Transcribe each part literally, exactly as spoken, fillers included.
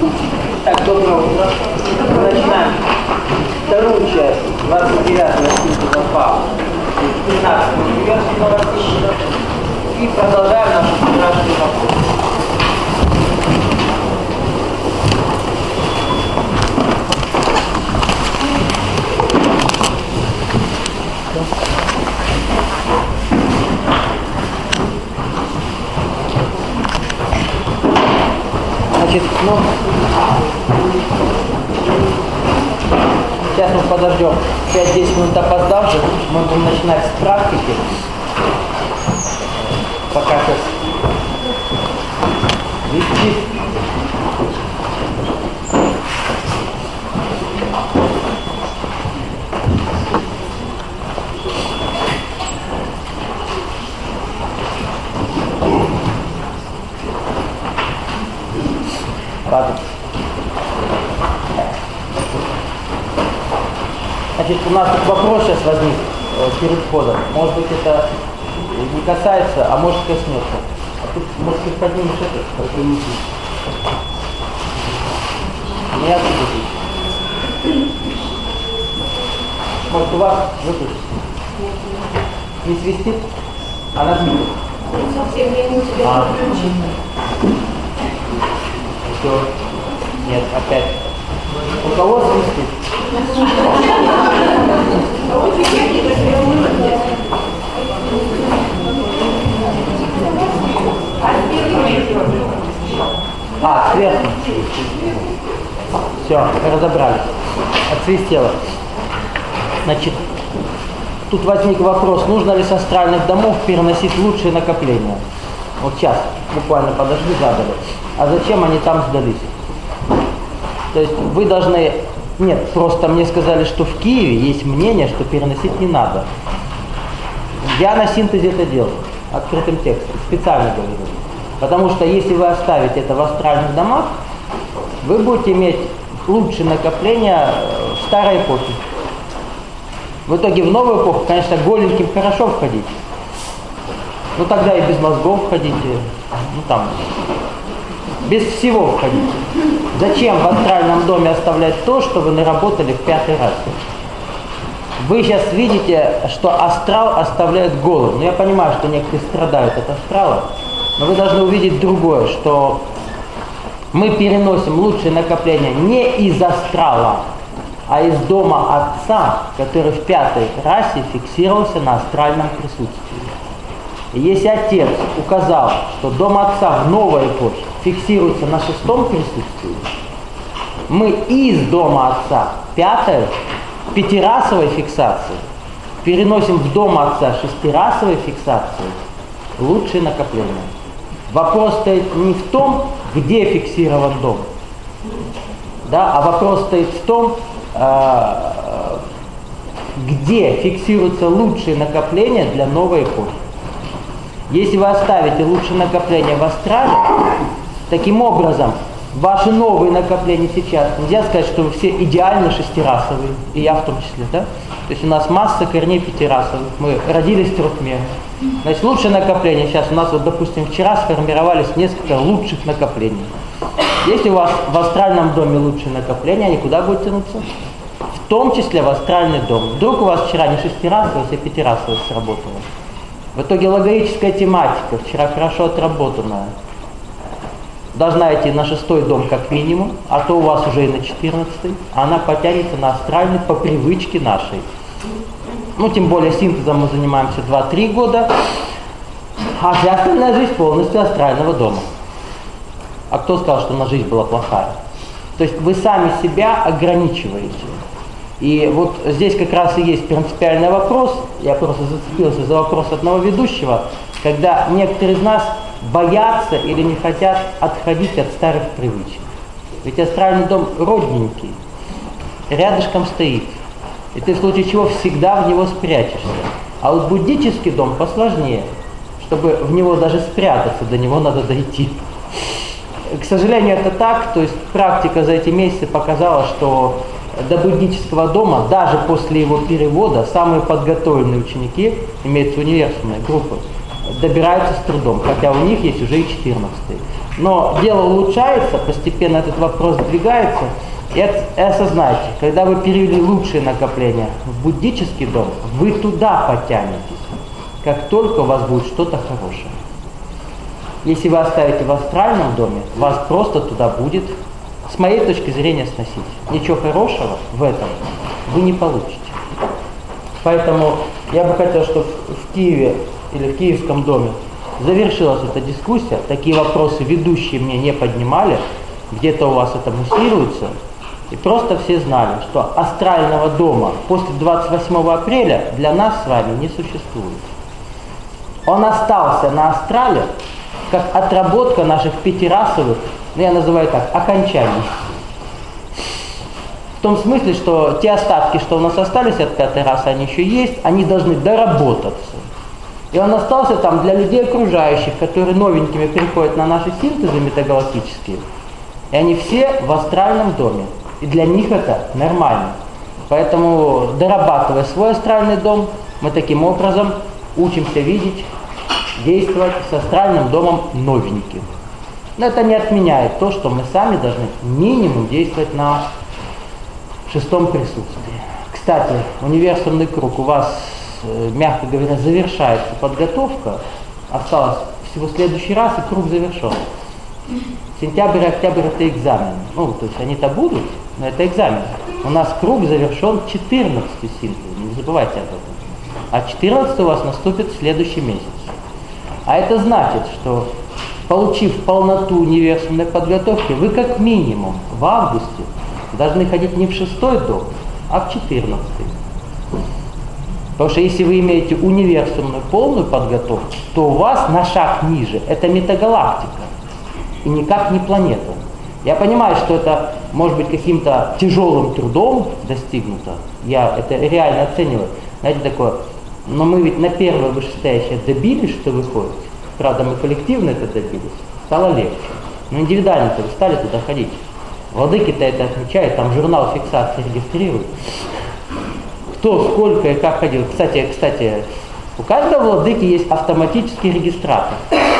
Так, доброе утро. Мы начинаем вторую часть двадцать девятого синтеза ФАУ пятнадцатого университета России и продолжаем наши прекрасные вопросы. Значит, ну, сейчас мы подождем пять-десять минут опоздавших, мы будем начинать с практики. Пока сейчас вести. Значит, у нас тут вопрос сейчас возник э, перед входом. Может быть, это не касается, а может коснется. А тут, может, ты поднимешь это, как-то не Не оттуда здесь. Может, у вас выпустить? Не свистит? А нажмите. Совсем не у тебя а. включить. Все. Нет, опять. У кого свистит? А, сверху. Все, разобрались. Отсвистело. Значит, тут возник вопрос, нужно ли с астральных домов переносить лучшие накопления. Вот сейчас, буквально подошли, задали. А зачем они там сдались? То есть вы должны... Нет, просто мне сказали, что в Киеве есть мнение, что переносить не надо. Я на синтезе это делаю, открытым текстом, специально говорю. Потому что если вы оставите это в астральных домах, вы будете иметь лучшие накопления в старой эпохе. В итоге в новую эпоху, конечно, голеньким хорошо входить. Ну тогда и без мозгов входите, ну там, без всего входите. Зачем в астральном доме оставлять то, что вы наработали в пятый раз? Вы сейчас видите, что астрал оставляет голым. Ну я понимаю, что некоторые страдают от астрала, но вы должны увидеть другое, что мы переносим лучшие накопления не из астрала, а из дома Отца, который в пятой расе фиксировался на астральном присутствии. И если Отец указал, что дом Отца в новой эпохе фиксируется на шестом присутствии, мы из дома Отца пятой, пятирасовой фиксации переносим в дом Отца шестирасовой фиксации лучшие накопления. Вопрос стоит не в том, где фиксирован дом, да, а вопрос стоит в том, где фиксируются лучшие накопления для новой эпохи. Если вы оставите лучшие накопления в астрале, таким образом, ваши новые накопления сейчас, нельзя сказать, что вы все идеально шестирасовые, и я в том числе, да? То есть у нас масса корней пятирасовых, мы родились в трехмерных. Значит, лучшие накопления сейчас у нас, вот, допустим, вчера сформировались несколько лучших накоплений. Если у вас в астральном доме лучшие накопления, они куда будут тянуться? В том числе в астральный дом. Вдруг у вас вчера не шестирасовая, а пятирасовая сработала. В итоге логическая тематика, вчера хорошо отработанная, должна идти на шестой дом как минимум, а то у вас уже и на четырнадцатый, а она потянется на астральный по привычке нашей. Ну, тем более синтезом мы занимаемся два-три года, а вся остальная жизнь полностью астрального дома. А кто сказал, что у нас жизнь была плохая? То есть вы сами себя ограничиваете. И вот здесь как раз и есть принципиальный вопрос, я просто зацепился за вопрос одного ведущего, когда некоторые из нас боятся или не хотят отходить от старых привычек. Ведь астральный дом родненький, рядышком стоит, и ты в случае чего всегда в него спрячешься. А вот буддический дом посложнее, чтобы в него даже спрятаться, до него надо дойти. К сожалению, это так, то есть практика за эти месяцы показала, что до буддического дома, даже после его перевода, самые подготовленные ученики, имеются университетные группы, добираются с трудом, хотя у них есть уже и четырнадцатый. Но дело улучшается, постепенно этот вопрос сдвигается. И осознайте, когда вы перевели лучшие накопления в буддический дом, вы туда потянетесь, как только у вас будет что-то хорошее. Если вы оставите в астральном доме, вас просто туда будет, с моей точки зрения, сносить. Ничего хорошего в этом вы не получите. Поэтому я бы хотел, чтобы в Киеве или в Киевском доме завершилась эта дискуссия, такие вопросы ведущие мне не поднимали, где-то у вас это муссируется, и просто все знали, что астрального дома после двадцать восьмого апреля для нас с вами не существует. Он остался на астрале, как отработка наших пятирасовых, ну я называю так, окончаний. В том смысле, что те остатки, что у нас остались от пятой расы, они еще есть, они должны доработаться. И он остался там для людей окружающих, которые новенькими приходят на наши синтезы метагалактические. И они все в астральном доме. И для них это нормально. Поэтому, дорабатывая свой астральный дом, мы таким образом учимся видеть, действовать с астральным домом новеньких. Но это не отменяет то, что мы сами должны минимум действовать на шестом присутствии. Кстати, универсальный круг у вас, мягко говоря, завершается подготовка. Осталось всего следующий раз, и круг завершен. Сентябрь и октябрь это экзамен. Ну, то есть они-то будут, но это экзамен. У нас круг завершен четырнадцатый синтезом, не забывайте об этом. А четырнадцатый у вас наступит в следующий месяц. А это значит, что получив полноту универсальной подготовки, вы как минимум в августе должны ходить не в шестой дом, а в четырнадцатый. Потому что если вы имеете универсальную полную подготовку, то у вас на шаг ниже это метагалактика и никак не планета. Я понимаю, что это может быть каким-то тяжелым трудом достигнуто. Я это реально оцениваю. Знаете, такое, но мы ведь на первое вышестоящее добились, что выходит. Правда, мы коллективно это добились. Стало легче. Но индивидуально-то вы стали туда ходить. Владыки-то это отмечают, там журнал фиксации регистрирует. Кто, сколько и как ходил. Кстати, кстати, у каждого владыки есть автоматический регистратор.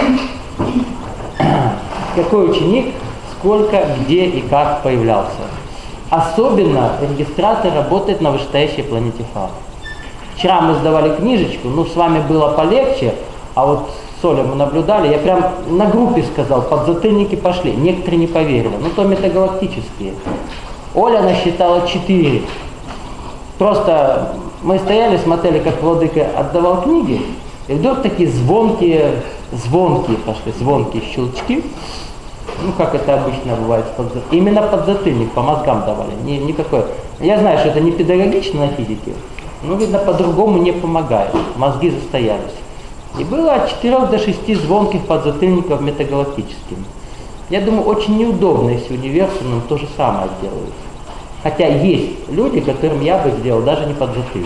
Какой ученик, сколько, где и как появлялся. Особенно регистратор работает на вышестоящей планете Фа. Вчера мы сдавали книжечку, ну с вами было полегче, а вот с Олей мы наблюдали, я прям на группе сказал, подзатыльники пошли, некоторые не поверили, ну то метагалактические. Оля насчитала четыре. Просто мы стояли, смотрели, как владыка отдавал книги, и вдруг такие звонкие, звонкие пошли, звонкие щелчки. Ну, как это обычно бывает, именно подзатыльник по мозгам давали, не, никакой. Я знаю, что это не педагогично на физике, но, видно, по-другому не помогает, мозги застоялись. И было от четырёх до шести звонких подзатыльников метагалактическим. Я думаю, очень неудобно, если универсальным то же самое делают. Хотя есть люди, которым я бы сделал даже не подзатыльник.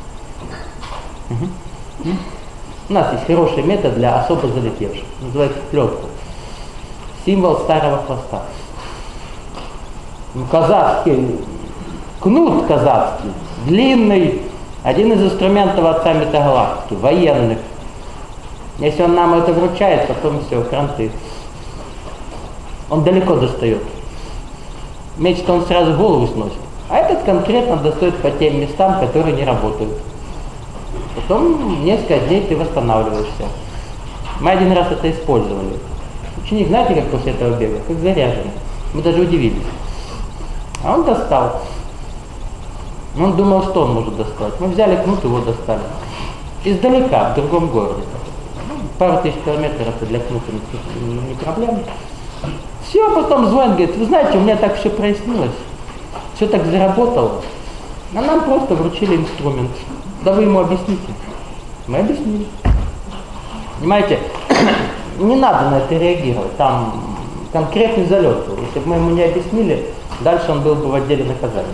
Угу. У нас есть хороший метод для особо залетевших, называется плетка. Символ старого хвоста. Ну, казахский, кнут казахский, длинный, один из инструментов отца метагалактики, военных. Если он нам это вручает, потом все, кранты. Он далеко достает. Меч-то он сразу голову сносит. А этот конкретно достает по тем местам, которые не работают. Потом несколько дней ты восстанавливаешься. Мы один раз это использовали. Ученик, знаете, как после этого бегал? Как заряженный. Мы даже удивились. А он достал. Он думал, что он может достать. Мы взяли кнут, его достали. Издалека, в другом городе. Пару тысяч километров это для кнута не проблема. Все, потом звонит, говорит, вы знаете, у меня так все прояснилось. Все так заработало. А нам просто вручили инструмент. Да вы ему объясните. Мы объяснили. Понимаете, не надо на это реагировать. Там конкретный залет был. Если бы мы ему не объяснили, дальше он был бы в отделе наказания.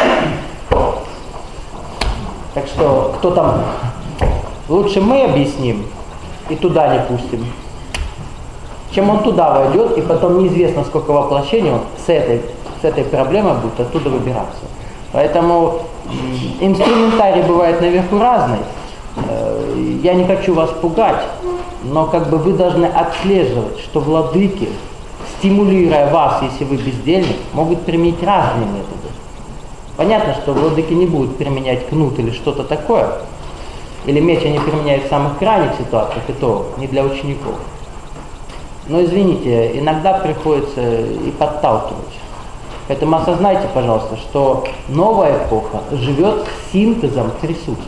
Так что, кто там, лучше мы объясним и туда не пустим, чем он туда войдет, и потом неизвестно, сколько воплощений он с этой, с этой проблемой будет оттуда выбираться. Поэтому инструментарий бывает наверху разный, э, я не хочу вас пугать, но как бы вы должны отслеживать, что владыки, стимулируя вас, если вы бездельник, могут применить разные методы. Понятно, что владыки не будут применять кнут или что-то такое, или меч они применяют в самых крайних ситуациях, и то не для учеников. Но извините, иногда приходится и подталкивать. Поэтому осознайте, пожалуйста, что новая эпоха живет синтезом присутствия.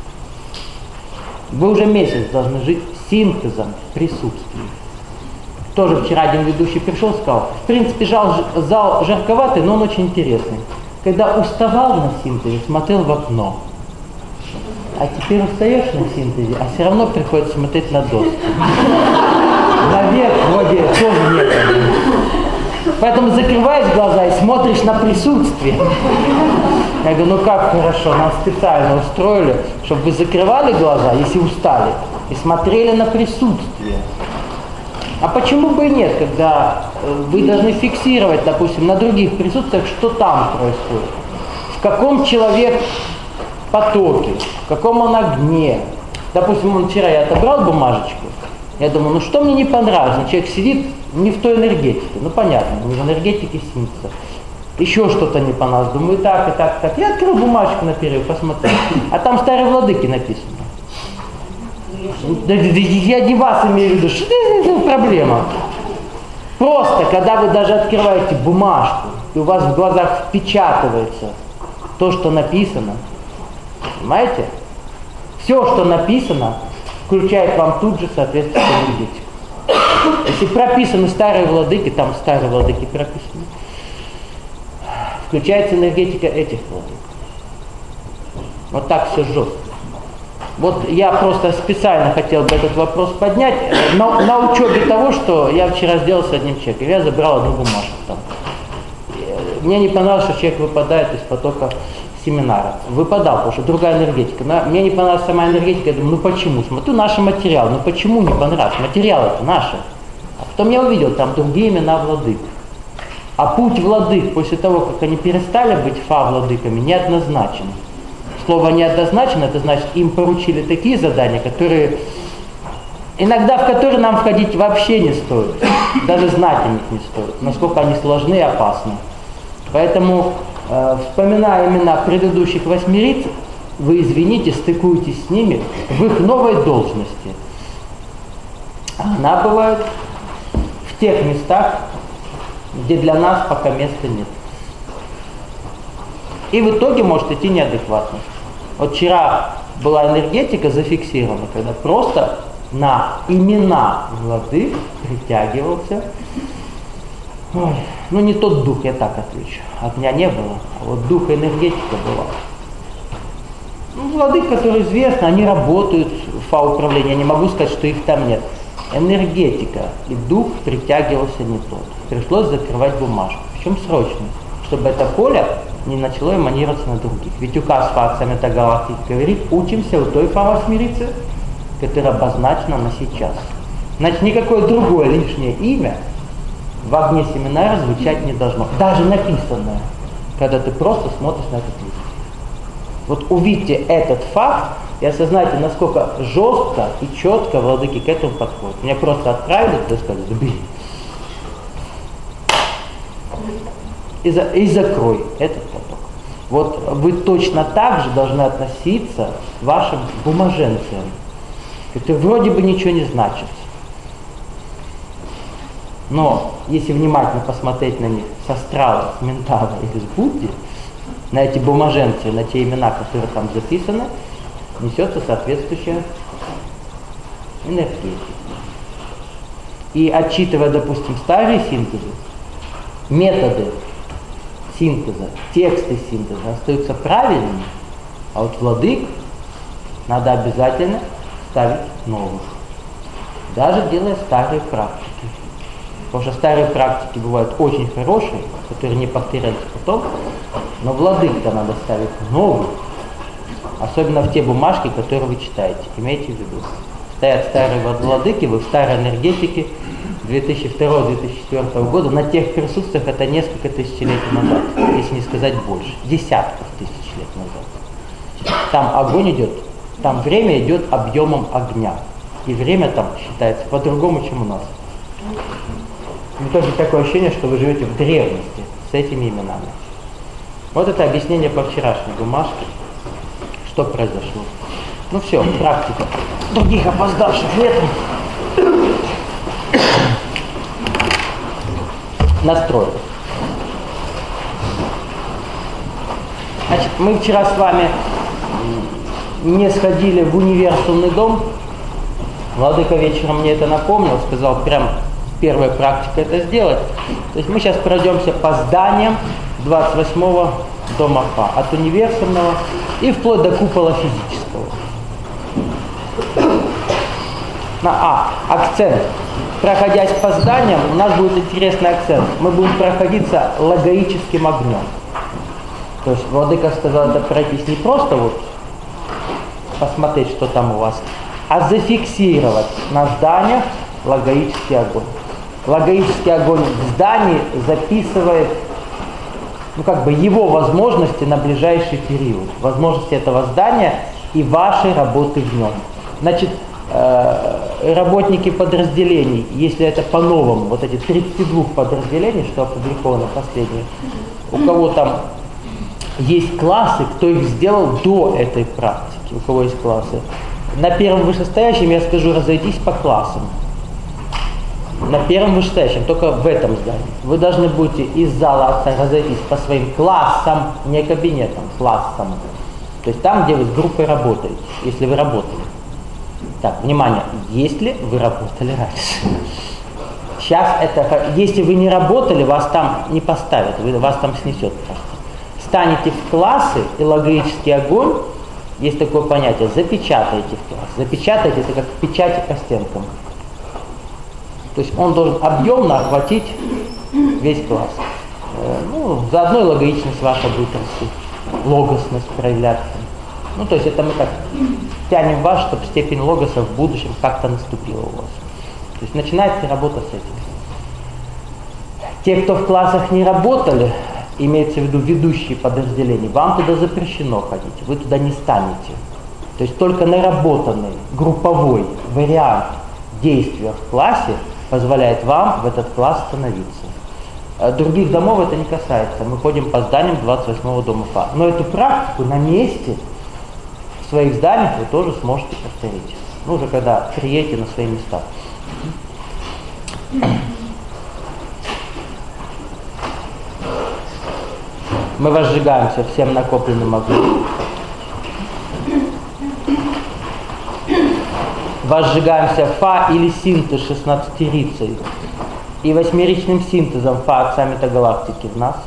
Вы уже месяц должны жить синтезом присутствия. Тоже вчера один ведущий пришел, сказал, в принципе, зал, зал жарковатый, но он очень интересный. Когда уставал на синтезе, смотрел в окно. А теперь устаешь на синтезе, а все равно приходится смотреть на доски. Наверх вроде тоже нет. Поэтому закрываешь глаза и смотришь на присутствие. Я говорю, ну как хорошо, нам специально устроили, чтобы вы закрывали глаза, если устали, и смотрели на присутствие. А почему бы и нет, когда вы должны фиксировать, допустим, на других присутствиях, что там происходит? В каком человек потоке, в каком он огне. Допустим, он вчера я отобрал бумажечку, я думаю, ну что мне не понравилось? Человек сидит не в той энергетике, ну понятно, не в энергетике синтеза. Еще что-то не понравилось, думаю, и так, и так, и так. Я открыл бумажку на перерыв, посмотрел, а там старые владыки написано. Я не вас имею в виду, что это проблема. Просто, когда вы даже открываете бумажку, и у вас в глазах впечатывается то, что написано, понимаете? Все, что написано, включает вам тут же соответствующую энергетику. Если прописаны старые владыки, там старые владыки прописаны, включается энергетика этих владык. Вот так все жестко. Вот я просто специально хотел бы этот вопрос поднять на, на учебе того, что я вчера сделал с одним человеком. Я забрал одну бумажку там. Мне не понравилось, что человек выпадает из потока семинара. Выпадал, потому что другая энергетика. Но мне не понравилась сама энергетика. Я думаю, ну почему? Смотрю, наш материал. Ну почему не понравилось? Материал это наше. А потом я увидел, там другие имена владык. А путь владык после того, как они перестали быть фа-владыками, неоднозначен. Слово неоднозначно, это значит, им поручили такие задания, которые иногда в которые нам входить вообще не стоит. Даже знать о них не стоит, насколько они сложны и опасны. Поэтому, э, вспоминая имена предыдущих восьмериц, вы, извините, стыкуетесь с ними в их новой должности. Она бывает в тех местах, где для нас пока места нет. И в итоге может идти неадекватность. Вот вчера была энергетика зафиксирована, когда просто на имена владык притягивался, ой, ну не тот дух, я так отвечу, огня не было, а вот дух и энергетика была. Ну, владык, которые известны, они работают в фа-управлении, я не могу сказать, что их там нет. Энергетика и дух притягивался не тот. Пришлось закрывать бумажку, причем срочно, чтобы это поле не начало эманироваться на других. Ведь указ факса метагалактики говорит, учимся у той фа-восьмерицы, которая обозначена на сейчас. Значит, никакое другое лишнее имя в огне семинара звучать не должно. Даже написанное, когда ты просто смотришь на этот лист. Вот увидьте этот факт и осознайте, насколько жестко и четко владыки к этому подходят. Меня просто отправили, туда сказали, забери. И, за, и закрой этот поток. Вот вы точно так же должны относиться к вашим бумаженциям, которые вроде бы ничего не значат. Но если внимательно посмотреть на них с астрала, с ментала или с Будди, на эти бумаженцы, на те имена, которые там записаны, несется соответствующая энергетика. И отчитывая, допустим, старые синтезы, методы синтеза, тексты синтеза остаются правильными, а вот владык надо обязательно ставить новых, даже делая старые практики. Потому что старые практики бывают очень хорошие, которые не повторялись потом, но владык-то надо ставить новых, особенно в те бумажки, которые вы читаете. Имейте в виду. Стоят старые владыки, вы в старой энергетике две тысячи второго — две тысячи четвёртого года, на тех присутствиях это несколько тысячелетий назад, если не сказать больше, десятков тысяч лет назад. Там огонь идет Там время идет объемом огня. И время там считается по-другому, чем у нас. В итоге такое ощущение, что вы живете в древности с этими именами. Вот это объяснение по вчерашней бумажке, что произошло. Ну все, практика. Других опоздавших нет. Настрой. Значит, мы вчера с вами не сходили в универсумный дом. Владыка вечером мне это напомнил, сказал, прям первая практика это сделать. То есть мы сейчас пройдемся по зданиям двадцать восьмого дома Фа, от универсумного и вплоть до купола физического. А, акцент. Проходясь по зданиям, у нас будет интересный акцент. Мы будем проходиться логоическим огнем. То есть Владыка сказал, это пройтись не просто вот посмотреть, что там у вас, а зафиксировать на зданиях логоический огонь. Логоический огонь в здании записывает, ну как бы его возможности на ближайший период, возможности этого здания и вашей работы в нем. Значит, э, работники подразделений, если это по-новому, вот эти тридцать два подразделений, что опубликовано последние, у кого там есть классы, кто их сделал до этой практики, у кого есть классы. На первом вышестоящем я скажу, разойтись по классам. На первом вышестоящем, только в этом здании. Вы должны будете из зала разойтись по своим классам, не кабинетам, классам. То есть там, где вы с группой работаете, если вы работали. Так, внимание, если вы работали раньше. Сейчас это, если вы не работали, вас там не поставят, вас там снесет просто. Станете в классы, и логический огонь, есть такое понятие, запечатаете в класс. Запечатаете, это как печати по стенкам. То есть он должен объемно охватить весь класс. Ну, заодно и логичность ваша будет расти, логосность проявляться. Ну, то есть это мы так тянем вас, чтобы степень логоса в будущем как-то наступила у вас. То есть начинается работа с этим. Те, кто в классах не работали, имеется в виду ведущие подразделения, вам туда запрещено ходить, вы туда не станете. То есть только наработанный групповой вариант действия в классе позволяет вам в этот класс становиться. Других домов это не касается. Мы ходим по зданиям двадцать восьмого дома Фа. Но эту практику на месте в своих зданиях вы тоже сможете повторить. Ну, уже когда приедете на свои места. Мы возжигаемся всем накопленным огнем. Возжигаемся Фа или синтез шестнадцатерицей и восьмеричным синтезом Фа от саммита галактики в нас.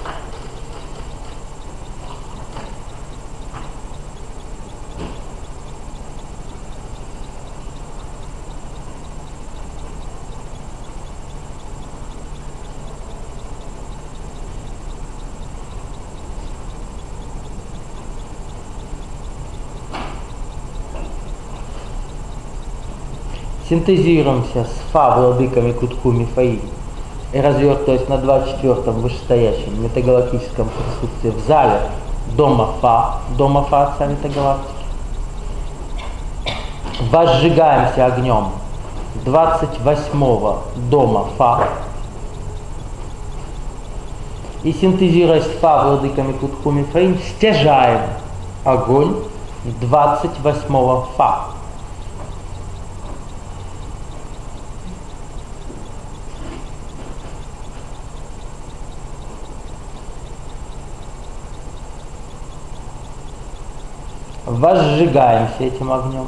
Синтезируемся с Фа владыками Кутхуми Фаи и развертываясь на двадцать четвёртом вышестоящем метагалактическом присутствии в зале дома Фа, дома Фа от саммита галактики. Возжигаемся огнем двадцать восьмого дома Фа и синтезируясь с Фа владыками Кутхуми Фаи, стяжаем огонь двадцать восьмого Фа. Возжигаемся этим огнем.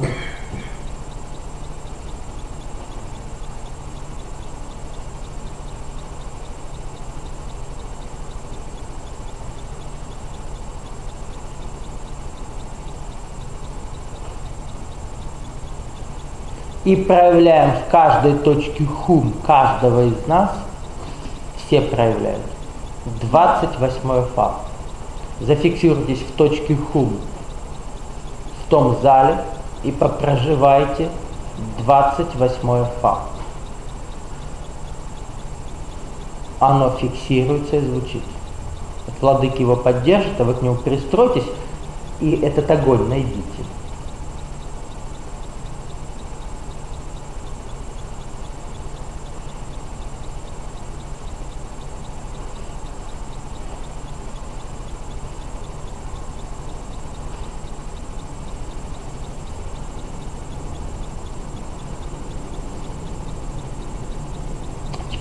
И проявляем в каждой точке хум каждого из нас, все проявляют, двадцать восьмое Фа. Зафиксируйтесь в точке хум в том зале и попроживайте двадцать восьмое Фа. Оно фиксируется и звучит. Вот владыки его поддержат, а вы к нему пристройтесь и этот огонь найдите.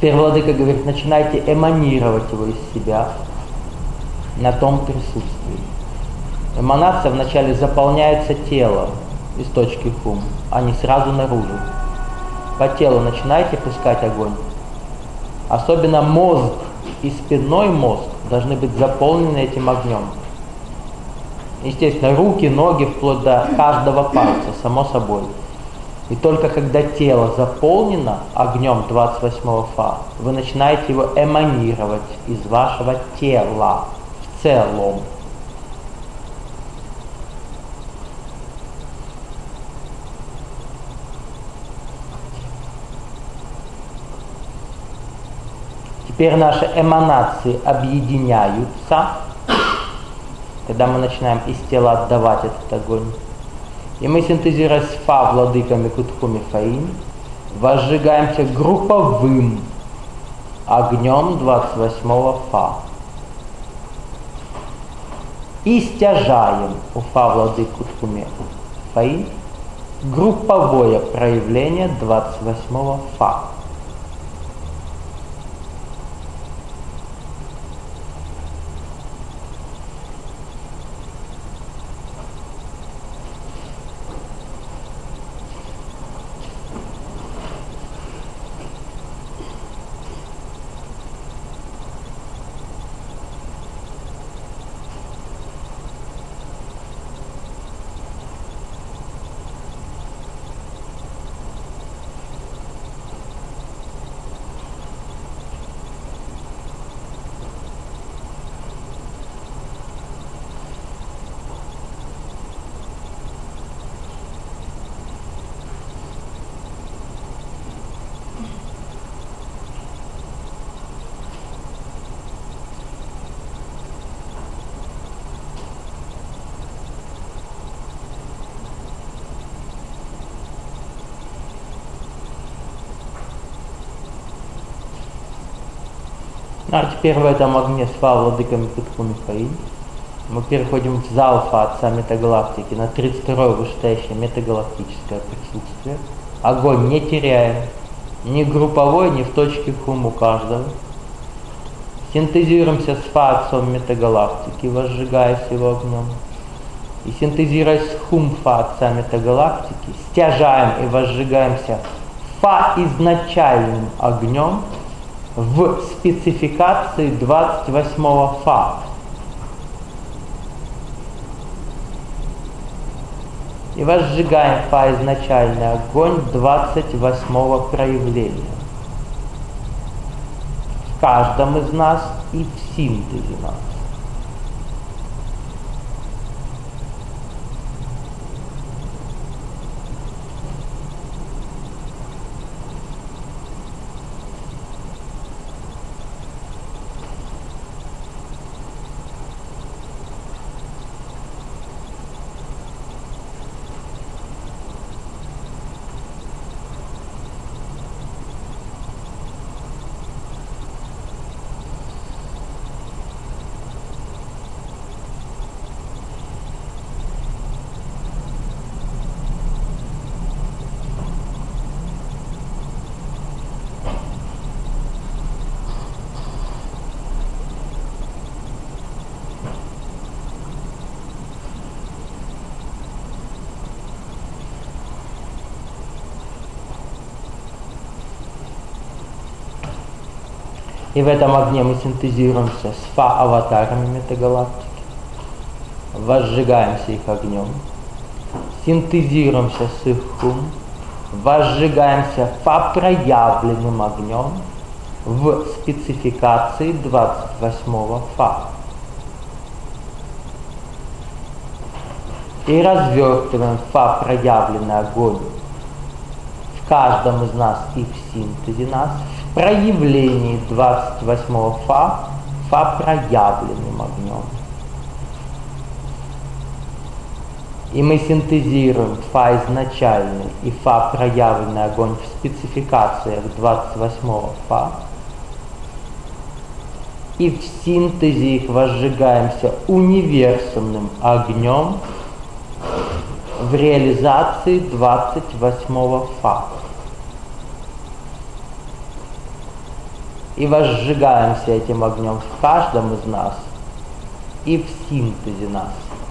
Теперь владыка говорит, начинайте эманировать его из себя на том присутствии. Эманация вначале заполняется тело из точки хум, а не сразу наружу. По телу начинайте пускать огонь. Особенно мозг и спинной мозг должны быть заполнены этим огнем. Естественно, руки, ноги, вплоть до каждого пальца, само собой. И только когда тело заполнено огнем двадцать восьмого фа, вы начинаете его эманировать из вашего тела в целом. Теперь наши эманации объединяются, когда мы начинаем из тела отдавать этот огонь. И мы, синтезируя с фа владыками Кутхуми Фаин, возжигаемся групповым огнем двадцать восьмого фа. И стяжаем у фа владык Кутхуми Фаин групповое проявление двадцать восьмого фа. А теперь в этом огне с фа владыками Кутхуми Фаин мы переходим в залфа отца метагалактики на тридцать второе вышестоящее метагалактическое присутствие. Огонь не теряем, ни групповой, ни в точке хум у каждого. Синтезируемся с фа отцом метагалактики, возжигаясь его огнем. И синтезируясь с хум фа отца метагалактики, стяжаем и возжигаемся фа изначальным огнем в спецификации двадцать восьмого фа. И возжигаем фа изначальный огонь двадцать восьмого проявления. В каждом из нас и в синтезе нас. И в этом огне мы синтезируемся с фа-аватарами метагалактики, возжигаемся их огнем, синтезируемся с их хум, возжигаемся фа-проявленным огнем в спецификации двадцать восьмого фа. И развертываем фа-проявленный огонь в каждом из нас и в синтезе нас, в проявлении двадцать восьмого фа, фа проявленным огнем. И мы синтезируем фа изначальный и фа проявленный огонь в спецификациях двадцать восьмого фа. И в синтезе их возжигаемся универсальным огнем в реализации двадцать восьмого фа. и возжигаемся этим огнем в каждом из нас и в синтезе нас.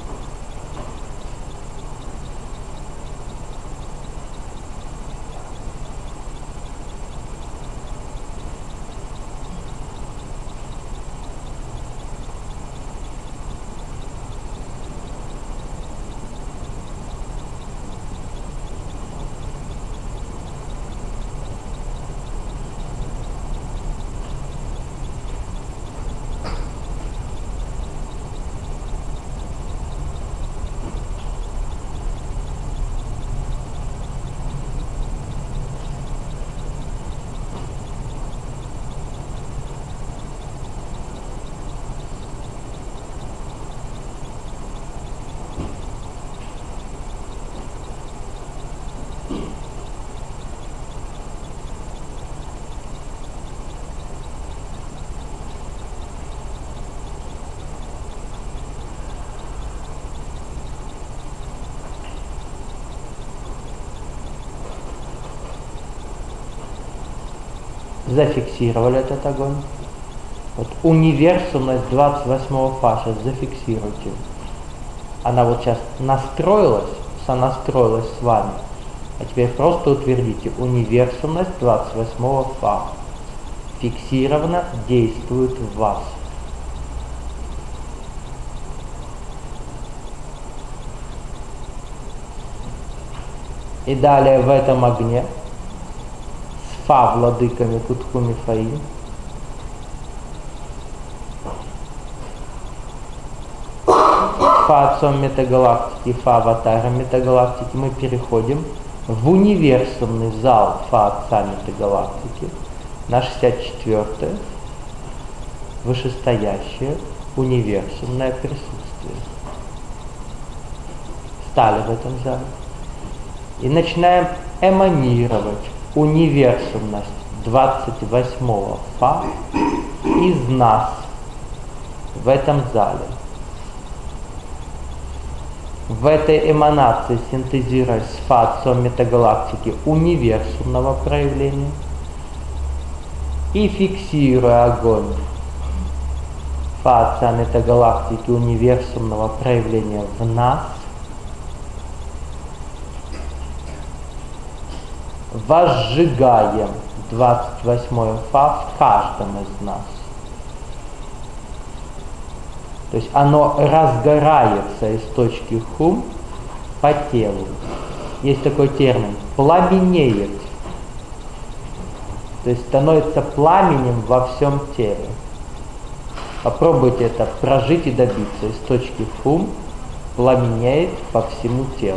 Зафиксировали этот огонь. Вот универсальность двадцать восьмого фа сейчас зафиксируйте. Она вот сейчас настроилась, сонастроилась с вами. А теперь просто утвердите: универсальность двадцать восьмого фа фиксированно действует в вас. И далее в этом огне с фа владыками Кутху Мифаим фа отцом метагалактики, фа аватаром метагалактики мы переходим в универсальный зал фа отца метагалактики на шестьдесят четвёртое вышестоящее универсальное присутствие. Стали в этом зале и начинаем эманировать универсальность двадцать восьмого фа из нас в этом зале. В этой эманации синтезируясь с фа отцом метагалактики универсального проявления и фиксируя огонь фа отца метагалактики универсального проявления в нас, возжигаем двадцать восьмое фа в каждом из нас. То есть оно разгорается из точки хум по телу. Есть такой термин — пламенеет. То есть становится пламенем во всем теле. Попробуйте это прожить и добиться. Из точки хум пламенеет по всему телу.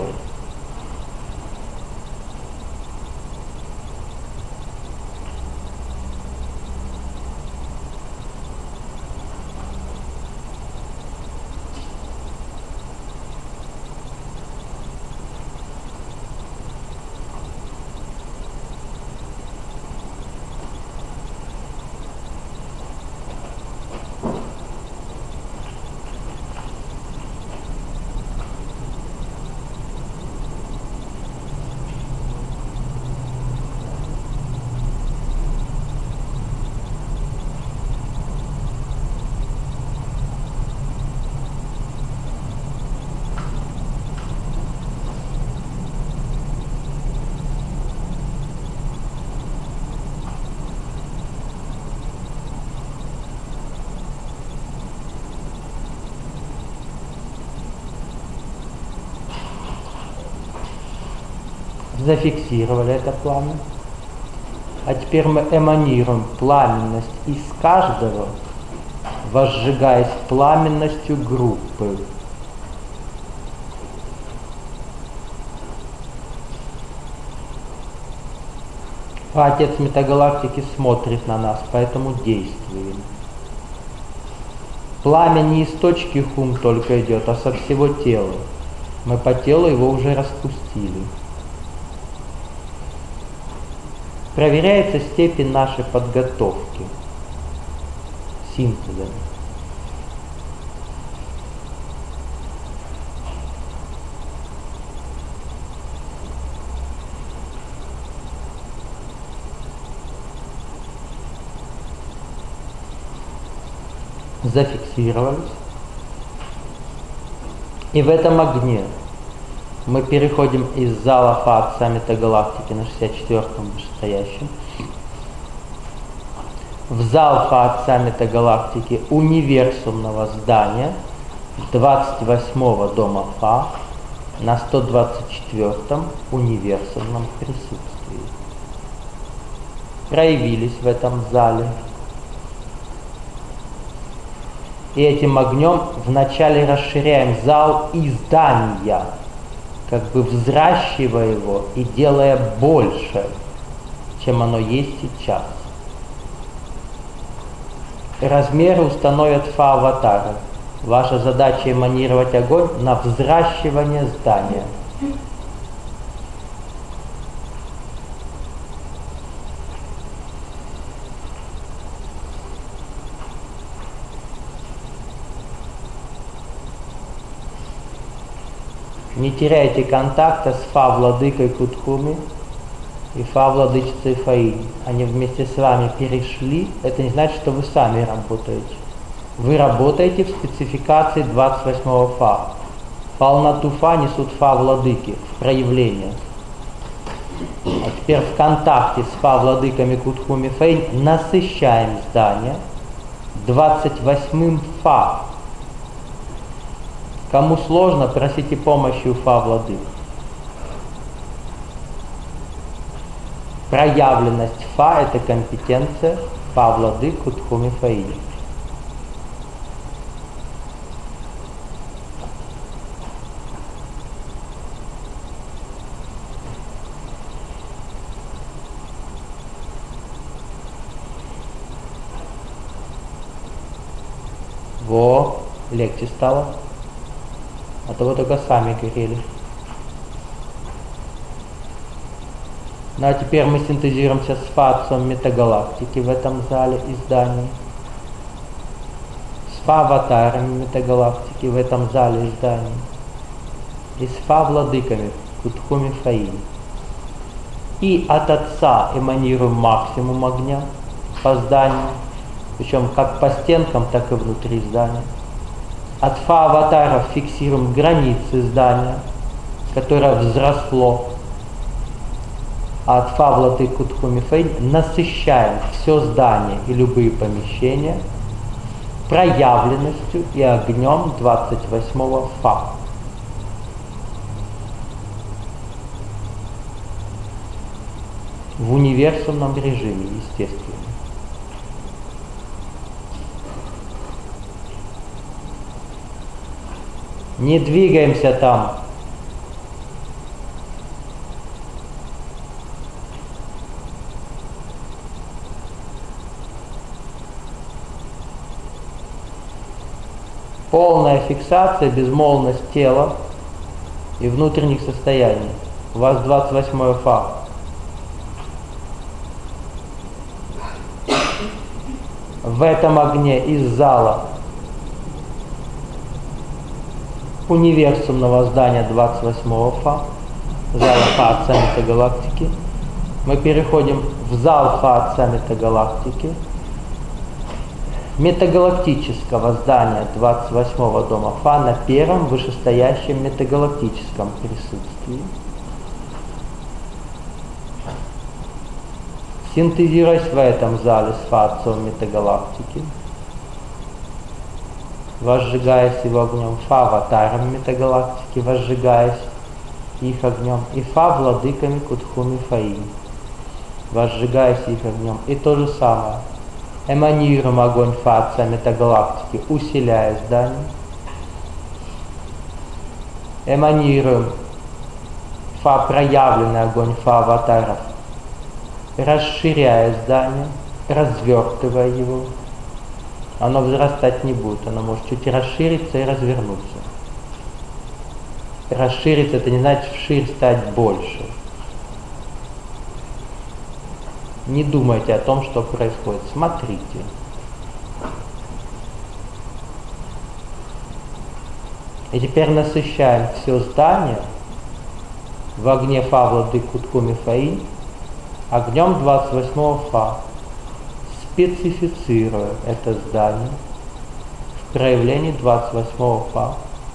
Зафиксировали это пламя. А теперь мы эманируем пламенность из каждого, возжигаясь пламенностью группы. Отец метагалактики смотрит на нас, поэтому действуем. Пламя не из точки хум только идет, а со всего тела. Мы по телу его уже распустили. Проверяется степень нашей подготовки синтезом. зафиксировались. И в этом огне мы переходим из зала Фа Отца Метагалактики на шестьдесят четвёртом вышестоящем в зал Фа Отца Метагалактики универсумного здания двадцать восьмого дома Фа на сто двадцать четвёртом универсумном присутствии. Проявились в этом зале. И этим огнем вначале расширяем зал и здания, как бы взращивая его и делая больше, чем оно есть сейчас. Размеры установят Фа-аватары. Ваша задача эманировать огонь на взращивание здания. Не теряйте контакта с Фа-владыкой Кутхуми и Фа-владычицей Фаинь. Они вместе с вами перешли. Это не значит, что вы сами работаете. Вы работаете в спецификации двадцать восьмого Фа. Полноту Фа несут Фа-владыки в проявление. А теперь в контакте с Фа-владыками Кутхуми Фаинь насыщаем здание двадцать восьмым Фа. Кому сложно, просите помощи у Фа-владык. Проявленность Фа – это компетенция Фа-владык Кутхуми Фаинь. Во, легче стало. А то вы только сами горели. Ну а теперь мы синтезируемся с Фа-отцом Метагалактики в этом зале и здании. С Фа-аватарами Метагалактики в этом зале и здании. И с Фа-владыками Кутхуми Фаинь. И от Отца эманируем максимум огня по зданию. Причем как по стенкам, так и внутри здания. От Фа-аватаров фиксируем границы здания, которое взросло. А от Фа-владык Кутхуми Фаинь насыщаем все здание и любые помещения проявленностью и огнем двадцать восьмого Фа. В универсумном режиме, естественно. Не двигаемся там. Полная фиксация, безмолвность тела и внутренних состояний. У вас двадцать восьмое Фа. В этом огне из зала универсумного здания двадцать восьмого Фа, зала Фа Отца Метагалактики, мы переходим в зал Фа Отца Метагалактики, метагалактического здания двадцать восьмого дома Фа на первом вышестоящем метагалактическом присутствии. Синтезируясь в этом зале с Фа Отцом Метагалактики, возжигаясь его огнем, Фа-аватарами Метагалактики, возжигаясь их огнем, и Фа-владыками Кутхуми Фаинь, возжигаясь их огнем. И то же самое. Эманируем огонь Фа Отца Метагалактики, усиляя здание. Эманируем Фа проявленный огонь Фа-аватаров, расширяя здание, развертывая его. Оно возрастать не будет, оно может чуть расшириться и развернуться. Расшириться — это не значит вширь стать больше. Не думайте о том, что происходит. Смотрите. И теперь насыщаем все здание в огне Фа-владык Кутхуми Фаинь огнем двадцать восьмого Фа, специфицируя это здание проявлений двадцать восьмого фа.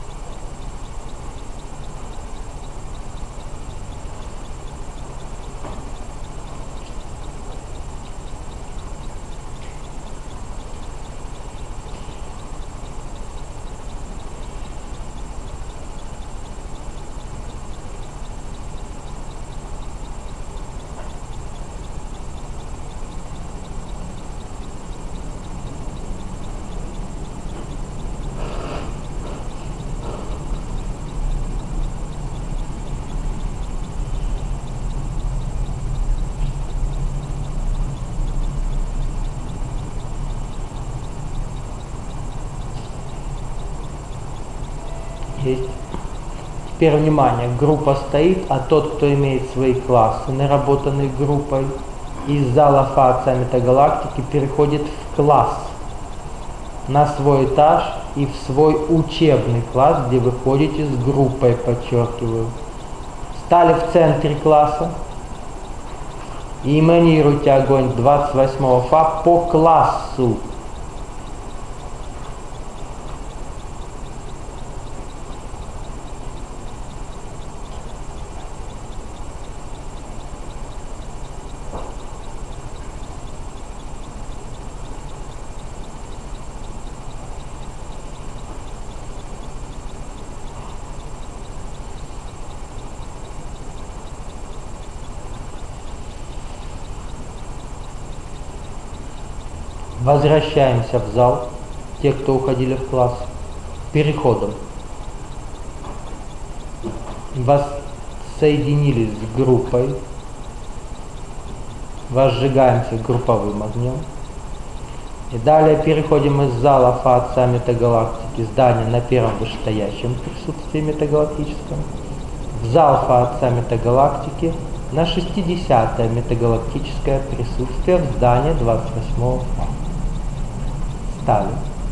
Есть. Теперь внимание, группа стоит, а тот, кто имеет свои классы, наработанные группой, из зала Фа отца метагалактики переходит в класс, на свой этаж и в свой учебный класс, где вы ходите с группой, подчеркиваю. Стали в центре класса и эманируйте огонь двадцать восьмого Фа по классу. Возвращаемся в зал, те, кто уходили в класс, переходом. Воссоединились с группой, возжигаемся групповым огнем. И далее переходим из зала Фа отца метагалактики, здания на первом вышестоящем присутствии метагалактическом, в зал Фа отца метагалактики, на шестидесятое метагалактическое присутствие в здании двадцать восьмого Фа. Стали.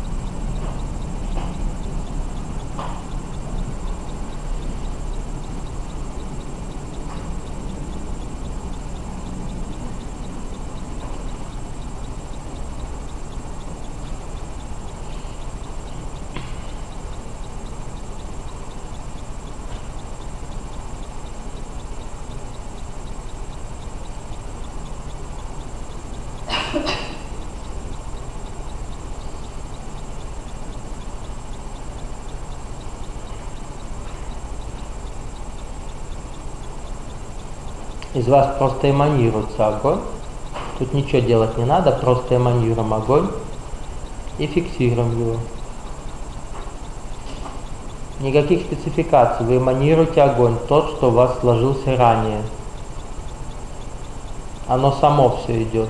Из вас просто эманируется огонь. Тут ничего делать не надо, просто эманируем огонь и фиксируем его. Никаких спецификаций, вы эманируете огонь, тот, что у вас сложился ранее. Оно само все идет.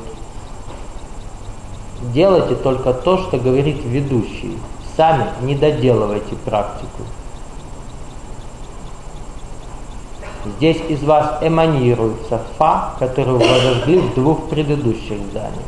Делайте только то, что говорит ведущий. Сами не доделывайте практику. Здесь из вас эманируется Фа, который вы зажгли в двух предыдущих зданиях.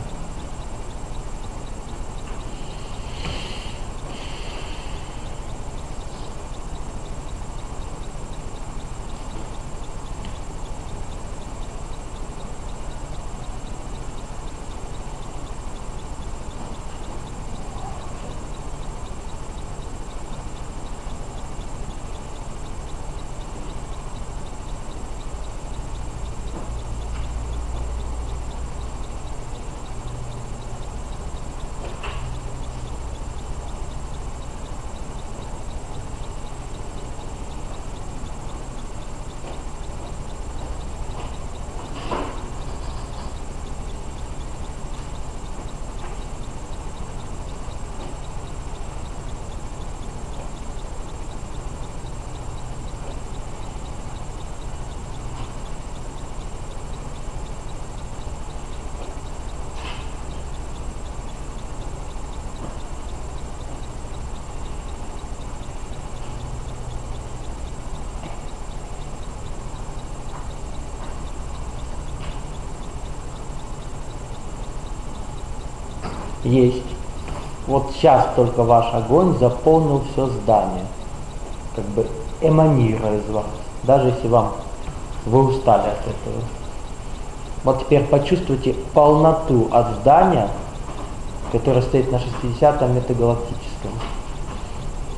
Есть. Вот сейчас только ваш огонь заполнил все здание, как бы эманируя из вас, даже если вам вы устали от этого. Вот теперь почувствуйте полноту от здания, которое стоит на шестидесятом метагалактическом.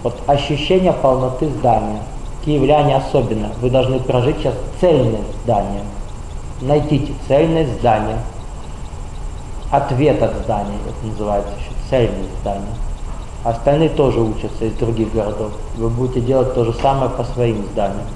Вот ощущение полноты здания. Киевляне особенно. Вы должны прожить сейчас цельное здание. Найдите цельное здание. Ответ от здания, это называется еще цельное здание. Остальные тоже учатся из других городов. Вы будете делать то же самое по своим зданиям.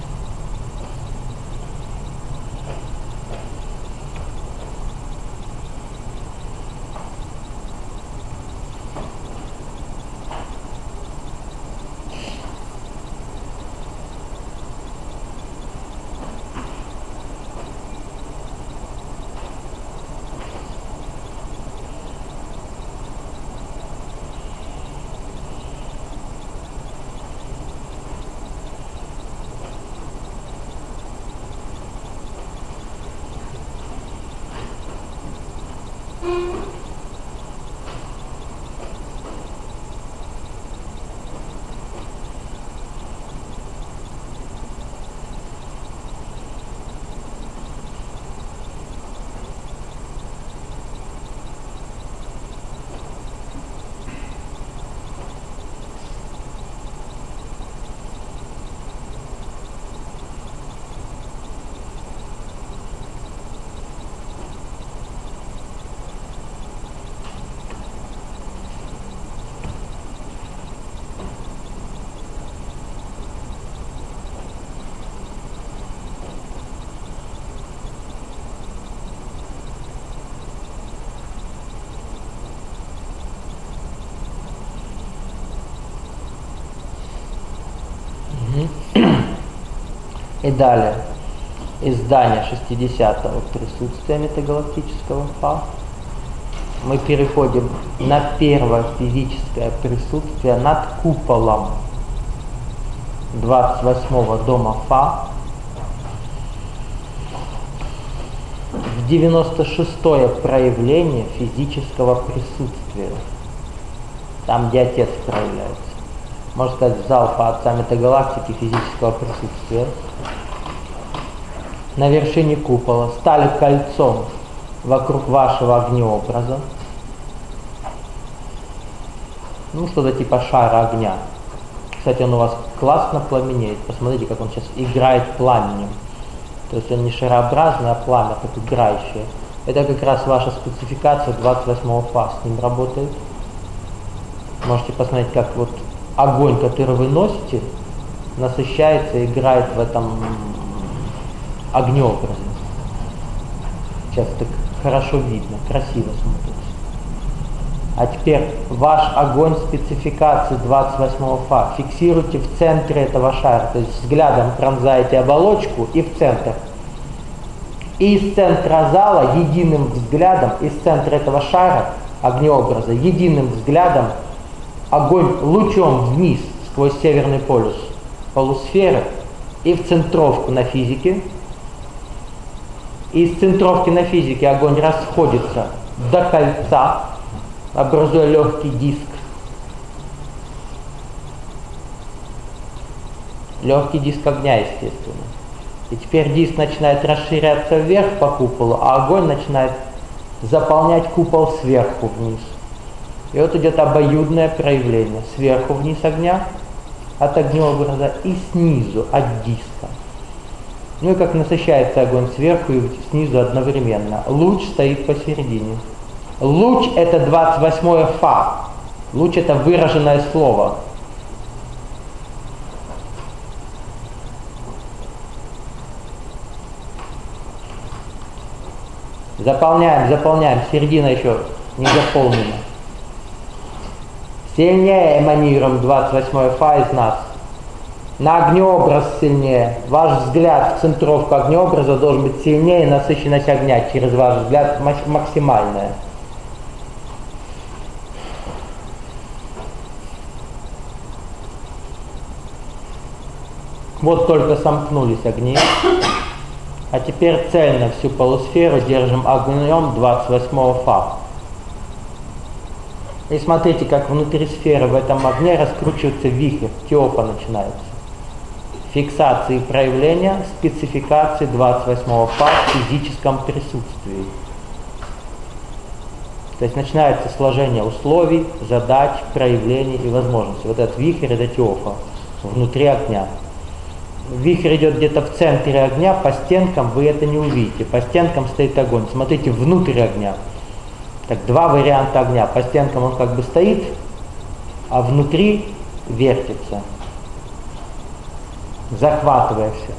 И далее, издание шестидесятого присутствия метагалактического Фа. Мы переходим на первое физическое присутствие над куполом двадцать восьмого дома Фа. В девяносто шестое проявление физического присутствия. Там, где Отец проявляется. Можно сказать, в зал по отца метагалактики физического присутствия. На вершине купола стали кольцом вокруг вашего огнеобраза. Ну, что-то типа шара огня. Кстати, он у вас классно пламенеет. Посмотрите, как он сейчас играет пламенем. То есть он не шарообразный, а пламя, как играющее. Это как раз ваша спецификация двадцать восьмого Фа с ним работает. Можете посмотреть, как вот огонь, который вы носите, насыщается и играет в этом огнеобразе. Сейчас так хорошо видно, красиво смотрится. А теперь ваш огонь спецификации двадцать восьмого Фа фиксируйте в центре этого шара, то есть взглядом пронзаете оболочку и в центр. И из центра зала единым взглядом, из центра этого шара огнеобраза, единым взглядом огонь лучом вниз сквозь северный полюс полусферы и в центровку на физике. И из центровки на физике огонь расходится до кольца, образуя легкий диск. Легкий диск огня, естественно. И теперь диск начинает расширяться вверх по куполу, а огонь начинает заполнять купол сверху вниз. И вот идет обоюдное проявление. Сверху вниз огня, от огнеобраза, и снизу, от диска. Ну и как насыщается огонь сверху и снизу одновременно. Луч стоит посередине. Луч — это двадцать восьмое Фа. Луч — это выраженное слово. Заполняем, заполняем. Середина еще не заполнена. Сильнее эманируем двадцать восьмое Фа из нас. На огнеобраз сильнее. Ваш взгляд в центровку огнеобраза должен быть сильнее, насыщенность огня через ваш взгляд максимальная. Вот только сомкнулись огни. А теперь цельно всю полусферу держим огнем двадцать восьмого Фа. И смотрите, как внутри сферы в этом огне раскручивается вихрь, теопа начинается. Фиксации проявления, спецификации двадцать восьмого Фа в физическом присутствии. То есть начинается сложение условий, задач, проявлений и возможностей. Вот этот вихрь — это теофа внутри огня. Вихрь идет где-то в центре огня, по стенкам вы это не увидите. По стенкам стоит огонь. Смотрите внутрь огня. Так, два варианта огня. По стенкам он как бы стоит, а внутри вертится, захватывая все.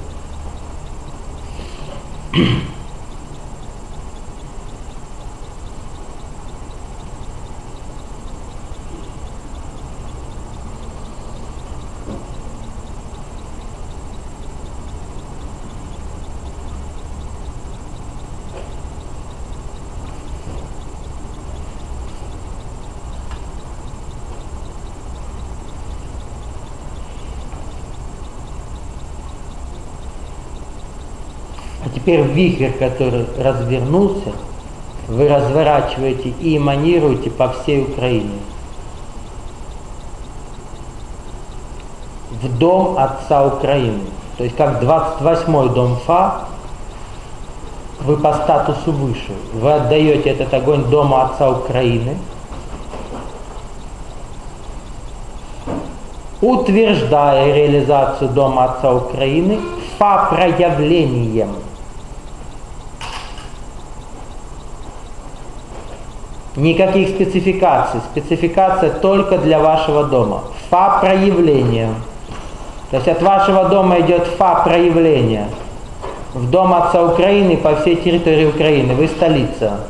А теперь вихрь, который развернулся, вы разворачиваете и эманируете по всей Украине. В дом Отца Украины. То есть как двадцать восьмой дом Фа, вы по статусу выше. Вы отдаете этот огонь Дому Отца Украины, утверждая реализацию Дома Отца Украины Фа проявлением. Никаких спецификаций. Спецификация только для вашего дома. Фа проявлением. То есть от вашего дома идет Фа проявление. В Дом Отца Украины по всей территории Украины. Вы столица.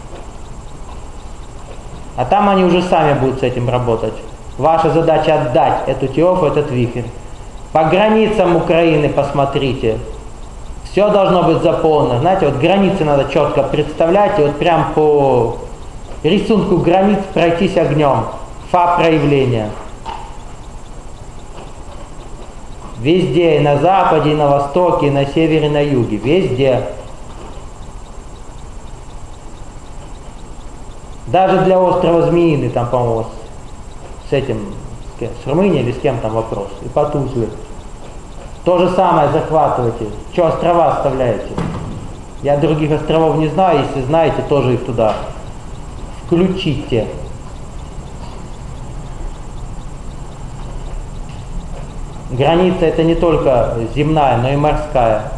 А там они уже сами будут с этим работать. Ваша задача отдать эту теофу, этот вихрь. По границам Украины посмотрите. Все должно быть заполнено. Знаете, вот границы надо четко представлять, и вот прям по рисунку границ пройтись огнем. Фа проявления. Везде, и на западе, и на востоке, и на севере, и на юге. Везде. Даже для острова Змеиный, там, по-моему, с этим, с, кем, с Румынией или с кем там вопрос. И по Тузле. То же самое захватывайте. Что острова оставляете? Я других островов не знаю, если знаете, тоже их туда включите. Граница — это не только земная, но и морская.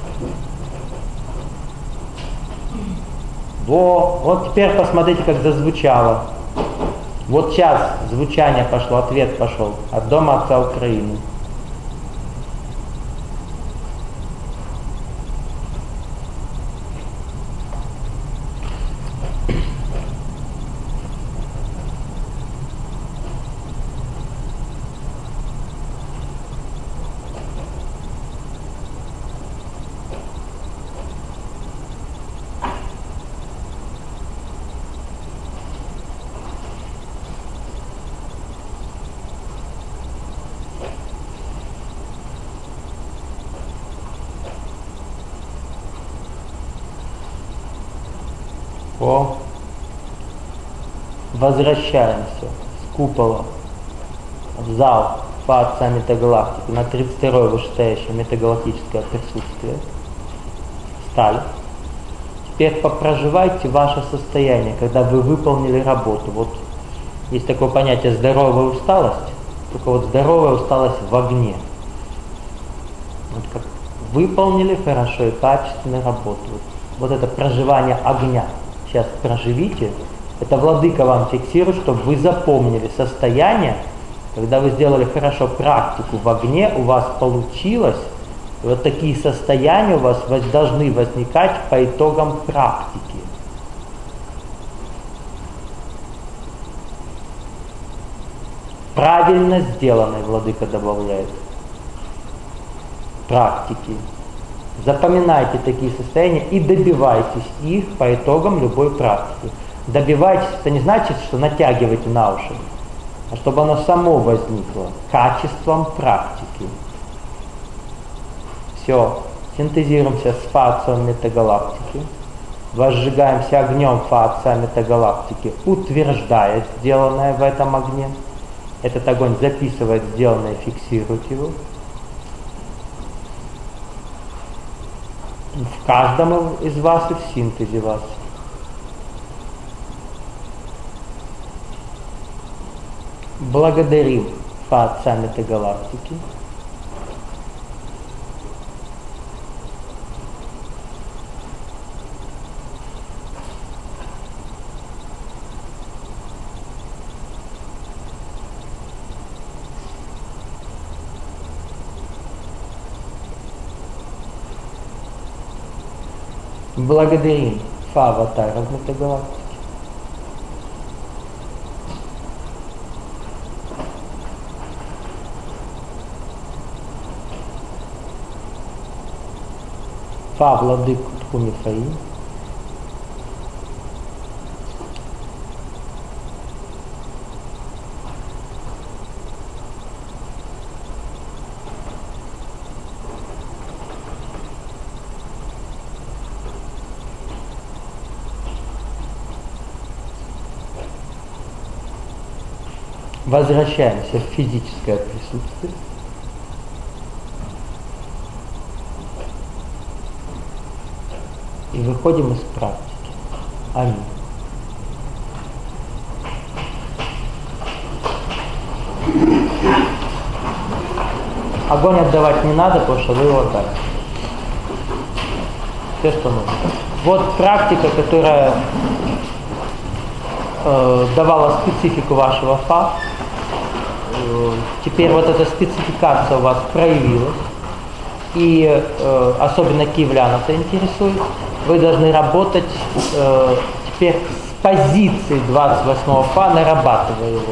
Во, вот теперь посмотрите, как зазвучало. Вот сейчас звучание пошло, ответ пошел от Дома Отца Украины. О, возвращаемся с купола в зал по Отца Метагалактики на тридцать второе вышестоящее метагалактическое присутствие. Встали. Теперь попроживайте ваше состояние, когда вы выполнили работу. Вот есть такое понятие здоровая усталость, только вот здоровая усталость в огне. Вот как выполнили хорошо и качественно работу. Вот, вот это проживание огня. Сейчас проживите. Это Владыка вам фиксирует, чтобы вы запомнили состояние, когда вы сделали хорошо практику в огне, у вас получилось. И вот такие состояния у вас должны возникать по итогам практики. Правильно сделанной, Владыка добавляет, практики. Запоминайте такие состояния и добивайтесь их по итогам любой практики. Добивайтесь, это не значит, что натягивайте на уши, а чтобы оно само возникло качеством практики. Все, синтезируемся с Фа Отцом Метагалактики, возжигаемся огнем Фа Отца Метагалактики, утверждает сделанное в этом огне. Этот огонь записывает сделанное, фиксирует его. В каждом из вас и в синтезе вас. Благодарим ФА саммита галактики. Благодарим ФА аватаров метагалактики. ФА владыку Тхумифаи. Возвращаемся в физическое присутствие. И выходим из практики. Аминь. Огонь отдавать не надо, потому что вы его отдали. Все, что нужно. Вот практика, которая э, давала специфику вашего ФА. Теперь вот эта спецификация у вас проявилась, и э, особенно киевлян это интересует. Вы должны работать э, теперь с позиции двадцать восьмого ФА, нарабатывая его.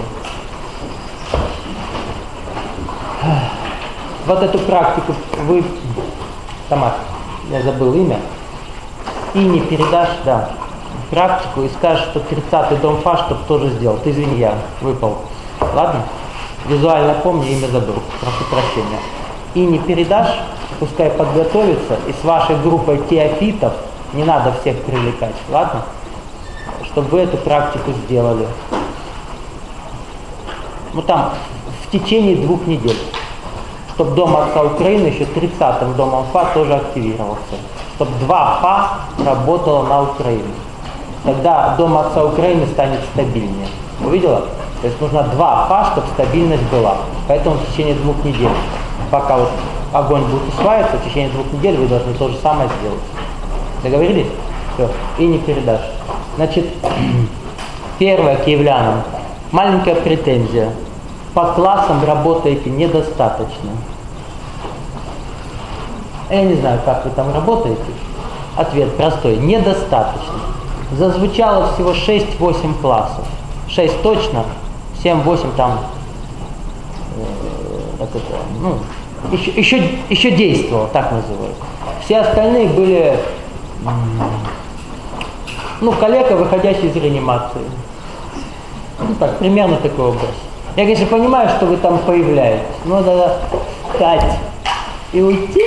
Вот эту практику вы, Тамар, я забыл имя, и не передашь, да, практику и скажешь, что тридцатый дом ФА, чтобы тоже сделал. Ты извини, я выпал. Ладно? Визуально помню, имя забыл, прошу прощения. И не передашь, пускай подготовится, и с вашей группой теофитов, не надо всех привлекать, ладно? Чтобы вы эту практику сделали. Ну там, в течение двух недель. Чтобы Дом Отца Украины еще тридцатым домом ФА тоже активировался. Чтобы два ФА работало на Украине. Тогда Дом Отца Украины станет стабильнее. Увидела? То есть нужно два ФА, чтобы стабильность была. Поэтому в течение двух недель, пока вот огонь будет усваиваться, в течение двух недель вы должны то же самое сделать. Договорились? Все. И не передашь. Значит, первое к киевлянам. Маленькая претензия. По классам работаете недостаточно. Я не знаю, как вы там работаете. Ответ простой. Недостаточно. Зазвучало всего шесть-восемь классов. шесть точно. семь-восемь там, э, как это, ну, еще, еще, еще действовал, так называют. Все остальные были, ну, коллега, выходящий из реанимации. Ну, так, примерно такой образ. Я, конечно, понимаю, что вы там появляетесь, но надо встать и уйти.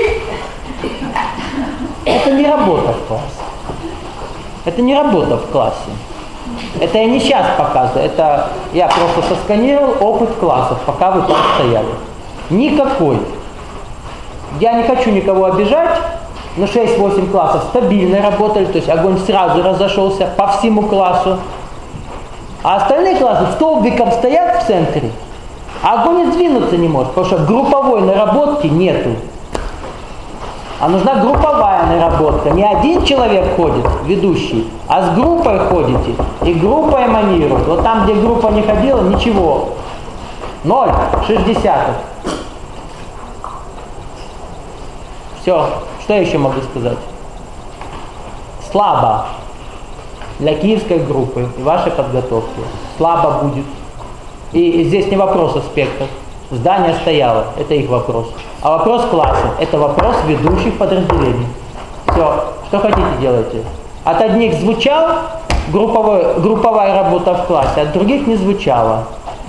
Это не работа в классе. Это не работа в классе. Это я не сейчас показываю, это я просто сосканировал опыт классов, пока вы там стояли. Никакой. Я не хочу никого обижать, но шесть-восемь классов стабильно работали, то есть огонь сразу разошелся по всему классу. А остальные классы столбиком стоят в центре, а огонь сдвинуться не может, потому что групповой наработки нету. А нужна групповая наработка. Не один человек ходит, ведущий, а с группой ходите. И группа эманирует. Вот там, где группа не ходила, ничего. Ноль, шесть десятых. Все. Что я еще могу сказать? Слабо. Для киевской группы и вашей подготовки. Слабо будет. И, и здесь не вопрос аспектов. Здание стояло, это их вопрос. А вопрос класса, это вопрос ведущих подразделений. Все, что хотите делайте. От одних звучал групповой, групповая работа в классе, от других не звучала.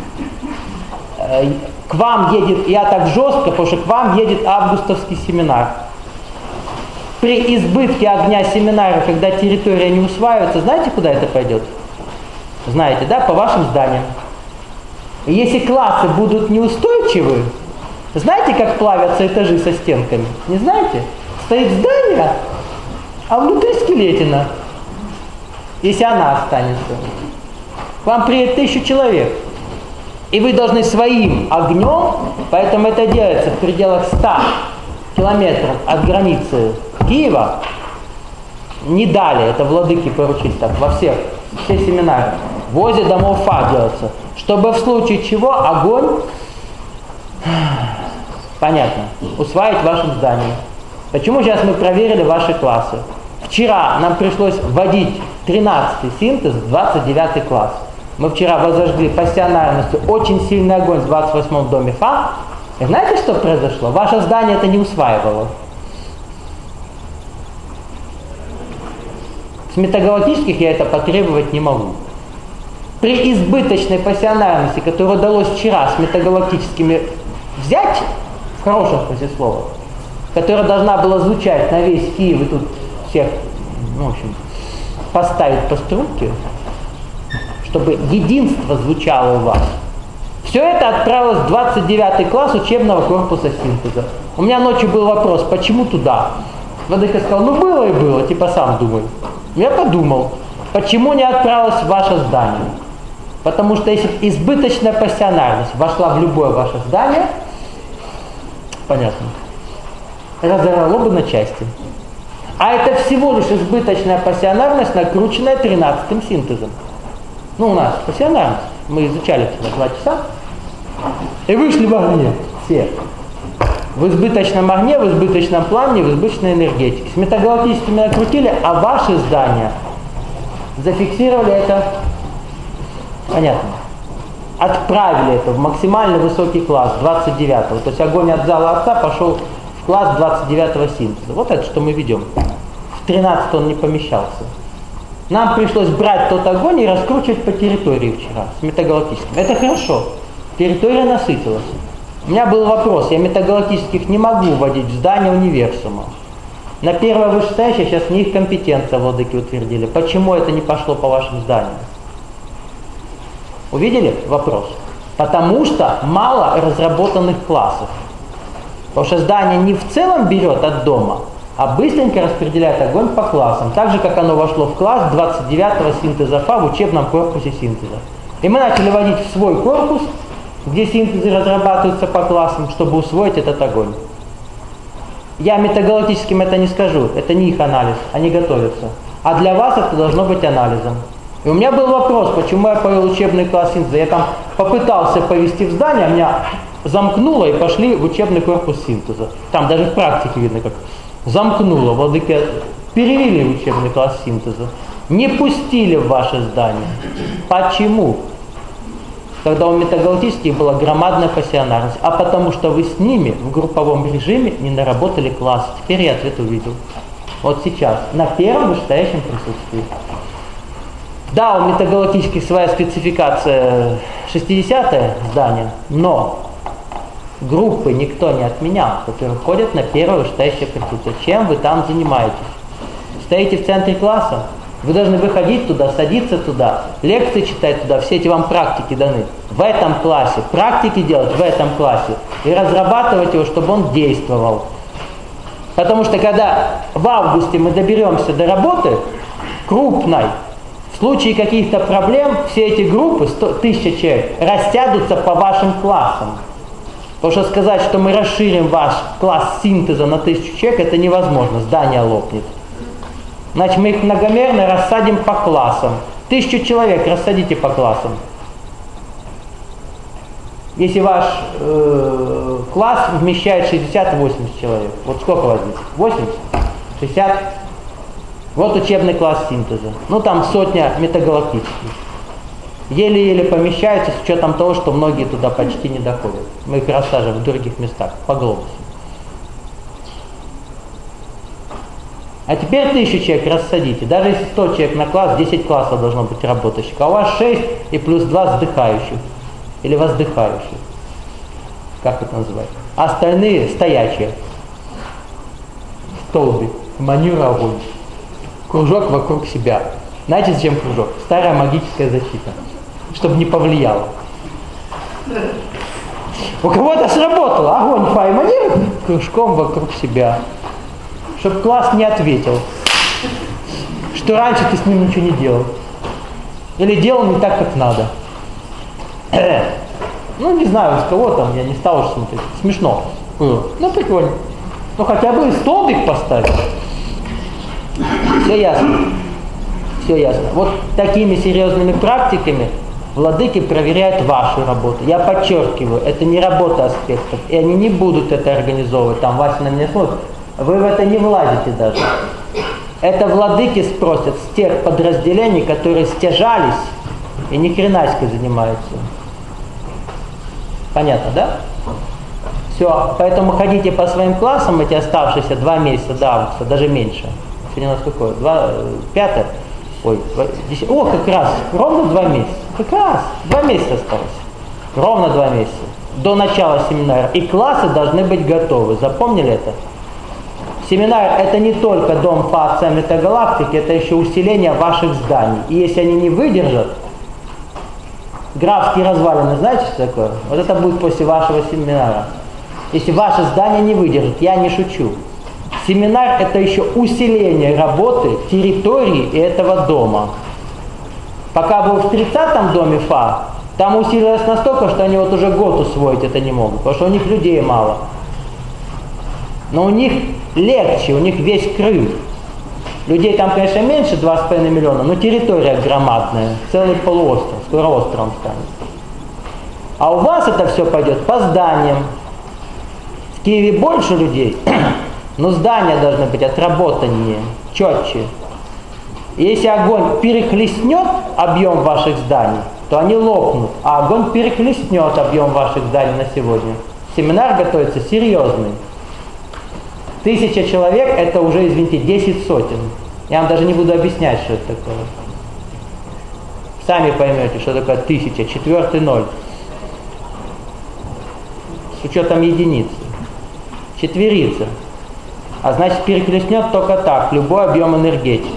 К вам едет, я так жестко, потому что к вам едет августовский семинар. При избытке огня семинара, когда территория не усваивается, знаете, куда это пойдет? Знаете, да, по вашим зданиям. И если классы будут неустойчивы, знаете, как плавятся этажи со стенками? Не знаете? Стоит здание, а внутри скелетина, если она останется. К вам приедет тысячу человек. И вы должны своим огнем, поэтому это делается в пределах ста километров от границы Киева, не дали, это владыки поручили так, во всех, все семинары, возле домов Фа делается, чтобы в случае чего огонь, понятно, усваивать в вашем здании. Почему сейчас мы проверили ваши классы? Вчера нам пришлось вводить тринадцатый синтез, двадцать девятый класс. Мы вчера возожгли пассионарностью очень сильный огонь в двадцать восьмом доме Фа. И знаете, что произошло? Ваше здание это не усваивало. С метагалактических я это потребовать не могу. При избыточной пассионарности, которую удалось вчера с метагалактическими взять, в хорошем смысле слова, которая должна была звучать на весь Киев и тут всех, ну, в общем, поставить по струнке, чтобы единство звучало у вас. Все это отправилось в двадцать девятый класс учебного корпуса синтеза. У меня ночью был вопрос, почему туда? Владыка сказал, ну было и было, типа сам думай. Я подумал, почему не отправилось в ваше здание? Потому что если избыточная пассионарность вошла в любое ваше здание, понятно, разорвало бы на части. А это всего лишь избыточная пассионарность, накрученная тринадцатым синтезом. Ну, у нас пассионарность. Мы изучали это на два часа. И вышли в огне все. В избыточном огне, в избыточном пламени, в избыточной энергетике. С метагалактическими накрутили, а ваши здания зафиксировали это, понятно, отправили это в максимально высокий класс, двадцать девятого. То есть огонь от зала отца пошел в класс двадцать девятого синтеза. Вот это, что мы ведем. В тринадцатый он не помещался. Нам пришлось брать тот огонь и раскручивать по территории вчера с метагалактическим. Это хорошо. Территория насытилась. У меня был вопрос, я метагалактических не могу вводить в здание универсума. На первое вышестоящее сейчас не их компетенция, владыки утвердили. Почему это не пошло по вашим зданиям? Увидели вопрос? Потому что мало разработанных классов. Потому что здание не в целом берет от дома, а быстренько распределяет огонь по классам. Так же, как оно вошло в класс двадцать девятого синтеза Фа в учебном корпусе синтеза. И мы начали вводить в свой корпус, где синтезы разрабатываются по классам, чтобы усвоить этот огонь. Я метагалактическим это не скажу, это не их анализ, они готовятся. А для вас это должно быть анализом. И у меня был вопрос, почему я повел учебный класс синтеза. Я там попытался повести в здание, а меня замкнуло и пошли в учебный корпус синтеза. Там даже в практике видно, как замкнуло. Владыки перевели в учебный класс синтеза. Не пустили в ваше здание. Почему? Когда у метагалактических была громадная пассионарность. А потому что вы с ними в групповом режиме не наработали класс. Теперь я ответ увидел. Вот сейчас, на первом вышестоящем присутствии. Да, у метагалактических своя спецификация шестидесятое здание, но группы никто не отменял, которые входят на первое вышестоящее присутствие. Чем вы там занимаетесь? Стоите в центре класса? Вы должны выходить туда, садиться туда, лекции читать туда, все эти вам практики даны. В этом классе, практики делать в этом классе и разрабатывать его, чтобы он действовал. Потому что когда в августе мы доберемся до работы крупной, в случае каких-то проблем все эти группы, сто, тысяча человек, растянутся по вашим классам. Потому что сказать, что мы расширим ваш класс синтеза на тысячу человек, это невозможно, здание лопнет. Значит, мы их многомерно рассадим по классам. Тысячу человек рассадите по классам. Если ваш э, класс вмещает шестьдесят-восемьдесят человек, вот сколько у вас здесь? восемьдесят? шестьдесят? Вот учебный класс синтеза. Ну там сотня метагалактических. Еле-еле помещаются с учетом того, что многие туда почти не доходят. Мы их рассаживаем в других местах, по глобусу. А теперь тысячу человек рассадите. Даже если сто человек на класс, десять классов должно быть работающих. А у вас шесть и плюс два вздыхающих. Или воздыхающих. Как это называется? А остальные стоячие. Столбик. Манюра огонь. Кружок вокруг себя. Знаете, зачем кружок? Старая магическая защита. Чтобы не повлияло. У кого-то сработало. Огонь Фа эманирует кружком вокруг себя. Чтобы класс не ответил, что раньше ты с ним ничего не делал. Или делал не так, как надо. Ну, не знаю, с кого там, я не стал уж смотреть. Смешно было. Ну, прикольно. Ну, хотя бы столбик поставить. Все ясно. Все ясно. Вот такими серьезными практиками владыки проверяют вашу работу. Я подчеркиваю, это не работа аспектов, и они не будут это организовывать. Там Вася на меня смотрит. Вы в это не влазите даже. Это владыки спросят с тех подразделений, которые стяжались и ни хренаськой занимаются. Понятно, да? Все, поэтому ходите по своим классам эти оставшиеся два месяца до августа, даже меньше. Сегодня у нас какое? Два, пятое? Ой, десять. О, как раз, ровно два месяца. Как раз, два месяца осталось. Ровно два месяца. До начала семинара. И классы должны быть готовы. Запомнили это? Семинар — это не только дом по отцам метагалактики, это еще усиление ваших зданий. И если они не выдержат, графские развалины, знаете, что такое? Вот это будет после вашего семинара. Если ваши здания не выдержат, я не шучу. Семинар — это еще усиление работы территории этого дома. Пока был в тридцатом доме Фа, там усилилось настолько, что они вот уже год усвоить это не могут, потому что у них людей мало. Но у них легче, у них весь Крым. Людей там, конечно, меньше, два с половиной миллиона, но территория громадная, целый полуостров, скоро островом станет. А у вас это все пойдет по зданиям. В Киеве больше людей, но здания должны быть отработаннее, четче. И если огонь перехлестнет объем ваших зданий, то они лопнут, а огонь перехлестнет объем ваших зданий на сегодня. Семинар готовится серьезный. Тысяча человек — это уже, извините, десять сотен. Я вам даже не буду объяснять, что это такое. Сами поймете, что такое тысяча, четвертый ноль. С учетом единицы. Четверица. А значит, перехлестнет только так, любой объем энергетики.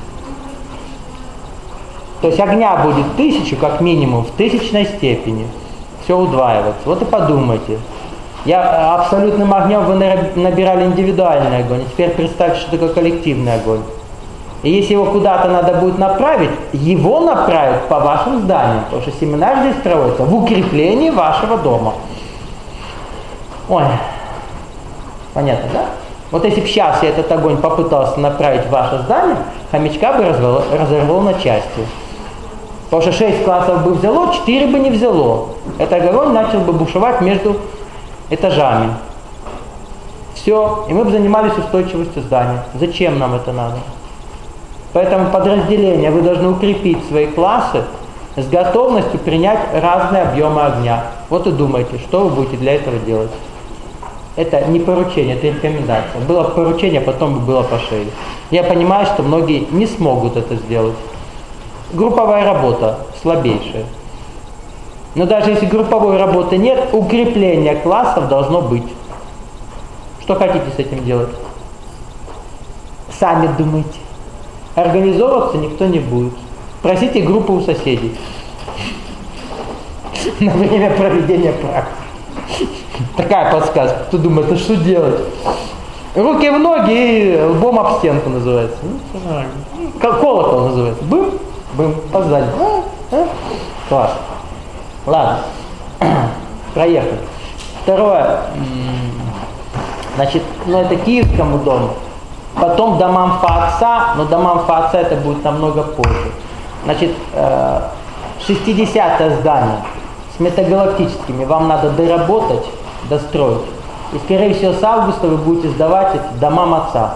То есть огня будет тысячу, как минимум, в тысячной степени. Все удваивается. Вот и подумайте. Я абсолютным огнем вы набирали индивидуальный огонь. Теперь представьте, что такое коллективный огонь. И если его куда-то надо будет направить, его направят по вашим зданиям. Потому что семинар здесь проводится в укреплении вашего дома. Ой, понятно, да? Вот если бы сейчас я этот огонь попытался направить в ваше здание, хомячка бы разорвал, разорвал на части. Потому что шесть классов бы взяло, четыре бы не взяло. Этот огонь начал бы бушевать между этажами. Все, и мы бы занимались устойчивостью здания. Зачем нам это надо? Поэтому подразделения вы должны укрепить свои классы с готовностью принять разные объемы огня. Вот и думайте, что вы будете для этого делать. Это не поручение, это рекомендация. Было поручение, потом бы было по шее. Я понимаю, что многие не смогут это сделать. Групповая работа слабейшая. Но даже если групповой работы нет, укрепление классов должно быть. Что хотите с этим делать? Сами думайте. Организовываться никто не будет. Просите группу у соседей на время проведения практики. Такая подсказка. Кто думает, а что делать? Руки в ноги и лбом об стенку называется. Колокол называется. Бым, бым, позади. А, а. Класс. Ладно, проехали. Второе, значит, ну это Киевскому дому, потом домам Фа-Отца, но домам Фа-Отца это будет намного позже. Значит, шестидесятое здание с метагалактическими вам надо доработать, достроить. И скорее всего с августа вы будете сдавать эти домам Отца.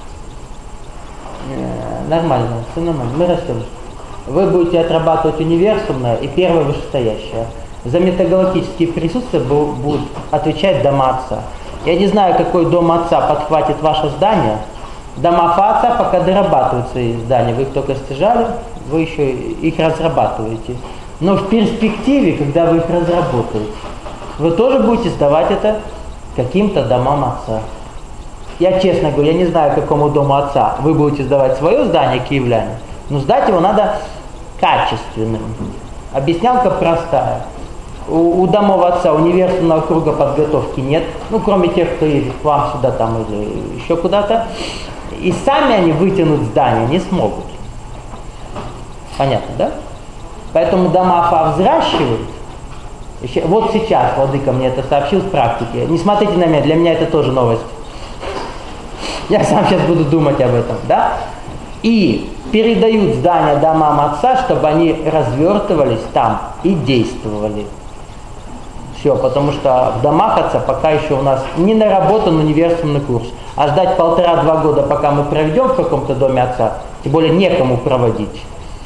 Нормально, все нормально, мы растем. Вы будете отрабатывать универсумное и первое вышестоящее. За метагалактические присутствия будут отвечать дома Отца. Я не знаю, какой дом Отца подхватит ваше здание. Дома Фа-Отца пока дорабатывают свои здания. Вы их только стяжали, вы еще их разрабатываете. Но в перспективе, когда вы их разработаете, вы тоже будете сдавать это каким-то домам Отца. Я честно говорю, я не знаю, какому дому Отца вы будете сдавать свое здание, киевляне, но сдать его надо качественным. Объяснялка простая. У, у домов Отца универсального круга подготовки нет, ну кроме тех, кто едет к вам сюда там или еще куда-то. И сами они вытянуть здание не смогут. Понятно, да? Поэтому дома Фа взращивают, Еще, вот сейчас владыка мне это сообщил с практики. Не смотрите на меня, для меня это тоже новость. Я сам сейчас буду думать об этом, да? И передают здания домам отца, чтобы они развертывались там и действовали. Все, потому что в домах отца пока еще у нас не наработан универсумный курс. А ждать полтора-два года, пока мы проведем в каком-то доме отца, тем более некому проводить.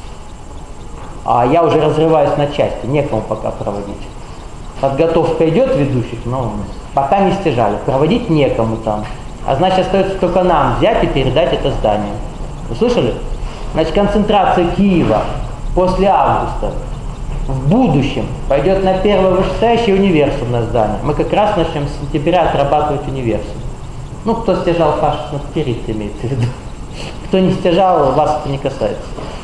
А я уже разрываюсь на части, некому пока проводить. Подготовка идет ведущих, но пока не стяжали. Проводить некому там. А значит, остается только нам взять и передать это здание. Вы слышали? Значит, концентрация Киева после августа в будущем пойдет на первое вышестоящее универсумное здание. Мы как раз начнем с сентября отрабатывать универсум. Ну, кто стяжал фашистный период, имеется в виду. Кто не стяжал, вас это не касается.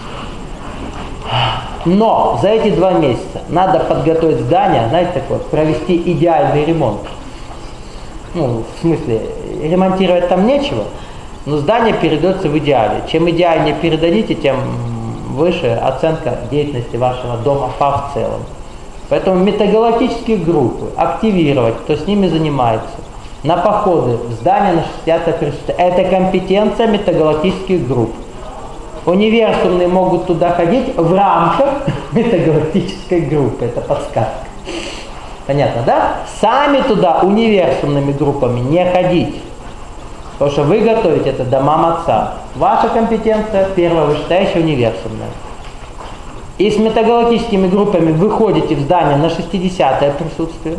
Но за эти два месяца надо подготовить здание, знаете, такое, провести идеальный ремонт. Ну, в смысле, ремонтировать там нечего, но здание передается в идеале. Чем идеальнее передадите, тем выше оценка деятельности вашего дома в целом. Поэтому метагалактические группы активировать, кто с ними занимается, на походы в здание на шестидесятое присутствие. Это компетенция метагалактических групп. Универсумные могут туда ходить в рамках метагалактической группы. Это подсказка. Понятно, да? Сами туда универсумными группами не ходить. Потому что вы готовите это домам отца. Ваша компетенция первая вышестоящая универсумная. И с метагалактическими группами вы ходите в здание на шестидесятое присутствие.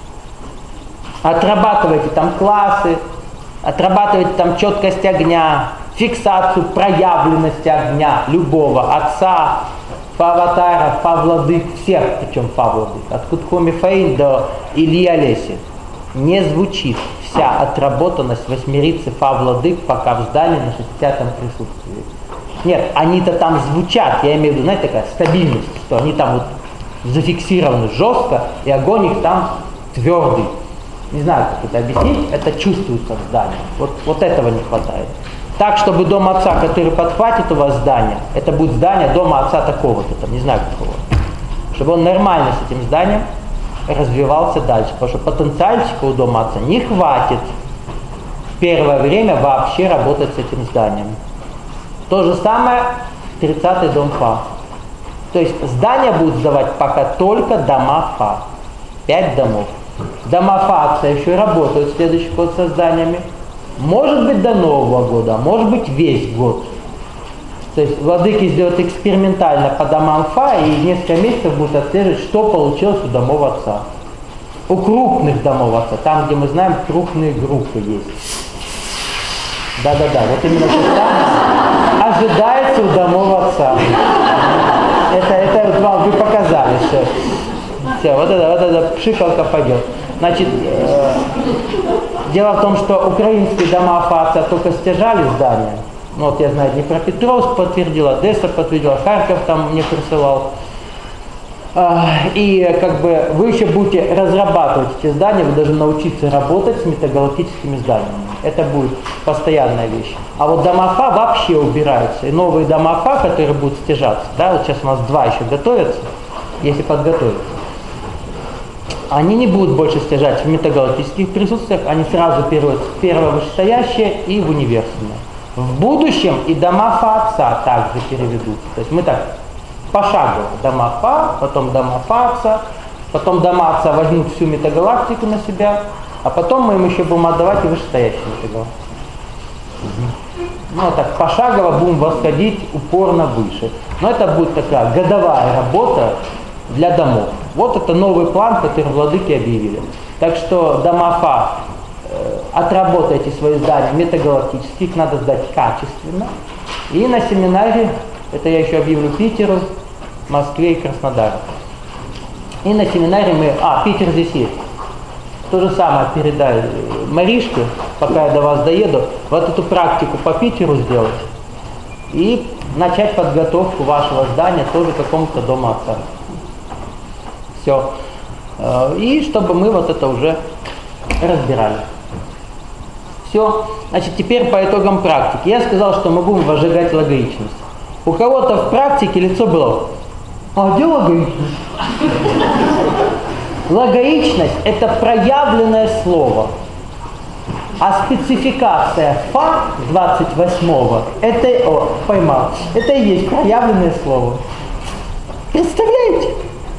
Отрабатываете там классы, отрабатываете там четкость огня, фиксацию проявленности огня любого отца, фа-аватара, фа-владык, всех, причем фа-владык, от Кутхоми Фаин до Ильи Олеси. Не звучит вся отработанность восьмерицы фа-владык, пока в здании на шестидесятом присутствии. Нет, они-то там звучат, я имею в виду, знаете, такая стабильность, что они там вот зафиксированы жестко, и огонь их там твердый. Не знаю, как это объяснить, это чувствуется в здании. Вот, вот этого не хватает. Так, чтобы дом отца, который подхватит у вас здание, это будет здание дома отца такого-то, там, не знаю какого. Чтобы он нормально с этим зданием развивался дальше. Потому что потенциальчика у дома отца не хватит в первое время вообще работать с этим зданием. То же самое тридцатый дом Фа. То есть здания будут сдавать пока только дома Фа. Пять домов. Дома Фа отца еще и работают в следующий год со зданиями. Может быть до Нового года, а может быть весь год. То есть владыки сделают экспериментально по домам Фа и несколько месяцев будут отслеживать, что получилось у домов отца. У крупных домов отца, там, где мы знаем, крупные группы есть. Да-да-да, вот именно это ожидается у домов отца. Это, это вот вам вы показали все. Все, вот это, вот эта пшикалка пойдет. Значит, э, дело в том, что украинские дома Фа отца только стяжали здания. Ну, вот я знаю, Днепропетровск подтвердил, Одесса подтвердила, Харьков там мне присылал. А, и как бы вы еще будете разрабатывать эти здания, вы должны научиться работать с метагалактическими зданиями. Это будет постоянная вещь. А вот дома Фа вообще убираются. И новые дома Фа, которые будут стяжаться, да, вот сейчас у нас два еще готовятся, если подготовиться, они не будут больше стяжать в метагалактических присутствиях, они сразу переводятся в первое вышестоящее и в универсумное. В будущем и дома Фа отца также переведут. То есть мы так пошагово. Дома Фа, потом дома Фа отца, потом дома отца возьмут всю метагалактику на себя, а потом мы им еще будем отдавать и вышестоящую метагалактику. Ну, так пошагово будем восходить упорно выше. Но это будет такая годовая работа для домов. Вот это новый план, который владыки объявили. Так что дома Фа, э, отработайте свои здания метагалактические, их надо сдать качественно. И на семинаре, это я еще объявлю Питеру, Москве и Краснодару. И на семинаре мы, а, Питер здесь есть. То же самое передай Маришке, пока я до вас доеду, вот эту практику по Питеру сделать. И начать подготовку вашего здания тоже к какому-то дому отца. Все. И чтобы мы вот это уже разбирали. Все. Значит, теперь по итогам практики. Я сказал, что мы будем возжигать логичность. У кого-то в практике лицо было: а где логичность? логоичность – это проявленное слово. А спецификация фа двадцать восьмого – это, о, поймал, это и есть проявленное слово. Представляете?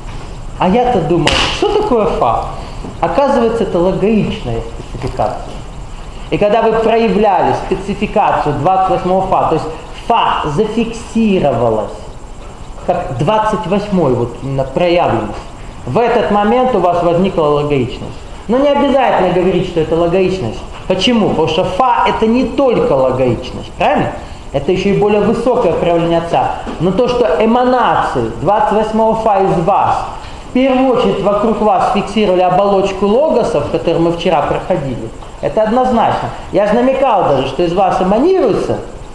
А я-то думал, что такое фа? Оказывается, это логоичная спецификация. И когда вы проявляли спецификацию двадцать восьмого фа, то есть фа зафиксировалась как двадцать восьмой, вот именно проявленность, в этот момент у вас возникла логоичность. Но не обязательно говорить, что это логоичность. Почему? Потому что фа это не только логоичность, правильно? Это еще и более высокое проявление отца. Но то, что эманации двадцать восьмого фа из вас в первую очередь вокруг вас фиксировали оболочку логосов, которую мы вчера проходили, это однозначно. Я же намекал даже, что из вас эманируется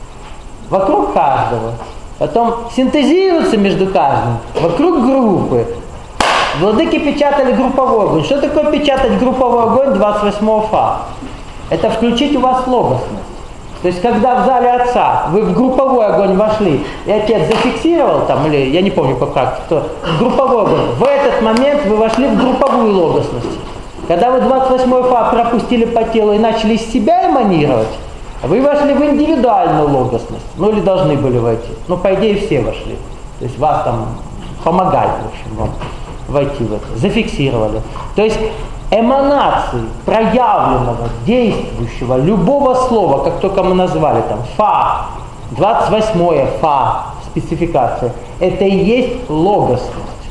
вокруг каждого. Потом синтезируется между каждым вокруг группы. Владыки печатали групповой огонь. Что такое печатать групповой огонь двадцать восьмого фа? Это включить у вас логосность. То есть, когда в зале отца вы в групповой огонь вошли, и отец зафиксировал там, или я не помню по практике, то групповой огонь, в этот момент вы вошли в групповую логосность. Когда вы двадцать восьмой фа пропустили по телу и начали из себя эманировать, вы вошли в индивидуальную логосность. Ну или должны были войти. Ну, по идее, все вошли. То есть вас там помогали, в общем, вам войти в это. Зафиксировали. То есть эманации проявленного, действующего, любого слова, как только мы назвали там фа, двадцать восьмое фа, спецификация, это и есть логосность.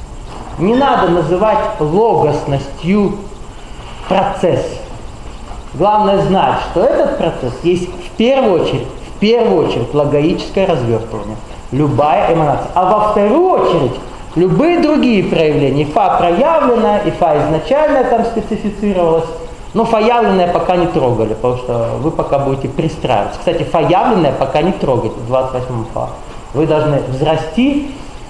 Не надо называть логосностью процесс. Главное знать, что этот процесс есть в первую очередь, в первую очередь логоическое развертывание. Любая эманация. А во вторую очередь любые другие проявления. И фа проявленная, и фа изначально там специфицировалась. Но фа явленная пока не трогали, потому что вы пока будете пристраиваться. Кстати, фа явленная пока не трогать в двадцать восьмом фа. Вы должны взрасти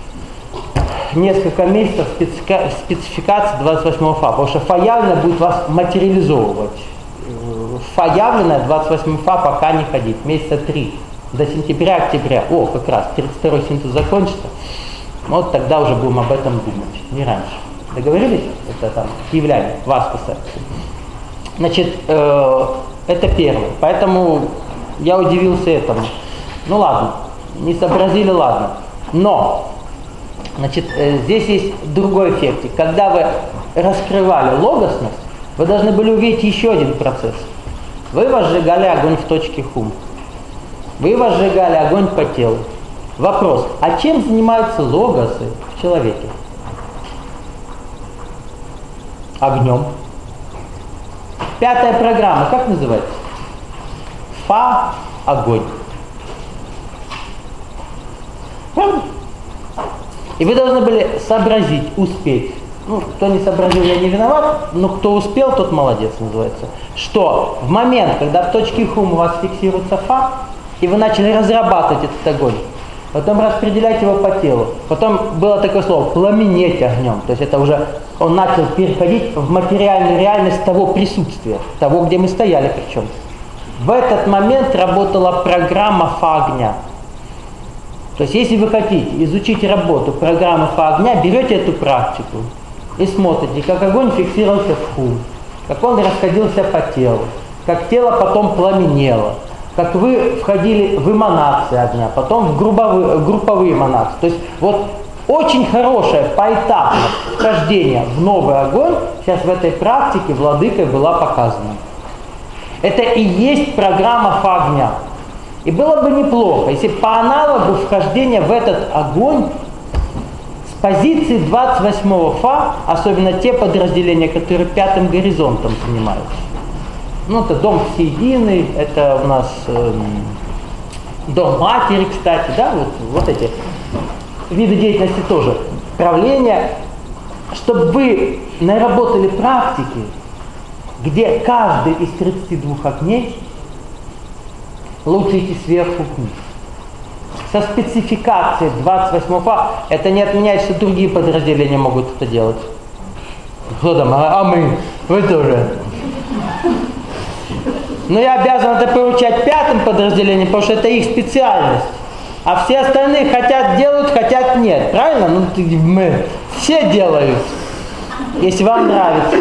несколько месяцев спецификации двадцать восьмого фа, потому что фа явленная будет вас материализовывать. Фа явленная, двадцать восьмой фа пока не ходить, месяца три, до сентября-октября. О, как раз, тридцать второй синтез закончится. Вот тогда уже будем об этом думать, не раньше. Договорились? Это там киевляне, вас касается. Значит, э, это первое. Поэтому я удивился этому. Ну ладно, не сообразили, ладно. Но, значит, э, здесь есть другой эффект. Когда вы раскрывали логосность, вы должны были увидеть еще один процесс. Вы возжигали огонь в точке хум. Вы возжигали огонь по телу. Вопрос, а чем занимаются логосы в человеке? Огнем. Пятая программа, как называется? Фа – огонь. Правда? И вы должны были сообразить, успеть. Ну, кто не сообразил, я не виноват, но кто успел, тот молодец, называется. Что в момент, когда в точке хум у вас фиксируется фа, и вы начали разрабатывать этот огонь, потом распределять его по телу, потом было такое слово «пламенеть огнем», то есть это уже он начал переходить в материальную реальность того присутствия, того, где мы стояли причем. В этот момент работала программа фа огня. То есть если вы хотите изучить работу программы фа огня, берете эту практику и смотрите, как огонь фиксировался в хум, как он расходился по телу, как тело потом пламенело, как вы входили в эманации огня, потом в групповые, в групповые эманации. То есть вот очень хорошее поэтапное вхождение в новый огонь сейчас в этой практике владыкой была показана. Это и есть программа фа огня. И было бы неплохо, если по аналогу вхождения в этот огонь с позиции двадцать восьмого фа, особенно те подразделения, которые пятым горизонтом занимаются. Ну, это дом всеединый, это у нас эм, дом матери, кстати, да, вот, вот эти виды деятельности тоже. Правление, чтобы вы наработали практики, где каждый из тридцати двух огней лучше идти сверху вниз. Со спецификацией двадцать восьмого фа это не отменяет, что другие подразделения могут это делать. Кто там? А, а мы? Вы тоже. Но я обязан это поручать пятым подразделениям, потому что это их специальность. А все остальные хотят делают, хотят нет. Правильно? Ну, мы все делают. Если вам нравится.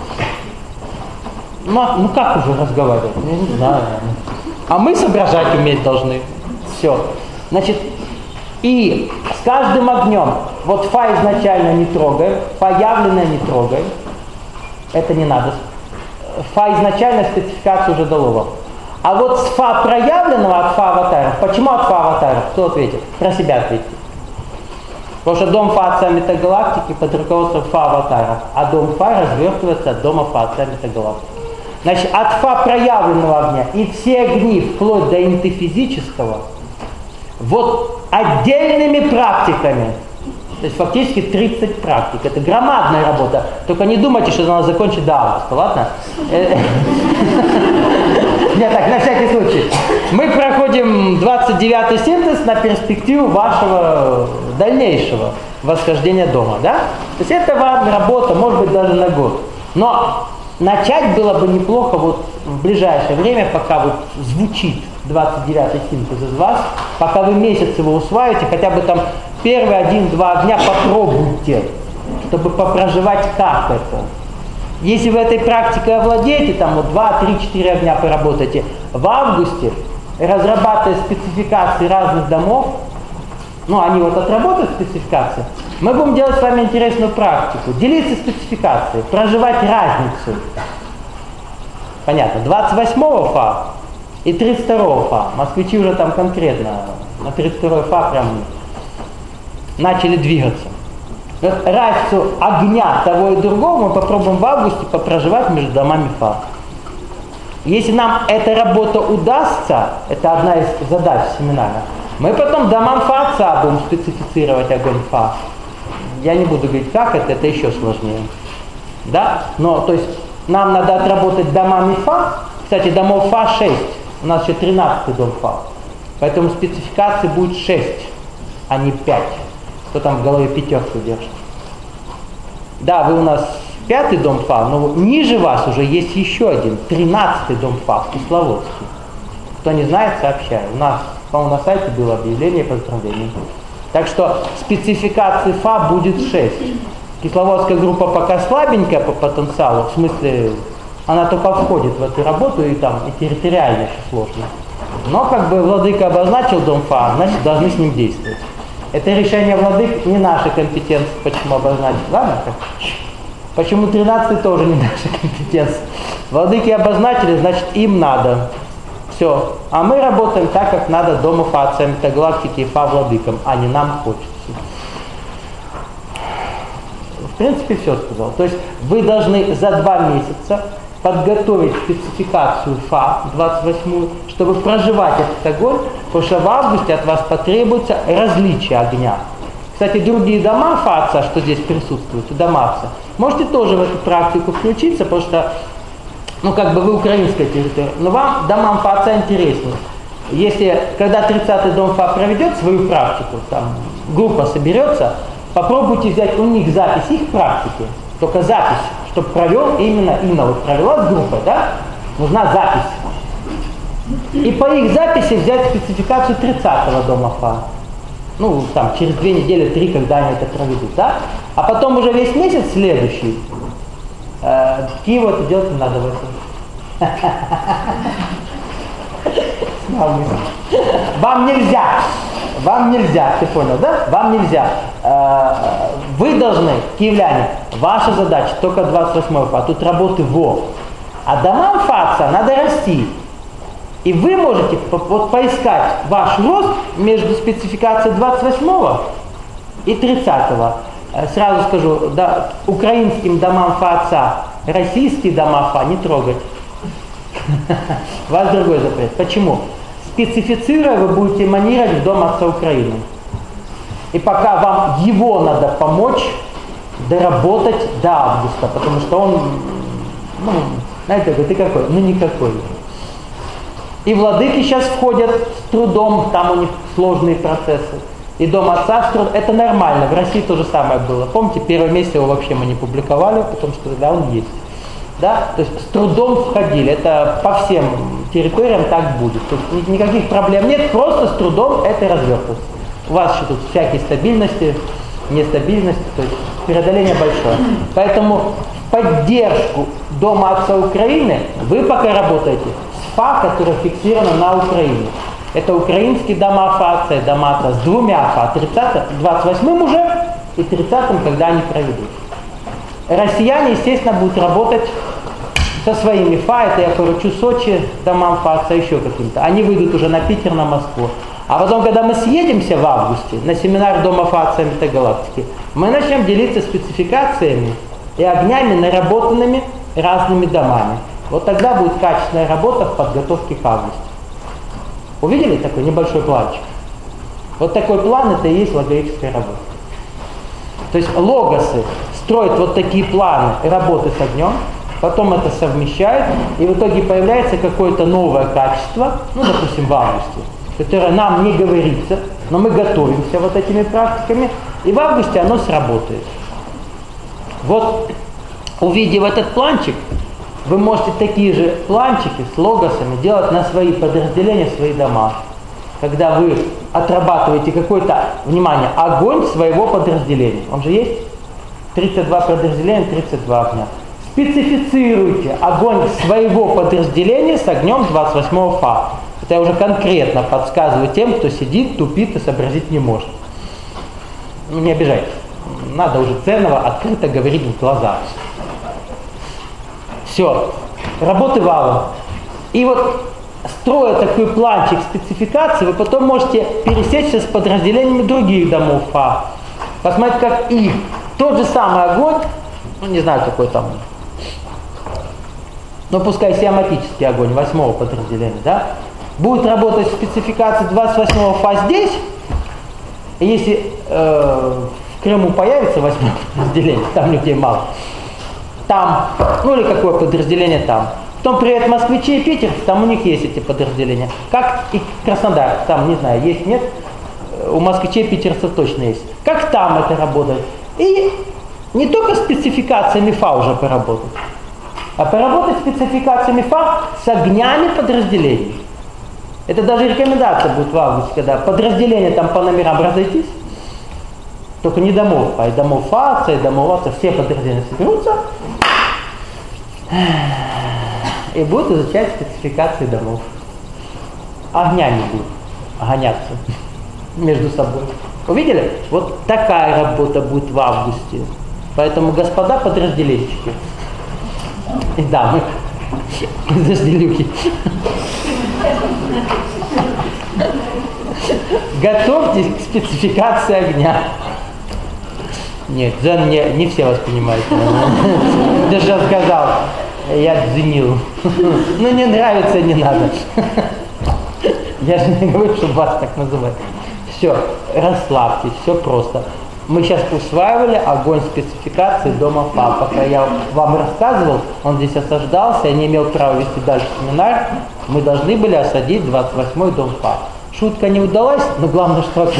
Ну, ну как уже разговаривать? Я не знаю. А мы соображать уметь должны. Все. Значит, и с каждым огнем, вот фа изначально не трогаем, фа явленное не трогаем. Это не надо. Фа изначально спецификацию уже дало вам. А вот с фа проявленного от фа аватаров, почему от фа аватаров? Кто ответит? Про себя ответит. Потому что дом фа отца метагалактики под руководством фа аватаров, а дом фа развертывается от дома фа отца метагалактики. Значит, от фа проявленного огня и все огни, вплоть до интофизического, вот отдельными практиками, то есть фактически тридцать практик. Это громадная работа. Только не думайте, что надо закончить до августа, ладно? Нет, так, на всякий случай. Мы проходим двадцать девятый синтез на перспективу вашего дальнейшего восхождения дома, да? То есть это вам работа, может быть, даже на год. Но начать было бы неплохо вот в ближайшее время, пока вот звучит двадцать девятый синтез из вас, пока вы месяц его усваиваете, хотя бы там первый один-два огня попробуйте, чтобы попроживать, как это. Если вы этой практикой овладеете, там вот два-три-четыре огня поработаете, в августе, разрабатывая спецификации разных домов, ну они вот отработают спецификации, мы будем делать с вами интересную практику, делиться спецификацией, проживать разницу. Понятно, двадцать восьмого фа и тридцать второго фа. Москвичи уже там конкретно на тридцать второй фа прям начали двигаться. Вот разницу огня того и другого мы попробуем в августе попроживать между домами фа. Если нам эта работа удастся, это одна из задач семинара, мы потом домам фа отца будем специфицировать огонь фа. Я не буду говорить, как это, это еще сложнее. Да? Но, то есть, нам надо отработать домами фа. Кстати, домов фа шесть. У нас еще тринадцатый дом фа. Поэтому спецификации будет шесть, а не пять. Кто там в голове пятерку держит? Да, вы у нас пятый дом фа, но ниже вас уже есть еще один, тринадцатый дом фа, Кисловодский. Кто не знает, сообщаю. У нас, по-моему, на сайте было объявление поздравлений. Так что спецификации фа будет шесть. Кисловодская группа пока слабенькая по потенциалу, в смысле, она только входит в эту работу и там и территориально еще сложно. Но как бы владыка обозначил дом фа, значит должны с ним действовать. Это решение владык не наша компетенция, почему обозначить. Ладно? Почему тринадцатый тоже не наша компетенция. Владыки обозначили, значит им надо. Все. А мы работаем так, как надо дома фа отца метагалактики и фа владыкам, а не нам хочется. В принципе, все сказал. То есть вы должны за два месяца подготовить спецификацию фа двадцать восьмую, чтобы проживать этот огонь, потому что в августе от вас потребуется различие огня. Кстати, другие дома фа отца, что здесь присутствуют, дома отца, можете тоже в эту практику включиться, потому что, ну, как бы вы украинская территория, но вам домам фа отца интереснее. Если, когда тридцатый дом фа проведет свою практику, там группа соберется, попробуйте взять у них запись их практики, только запись, чтобы провел именно Инна, вот провела с группой, да, нужна запись. И по их записи взять спецификацию тридцатого дома фа. Ну, там, через две недели, три, когда они это проведут, да. А потом уже весь месяц следующий, э, Киеву это делать не надо в этом. Вам нельзя, вам нельзя, ты понял, да? Вам нельзя. Вы должны, киевляне, ваша задача только двадцать восьмого фа, тут работы во. А домам фа отца надо расти. И вы можете вот поискать ваш рост между спецификацией двадцать восьмого и тридцатого. Сразу скажу, да, украинским домам фа отца российские дома фа не трогать. У вас другой запрет. Почему? Специфицируя, вы будете манировать в дом отца Украины. И пока вам его надо помочь доработать до августа, потому что он, ну, знаете, ты какой? Ну, никакой. И владыки сейчас входят с трудом, там у них сложные процессы. И дом отца с трудом. Это нормально, в России то же самое было. Помните, первый месяц его вообще мы не публиковали, потому что да, он есть. Да? То есть с трудом входили. Это по всем территориям так будет. Тут никаких проблем нет, просто с трудом это развертывается. У вас еще тут всякие стабильности, нестабильности, то есть преодоление большое. Поэтому в поддержку Дома Отца Украины вы пока работаете с ФА, которая фиксирована на Украине. Это украинские дома ФА, Отца и Дома Отца с двумя ФА, тридцатым, двадцать восьмым уже и тридцатым, когда они проведут. Россияне, естественно, будут работать со своими ФА, это я поручу Сочи, домам ФА, Отца, еще каким-то. Они выйдут уже на Питер, на Москву. А потом, когда мы съедемся в августе на семинар Дома ФА, Отца Метагалактики, мы начнем делиться спецификациями и огнями, наработанными разными домами. Вот тогда будет качественная работа в подготовке к августу. Увидели такой небольшой планчик? Вот такой план, это и есть логоическая работа. То есть логосы строят вот такие планы работы с огнем, потом это совмещают, и в итоге появляется какое-то новое качество, ну, допустим, в августе, которое нам не говорится, но мы готовимся вот этими практиками, и в августе оно сработает. Вот, увидев этот планчик, вы можете такие же планчики с логосами делать на свои подразделения, свои дома. Когда вы отрабатываете какой-то, внимание, огонь своего подразделения. Он же есть? тридцать два подразделения, тридцать два огня. Специфицируйте огонь своего подразделения с огнем двадцать восьмого ФА. Это я уже конкретно подсказываю тем, кто сидит, тупит и сообразить не может. Ну, не обижайтесь. Надо уже ценного открыто говорить в глаза. Все. Работы валом. И вот, строя такой планчик спецификации, вы потом можете пересечься с подразделениями других домов ФА. Посмотрите, как их. Тот же самый огонь, ну не знаю какой там, но пускай сиаматический огонь восьмого подразделения, да, будет работать в спецификации двадцать восьмого ФА здесь, и если э, в Крыму появится восьмое подразделение, там людей мало, там, ну или какое подразделение там, потом приедут москвичи и Питер, там у них есть эти подразделения, как и Краснодар, там, не знаю, есть, нет, у москвичей и питерцев точно есть, как там это работает, и не только спецификациями ФА уже поработать, а поработать спецификациями ФА с огнями подразделений. Это даже рекомендация будет в августе, когда подразделения там по номерам разойтись, только не домов, а и домов ФА, и домов АЦ, все подразделения соберутся и будут изучать спецификации домов. Огнями будут гоняться между собой. Увидели? Вот такая работа будет в августе. Поэтому, господа подразделенчики и дамы, подразделюки, готовьтесь к спецификации огня. Нет, дзен не, не все вас понимают. Даже сказал, я дзенил. Ну не нравится, не надо. Я же не говорю, чтобы вас так называть. Все, расслабьтесь, все просто. Мы сейчас усваивали огонь спецификации дома ФА. Пока я вам рассказывал, он здесь осаждался, я не имел права вести дальше семинар. Мы должны были осадить двадцать восьмой дом ФА. Шутка не удалась, но главное, что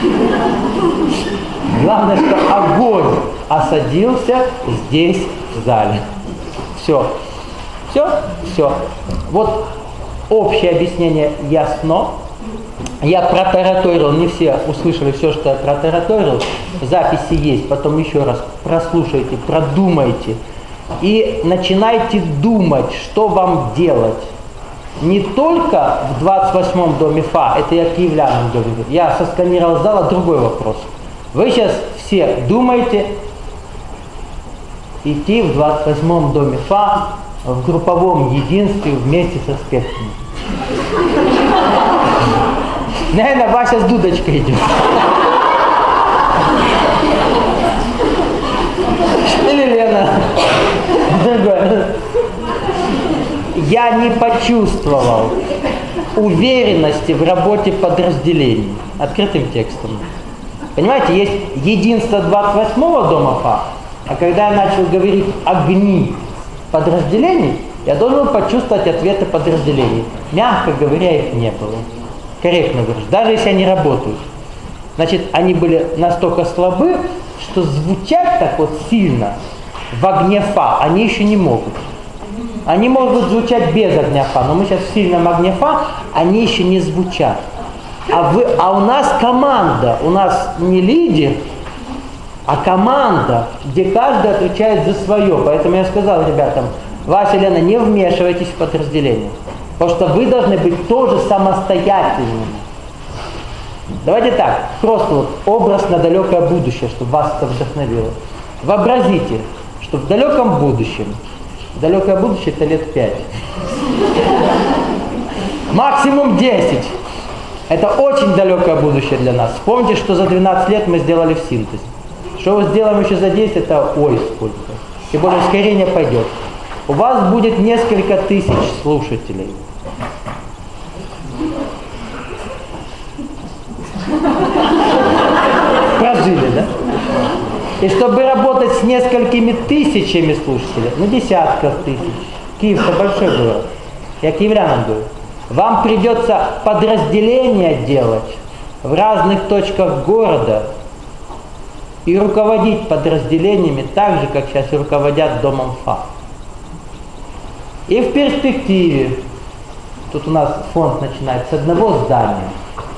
главное, что огонь осадился здесь, в зале. Все. Все? Все. Вот общее объяснение ясно. Я протараторил, не все услышали все, что я протараторил. Записи есть, потом еще раз прослушайте, продумайте. И начинайте думать, что вам делать. Не только в двадцать восьмом доме ФА, это я киевлянам говорю. Я сосканировал зала, другой вопрос. Вы сейчас все думаете идти в двадцать восьмом доме ФА в групповом единстве вместе со спецами. Наверное, Вася с дудочкой идет. Или Лена. Другое. Я не почувствовал уверенности в работе подразделений. Открытым текстом. Понимаете, есть единство двадцать восьмого дома ФА, а когда я начал говорить огни подразделений, я должен был почувствовать ответы подразделений. Мягко говоря, их не было. Корректно говорю, даже если они работают. Значит, они были настолько слабы, что звучать так вот сильно в огне ФА они еще не могут. Они могут звучать без огня ФА, но мы сейчас в сильном огне ФА, они еще не звучат. А, вы, а у нас команда, у нас не лидер, а команда, где каждый отвечает за свое. Поэтому я сказал ребятам, Вася, Лена, не вмешивайтесь в подразделение, потому что вы должны быть тоже самостоятельными. Давайте так, просто вот образ на далекое будущее, чтобы вас это вдохновило. Вообразите, что в далеком будущем, далекое будущее это лет пять, максимум десять. Это очень далекое будущее для нас. Вспомните, что за двенадцать лет мы сделали в синтезе. Что мы сделаем еще за десять, это ой сколько. Тем более ускорение пойдет. У вас будет несколько тысяч слушателей. Прожили, да? И чтобы работать с несколькими тысячами слушателей, ну десятков тысяч, Киев-то большой город, я киевлянам говорю, вам придется подразделения делать в разных точках города и руководить подразделениями так же, как сейчас руководят Домом ФА. И в перспективе, тут у нас фонд начинается с одного здания,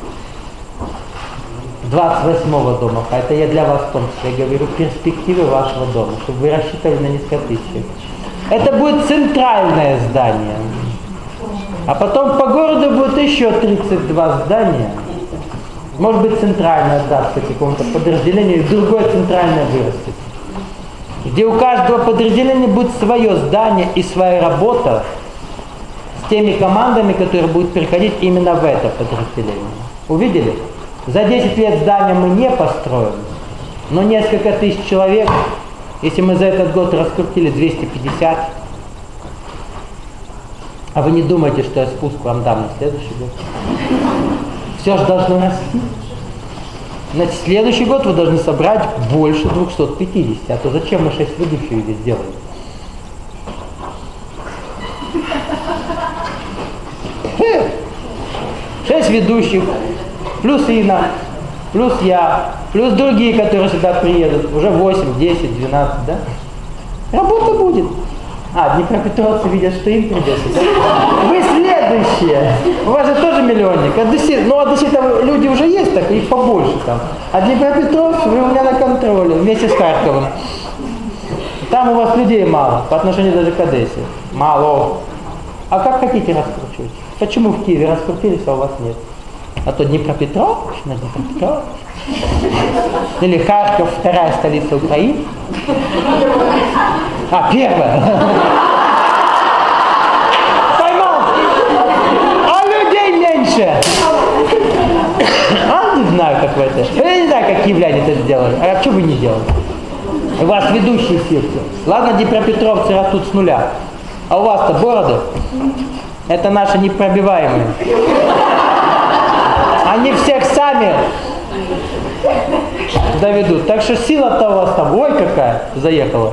двадцать восьмого дома, а это я для вас в том числе говорю, перспективы вашего дома, чтобы вы рассчитывали на несколько тысяч. Это будет центральное здание. А потом по городу будет еще тридцать два здания. Может быть, центральное отдастся какому-то подразделению, и другое центральное вырастет. Где у каждого подразделения будет свое здание и своя работа с теми командами, которые будут переходить именно в это подразделение. Увидели? За десять лет здание мы не построим, но несколько тысяч человек, если мы за этот год раскрутили двести пятьдесят, а вы не думаете, что я спуск вам дам на следующий год? Все же должно расти. Значит, следующий год вы должны собрать больше двухсот пятидесяти, а то зачем мы шесть ведущих здесь делаем? Шесть ведущих, плюс Инна, плюс я, плюс другие, которые сюда приедут, уже восемь, десять, двенадцать, да? Работа будет. А, днепропетровцы видят, что им придется. Вы следующие. У вас же тоже миллионник. Одессе, ну, Одессе там люди уже есть, так их побольше там. А Днепропетровцы вы у меня на контроле, вместе с Харьковом. Там у вас людей мало, по отношению даже к Одессе. Мало. А как хотите раскручивать? Почему в Киеве раскрутились, а у вас нет? А то Днепропетровск, на Днепропетровск. Или Харьков, вторая столица Украины. А, первая. Поймал. А людей меньше. А, не знаю, как вы это. Я не знаю, как киевляне это сделали. А что вы не делали? У вас ведущие секты. Ладно, днепропетровцы растут с нуля. А у вас-то бороды? Это наши непробиваемые. Они всех сами доведут. Так что сила-то у вас там, ой, какая, заехала.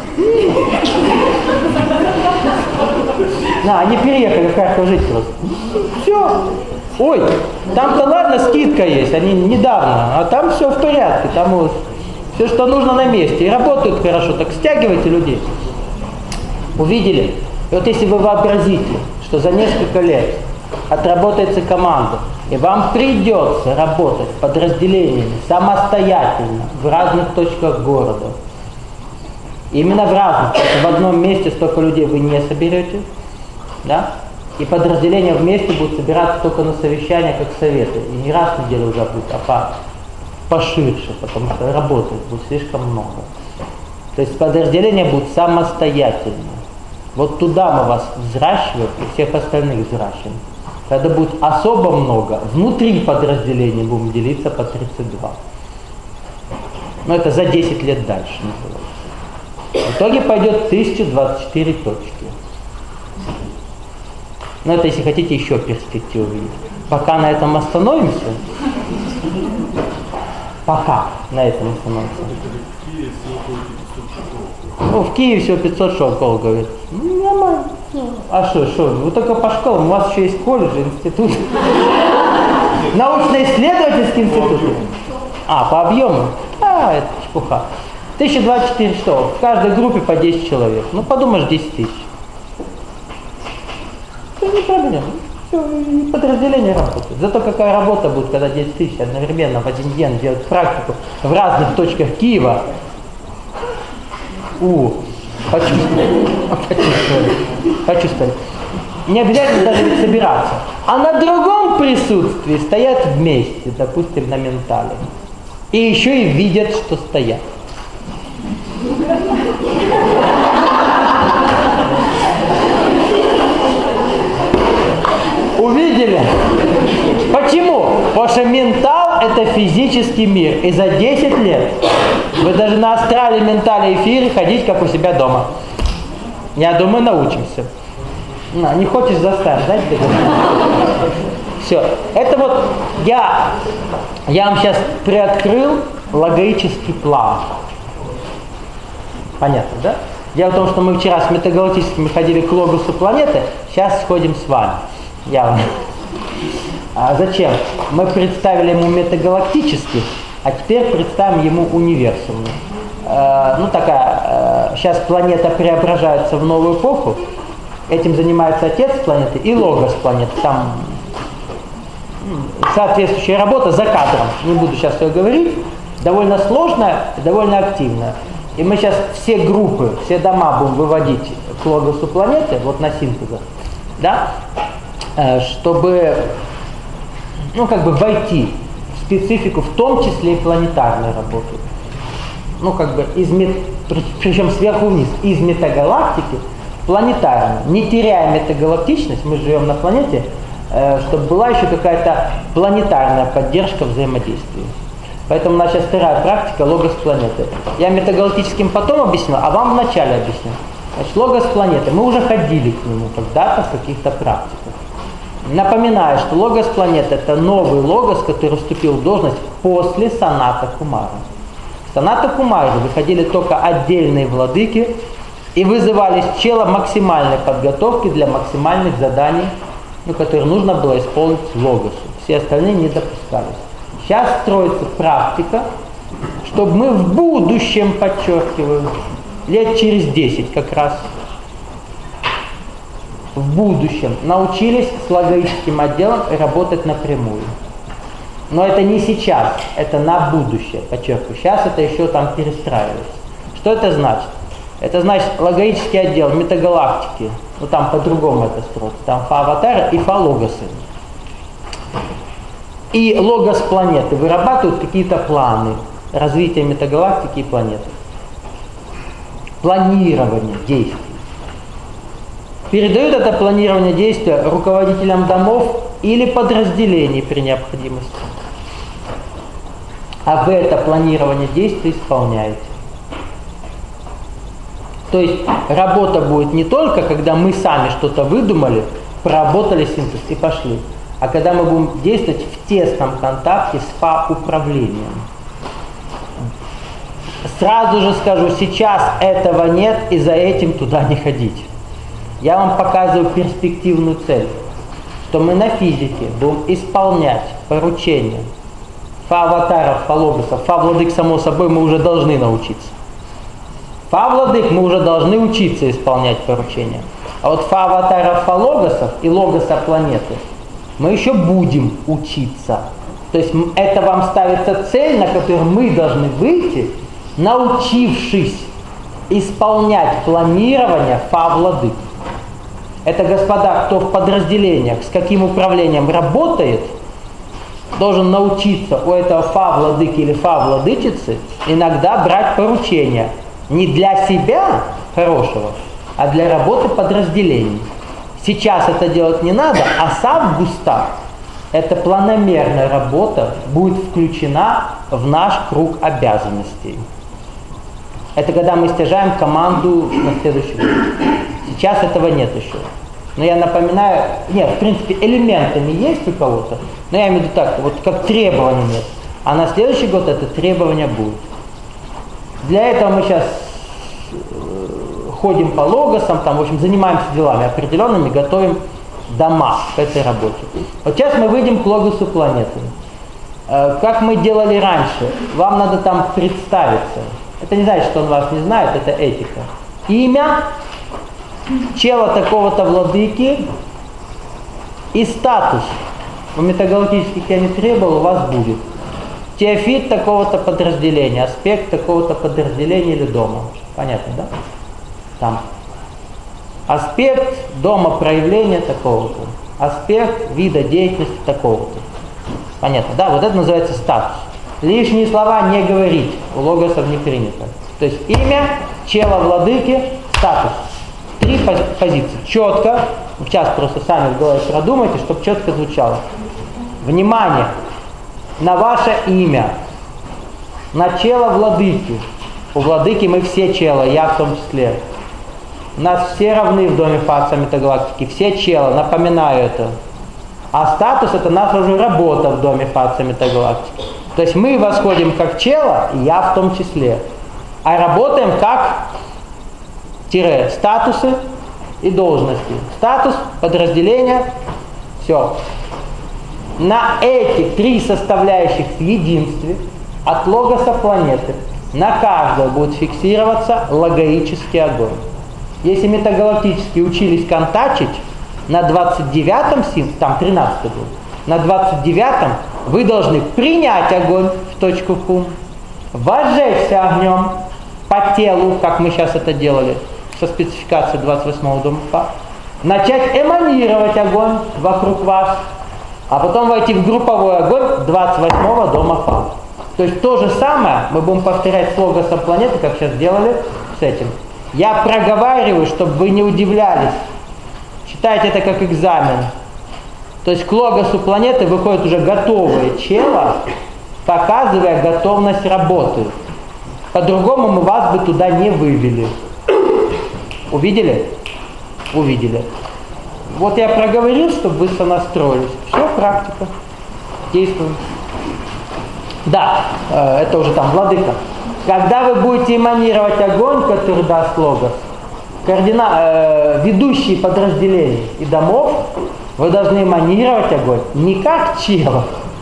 На, они переехали в Харьков жить просто. Все. Ой, там-то ладно, скидка есть, они недавно, а там все в порядке, там вот все, что нужно на месте, и работают хорошо, так стягивайте людей. Увидели? И вот если вы вообразите, что за несколько лет отработается команда, и вам придется работать подразделениями самостоятельно в разных точках города, именно в разных, в одном месте столько людей вы не соберете, да? И подразделения вместе будут собираться только на совещания, как советы. И не раз в неделю уже будет, а по, поширше, потому что работать будет слишком много. То есть подразделения будут самостоятельно. Вот туда мы вас взращиваем и всех остальных взращиваем. Когда будет особо много, внутри подразделений будем делиться по тридцать два. Но это за десять лет дальше называется. В итоге пойдет тысяча двадцать четыре точки. Но это если хотите еще перспективу видеть. Пока на этом остановимся. Пока на этом остановимся. Ну, в Киеве всего пятьсот школ, говорит. Ну, нормально. А что, что? Вы только по школам, у вас еще есть колледж, институт. Научно-исследовательский институт. А, по объему? А, это чепуха. тысяча двадцать четыре что? В каждой группе по десять человек. Ну, подумаешь, десять тысяч. Это не проблема. Все, и подразделение работает. Зато какая работа будет, когда десять тысяч одновременно в один день делают практику в разных точках Киева. У, почувствовали, почувствовали, почувствовали. Не обязательно даже ведь собираться. А на другом присутствии стоят вместе, допустим, на ментале. И еще и видят, что стоят. Увидели? Почему? Потому что ментал — это физический мир. И за десять лет вы даже на астрале, ментале, эфире ходить, как у себя дома. Я думаю, научимся. На, не хочешь — заставь, знаете? Все. Это вот я, я вам сейчас приоткрыл логический план. Понятно, да? Дело в том, что мы вчера с метагалактическими ходили к логосу планеты, сейчас сходим с вами. Я вам. А зачем? Мы представили ему метагалактический, а теперь представим ему универсумный. Э, ну такая, э, сейчас планета преображается в новую эпоху. Этим занимается отец планеты и логос планеты. Там соответствующая работа за кадром. Не буду сейчас все говорить. Довольно сложная и довольно активная. И мы сейчас все группы, все дома будем выводить к логосу планеты, вот на синтезах, да, чтобы, ну, как бы войти в специфику, в том числе и планетарной работы. Ну, как бы, из мет... причем сверху вниз, из метагалактики планетарно, не теряя метагалактичность, мы живем на планете, э, чтобы была еще какая-то планетарная поддержка взаимодействия. Поэтому у нас сейчас вторая практика — логос планеты. Я метагалактическим потом объясню, а вам вначале объясню. Значит, логос планеты, мы уже ходили к нему когда-то в каких-то практиках. Напоминаю, что логос планеты — это новый логос, который вступил в должность после Саната Кумара. В Саната Кумаре выходили только отдельные владыки и вызывались чела максимальной подготовки для максимальных заданий, ну, которые нужно было исполнить логосу. Все остальные не допускались. Сейчас строится практика, чтобы мы в будущем, подчеркиваю, лет через десять как раз, в будущем научились с логическим отделом работать напрямую. Но это не сейчас, это на будущее, подчеркиваю. Сейчас это еще там перестраивается. Что это значит? Это значит логический отдел метагалактики, ну там по-другому это строится, там фа-аватары и фа-логосы. И логос планеты вырабатывают какие-то планы развития метагалактики и планеты. Планирование действий. Передают это планирование действия руководителям домов или подразделений при необходимости. А вы это планирование действий исполняете. То есть работа будет не только, когда мы сами что-то выдумали, проработали синтез и пошли, а когда мы будем действовать в тесном контакте с фа-управлением. Сразу же скажу, сейчас этого нет, и за этим туда не ходить. Я вам показываю перспективную цель, что мы на физике будем исполнять поручения фа-аватаров, фа-логосов. Фа-владык, само собой, мы уже должны научиться. Фа-владык мы уже должны учиться исполнять поручения. А вот фа-аватаров, фа-логосов и логоса планеты мы еще будем учиться. То есть это вам ставится цель, на которую мы должны выйти, научившись исполнять планирование фа-владык. Это, господа, кто в подразделениях, с каким управлением работает, должен научиться у этого фа-владыки или фа-владычицы иногда брать поручения. Не для себя хорошего, а для работы подразделений. Сейчас это делать не надо, а с августа эта планомерная работа будет включена в наш круг обязанностей. Это когда мы стяжаем команду на следующий год. Сейчас этого нет еще. Но я напоминаю, нет, в принципе, элементами есть у кого-то, но я имею в виду так, вот как требований нет. А на следующий год это требование будет. Для этого мы сейчас ходим по логосам, там, в общем, занимаемся делами определенными, готовим дома к этой работе. Вот сейчас мы выйдем к логосу планеты. Как мы делали раньше, вам надо там представиться. Это не значит, что он вас не знает, это этика. Имя чела такого-то владыки И статус у метагалактических я не требовал, у вас будет. Теофит такого-то подразделения, аспект такого-то подразделения или дома. Понятно, да? Там. Аспект дома проявления такого-то. Аспект вида деятельности такого-то. Понятно, да? Вот это называется статус. Лишние слова не говорить, у логосов не принято. То есть имя, чело владыки, статус. Три позиции. Четко, сейчас просто сами в голове продумайте, чтобы четко звучало. Внимание на ваше имя, на чело владыки. У владыки мы все чело, я в том числе. У нас все равны в доме Фа метагалактики, все чело, напоминаю это. А статус это наша уже работа в доме Фа метагалактики. То есть мы восходим как чело, и я в том числе. А работаем как тире, статусы и должности. Статус, подразделение, все. На эти три составляющих в единстве от логоса планеты на каждого будет фиксироваться логоический огонь. Если метагалактические учились контачить, на двадцать девятом сим, там тринадцатый был, на двадцать девятом вы должны принять огонь в точку кум, возжечься огнем по телу, как мы сейчас это делали, со спецификацией двадцать восьмого дома Фа, начать эманировать огонь вокруг вас, а потом войти в групповой огонь двадцать восьмого дома Фа. То есть то же самое мы будем повторять с логосом планеты, как сейчас делали с этим. Я проговариваю, чтобы вы не удивлялись. Считайте это как экзамен. То есть к логосу планеты выходит уже готовое чело, показывая готовность работы. По-другому мы вас бы туда не вывели. Увидели? Увидели. Вот я проговорил, чтобы вы сонастроились. Все, практика. Действуем. Да, это уже там владыка. Когда вы будете эманировать огонь, который даст логос, координа... э, ведущие подразделений и домов, вы должны эманировать огонь не как чело,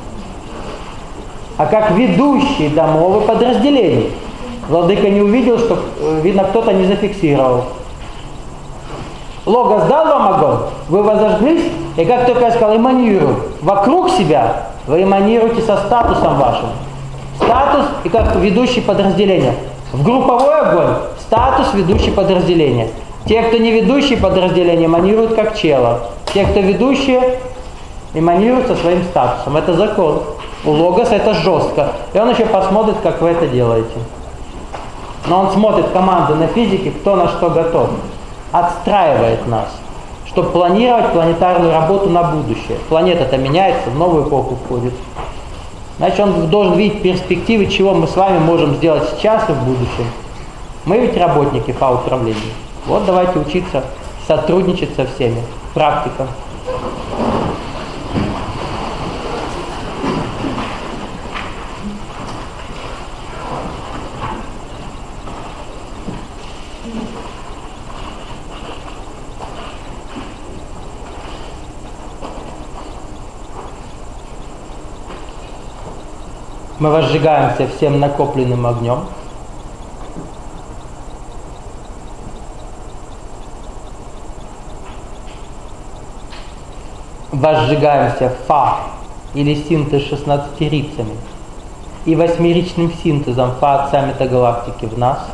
а как ведущие домов и подразделений. Владыка не увидел, что, видно, кто-то не зафиксировал. Логос дал вам огонь, вы возожглись, и как только я сказал эманирую вокруг себя, вы эманируете со статусом вашим. Статус и как ведущий подразделение. В групповой огонь статус ведущий подразделение. Те, кто не ведущий подразделение, эманируют как чело. Те, кто ведущие, эманируют со своим статусом. Это закон. У логоса это жестко. И он еще посмотрит, как вы это делаете. Но он смотрит команды на физике, кто на что готов. Отстраивает нас, чтобы планировать планетарную работу на будущее. Планета-то меняется, в новую эпоху входит. Значит, он должен видеть перспективы, чего мы с вами можем сделать сейчас и в будущем. Мы ведь работники Фа-управления. Вот давайте учиться сотрудничать со всеми. Практика. Мы возжигаемся всем накопленным огнем. Возжигаемся Фа или синтез шестнадцатирицами и восьмеричным синтезом Фа Отца Метагалактики в нас.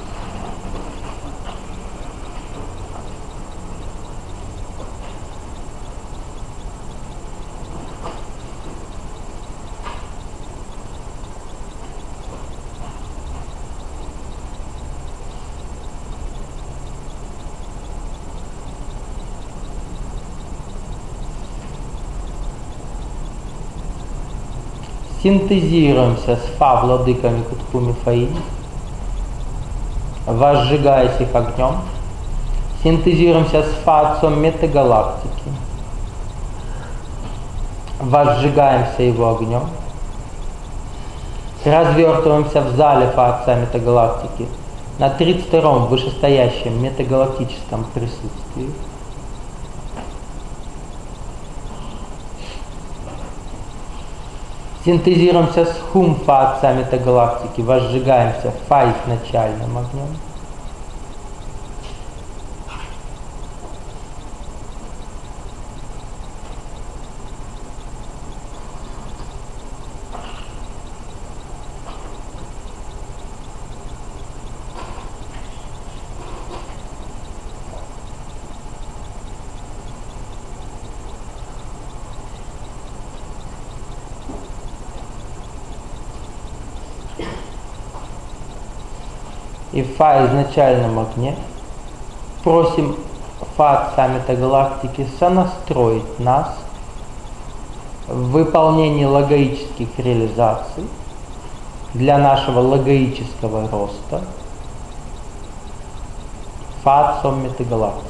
Синтезируемся с Фа владыками Куткуми Фаини, возжигаясь их огнем. Синтезируемся с Фа Отцом Метагалактики, возжигаемся его огнем. Развертываемся в зале Фа Отца Метагалактики на тридцать втором вышестоящем метагалактическом присутствии. Синтезируемся с Хум Фа Отца Метагалактики, возжигаемся Фа изначальным огнем. и в Фа изначальном огне просим Фа саммита галактики сонастроить нас в выполнении логоических реализаций для нашего логоического роста Фа саммита галактики.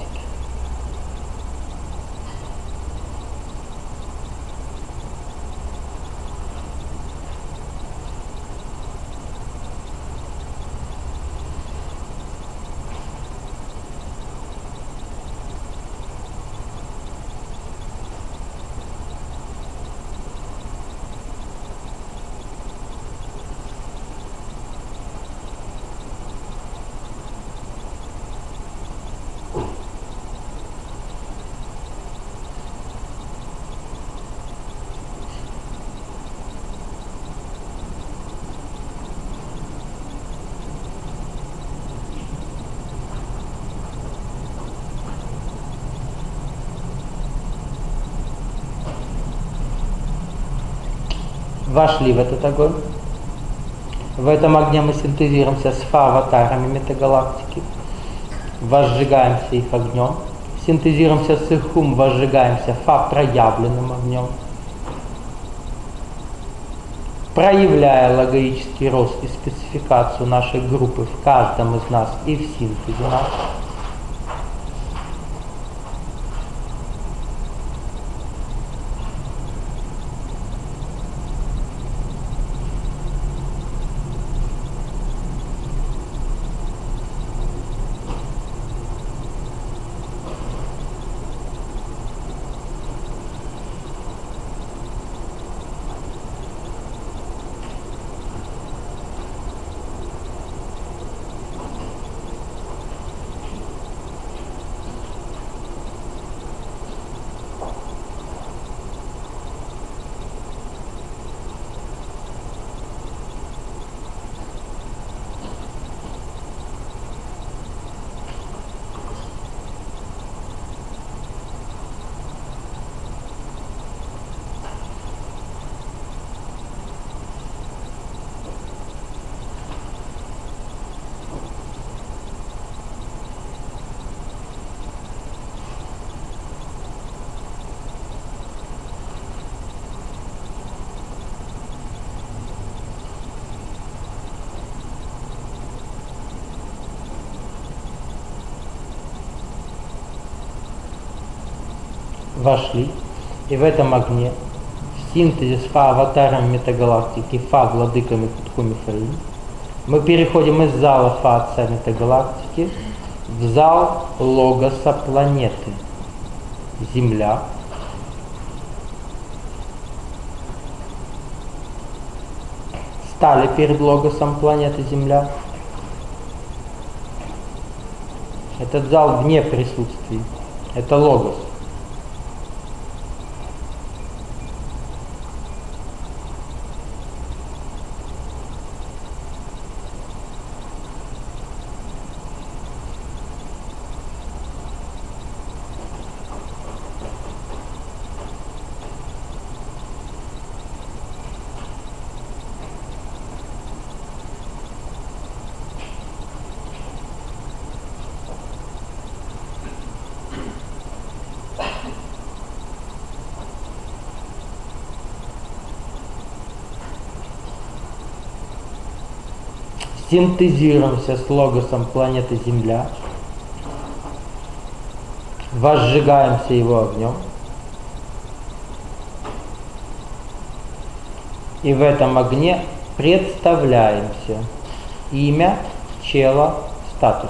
Вошли в этот огонь. В этом огне мы синтезируемся с Фа-аватарами метагалактики, возжигаемся их огнем, синтезируемся с их ум, возжигаемся Фа-проявленным огнем, проявляя логический рост и спецификацию нашей группы в каждом из нас и в синтезе нас. Вошли, и в этом огне, в синтезе с Фа-аватарами метагалактики, Фа-владыками Куткуми Фаим, мы переходим из зала Фа-отца метагалактики в зал логоса планеты Земля. Стали перед логосом планеты Земля. Этот зал вне присутствия. Это логос. Синтезируемся с логосом планеты Земля, возжигаемся его огнем, и в этом огне представляемся имя, тело, статус.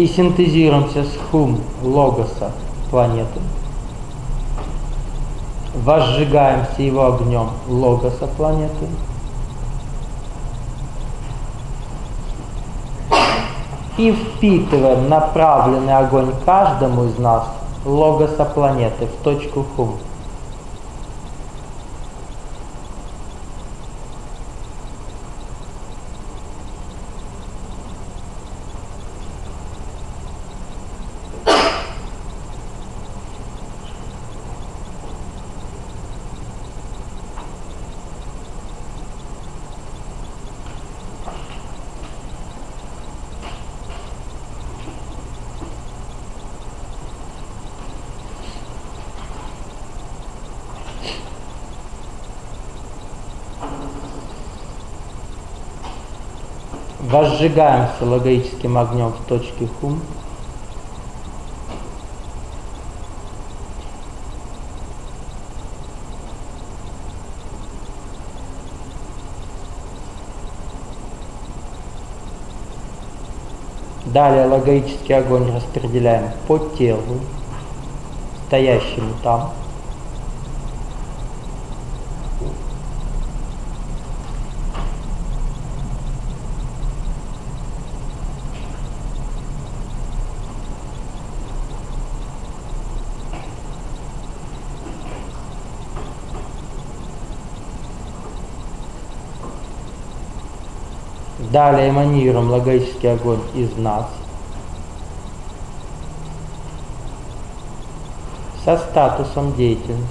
и синтезируемся с хум логоса планеты. Возжигаемся его огнем логоса планеты. И впитываем направленный огонь каждому из нас логоса планеты в точку хум. Возжигаемся логоическим огнем в точке хум. Далее логоический огонь распределяем по телу, стоящему там. Далее эманируем логический огонь из нас со статусом деятельности.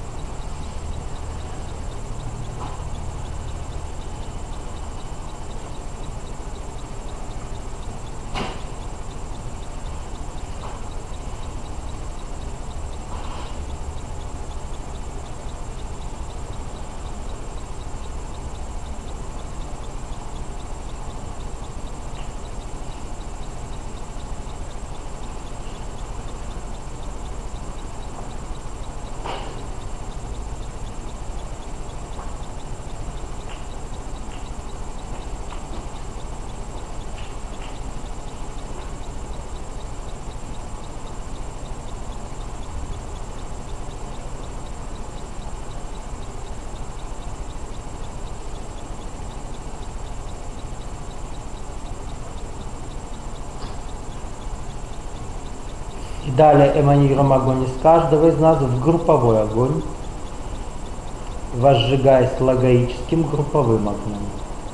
Далее эманируем огонь из каждого из нас в групповой огонь, возжигаясь логоическим групповым огнем.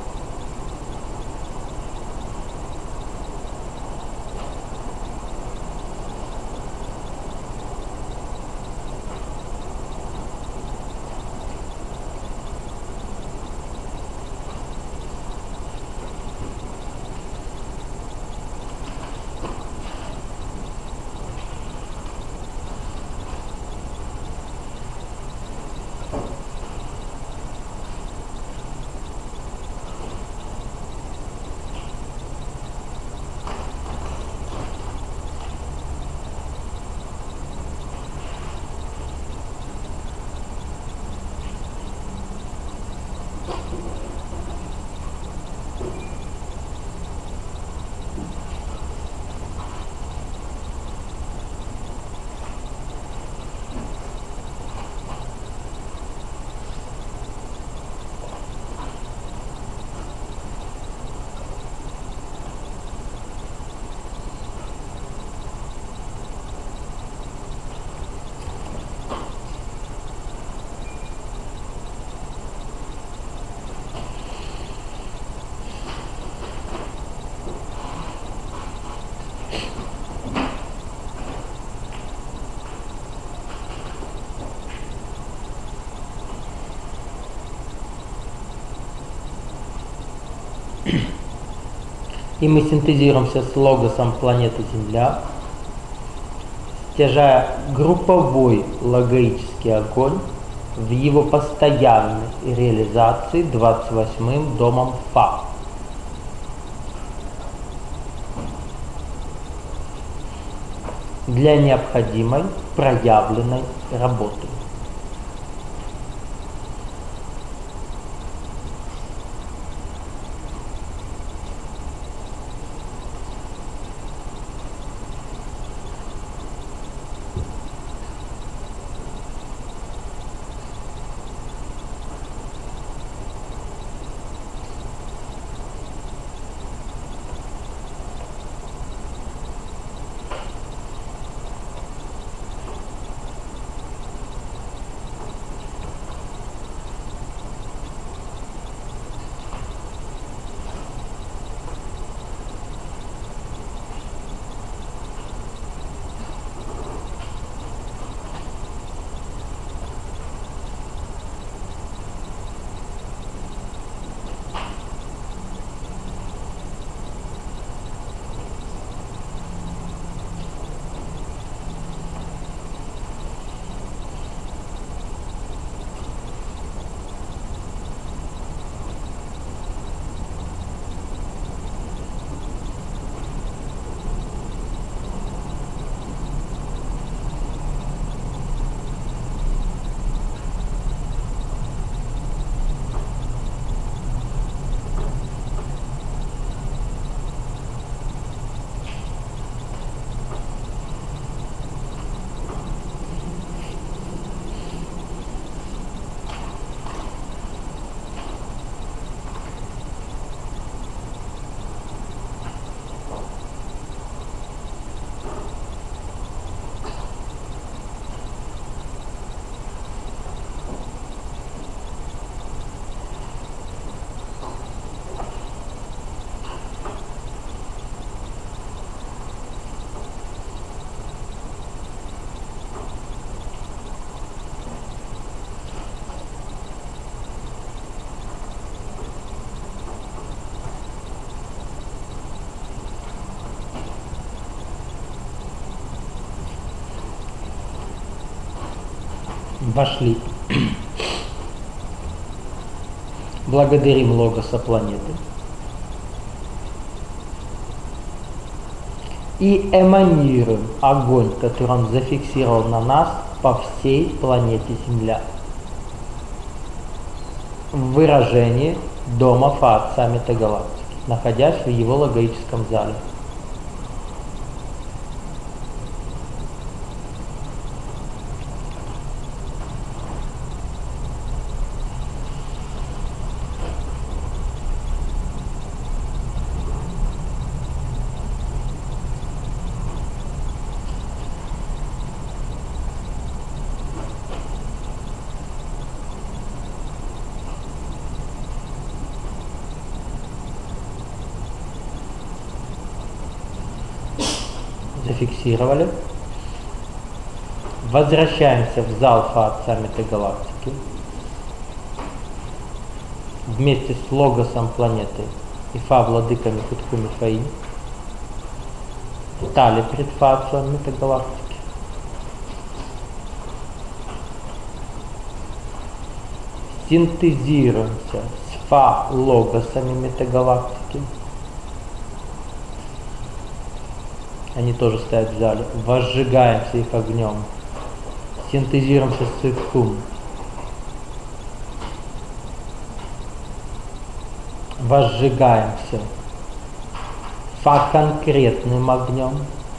И мы синтезируемся с логосом планеты Земля, стяжая групповой логоический огонь в его постоянной реализации двадцать восьмым домом Фа. Для необходимой проявленной работы. вошли. Благодарим Логоса планеты. И эманируем огонь, который он зафиксировал на нас по всей планете Земля. В выражении дома Фаотца Метагалактики, находясь в его логическом зале. Зафиксировали. Возвращаемся в зал Фаотца Метагалактики вместе с Логосом планеты и Фа-владыками Кутку Мифаим. Стали пред Фаотцом Метагалактики. Синтезируемся с Фа-логосами Метагалактики. Они тоже стоят в зале. Возжигаемся их огнем. Синтезируемся с Цикхум. Возжигаемся фа-конкретным огнем.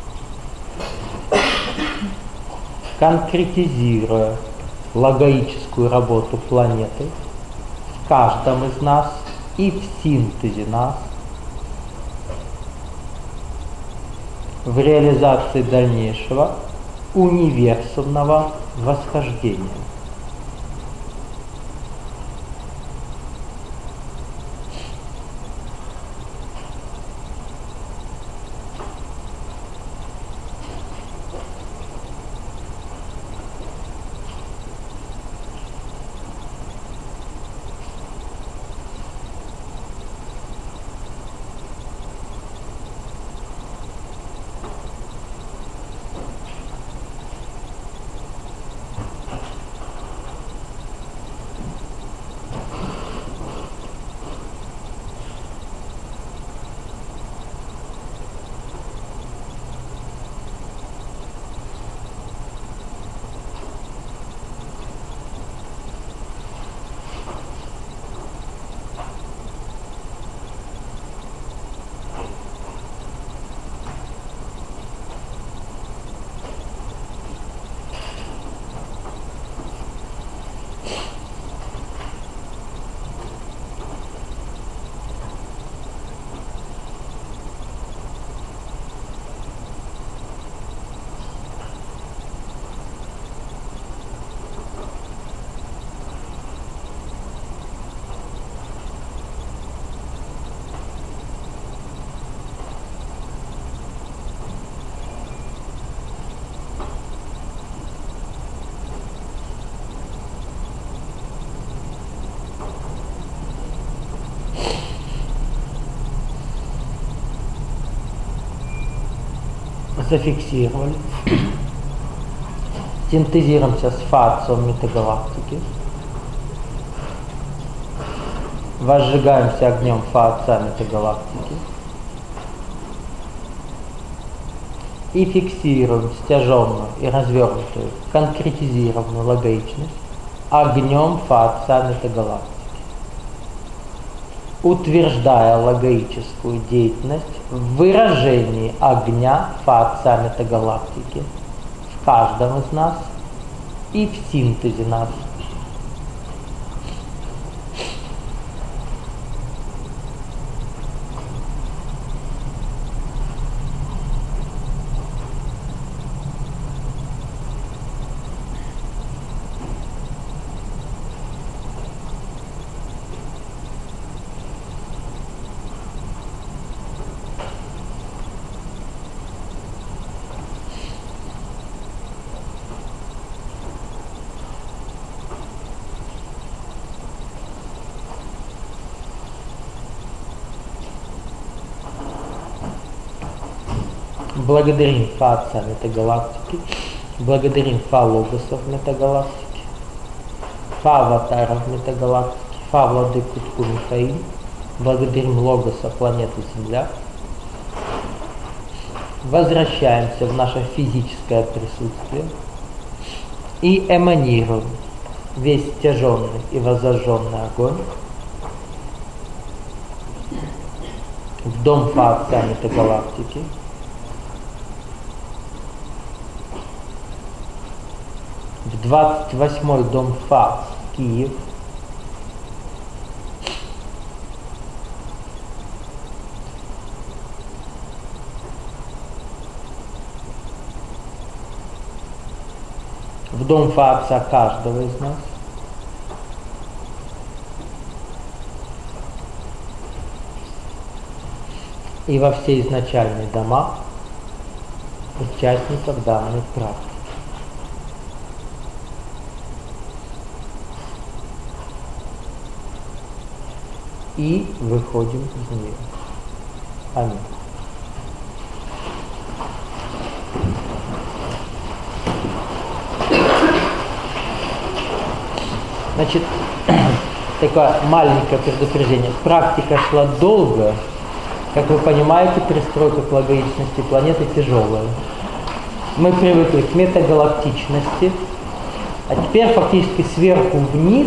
Конкретизируя логическую работу планеты в каждом из нас и в синтезе нас, в реализации дальнейшего универсумного восхождения. Зафиксировали. Синтезируемся с Фаотцом Метагалактики. Возжигаемся огнем Фаотца Метагалактики. И фиксируем стяженную и развернутую, конкретизированную логичность огнем Фаотца Метагалактики, утверждая логическую деятельность в выражении огня Фаотца Метагалактики в каждом из нас и в синтезе нас. Благодарим Фаотца Метагалактики, благодарим Фа-логосов Метагалактики. Фа аватаров метагалактики, Фа владык Кутку Михаил, благодарим Логоса планеты Земля. Возвращаемся в наше физическое присутствие и эманируем весь стяженный и воззажженный огонь в дом Фа Отца метагалактики, в двадцать восьмой дом Фа Киев, в дом Фа Отца каждого из нас, и во все изначальные дома участников данной практики. И выходим из нее. Аминь. Значит, такое маленькое предупреждение. Практика шла долго. Как вы понимаете, перестройка к логичности планеты тяжелая. Мы привыкли к метагалактичности, а теперь фактически сверху вниз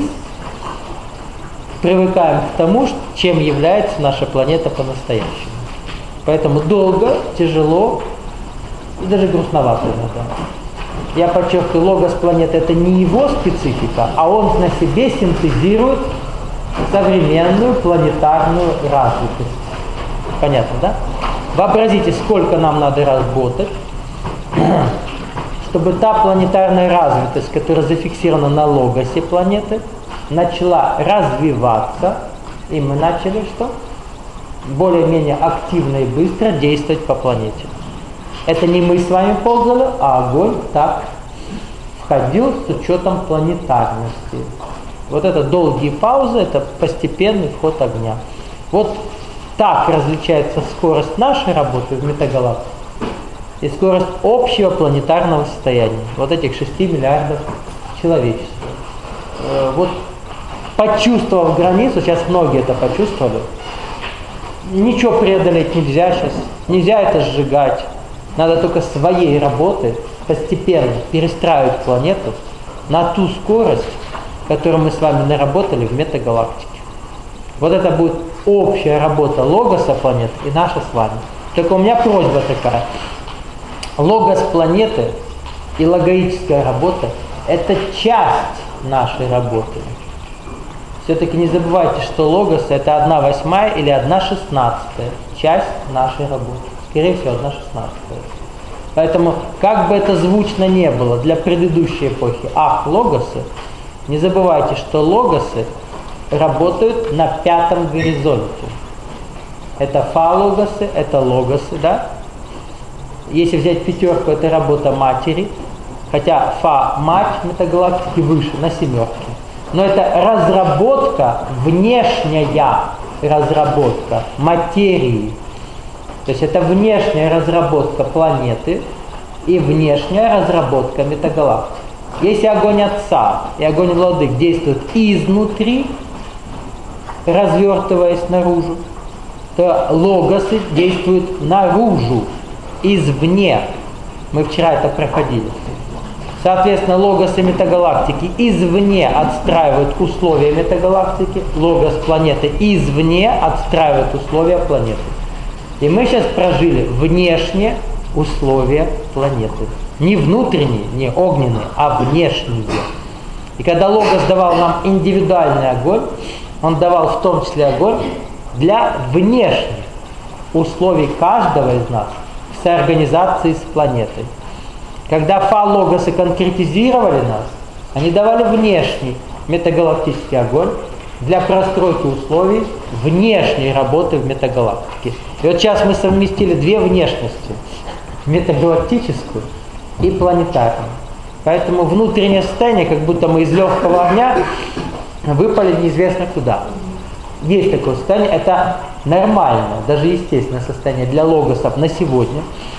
привыкаем к тому, чем является наша планета по-настоящему. Поэтому долго, тяжело и даже грустновато иногда. Я подчеркиваю, логос планеты — это не его специфика, а он на себе синтезирует современную планетарную развитость. Понятно, да? Вообразите, сколько нам надо работать, чтобы та планетарная развитость, которая зафиксирована на логосе планеты, начала развиваться, и мы начали что? Более-менее активно и быстро действовать по планете. Это не мы с вами ползали, а огонь так входил с учетом планетарности. Вот это долгие паузы, это постепенный вход огня. Вот так различается скорость нашей работы в метагалактике и скорость общего планетарного состояния, вот этих шести миллиардов человечества. Вот почувствовав границу, сейчас многие это почувствовали, ничего преодолеть нельзя сейчас, нельзя это сжигать, надо только своей работой постепенно перестраивать планету на ту скорость, которую мы с вами наработали в метагалактике. Вот это будет общая работа логоса планеты и наша с вами. Только у меня просьба такая. Логос планеты и логическая работа – это часть нашей работы. Все-таки не забывайте, что логос – это одна восьмая или одна шестнадцатая часть нашей работы. Скорее всего, одна шестнадцатая. Поэтому, как бы это звучно не было для предыдущей эпохи, ах, логосы, не забывайте, что логосы работают на пятом горизонте. Это фа-логосы, это логосы, да? Если взять пятерку, это работа матери, хотя фа-мать метагалактики выше, на семерке. Но это разработка, внешняя разработка материи. То есть это внешняя разработка планеты и внешняя разработка метагалактики. Если огонь Отца и огонь Владык действуют изнутри, развертываясь наружу, то логосы действуют наружу, извне. Мы вчера это проходили. Соответственно, логосы метагалактики извне отстраивают условия метагалактики, логос планеты извне отстраивает условия планеты. И мы сейчас прожили внешние условия планеты. Не внутренние, не огненные, а внешние. И когда логос давал нам индивидуальный огонь, он давал в том числе огонь для внешних условий каждого из нас в соорганизации с планетой. Когда фа-логосы конкретизировали нас, они давали внешний метагалактический огонь для простройки условий внешней работы в метагалактике. И вот сейчас мы совместили две внешности, метагалактическую и планетарную. Поэтому внутреннее состояние, как будто мы из легкого огня выпали неизвестно куда. Есть такое состояние, это нормальное, даже естественное состояние для логосов на сегодня.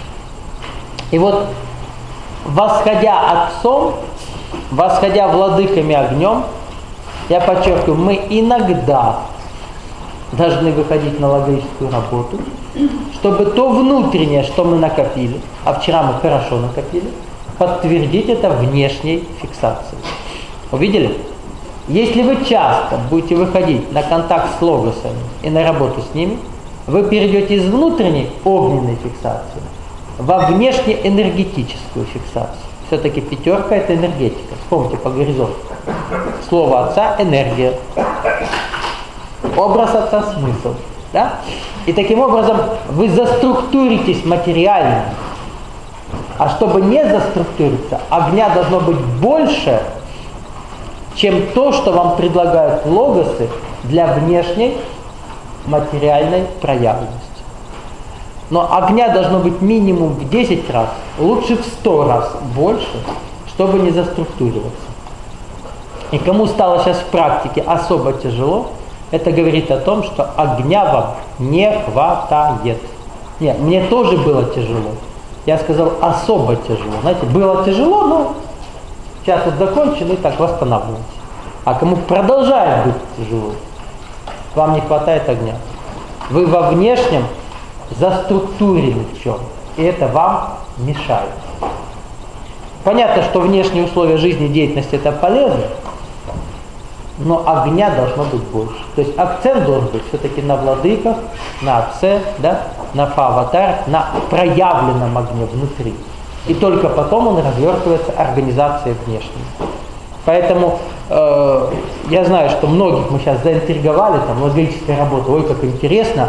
И вот, восходя Отцом, восходя владыками огнем, Я подчеркиваю, мы иногда должны выходить на логическую работу, чтобы то внутреннее, что мы накопили, а вчера мы хорошо накопили, подтвердить это внешней фиксацией. Увидели? Если вы часто будете выходить на контакт с логосами и на работу с ними, вы перейдете из внутренней огненной фиксации во внешне-энергетическую фиксацию. Все-таки пятерка – это энергетика. Вспомните по горизонту. Слово отца – энергия. Образ отца – смысл. Да? И таким образом вы заструктуритесь материально. А чтобы не заструктуриться, огня должно быть больше, чем то, что вам предлагают логосы для внешней материальной проявленности. Но огня должно быть минимум в десять раз, лучше в сто раз больше, чтобы не заструктуриваться. И кому стало сейчас в практике особо тяжело, это говорит о том, что огня вам не хватает. Нет, мне тоже было тяжело. Я сказал особо тяжело. Знаете, было тяжело, но сейчас вот закончено и так восстанавливаете. А кому продолжает быть тяжело, вам не хватает огня. Вы во внешнем заструктурены в чем, и это вам мешает. Понятно, что внешние условия жизни и деятельности это полезно, но огня должно быть больше. То есть акцент должен быть все-таки на владыках, на отце, да, на фа-аватарах, на проявленном огне внутри. И только потом он развертывается организацией внешней. Поэтому э, я знаю, что многих мы сейчас заинтриговали, там, логическая работа, ой, как интересно,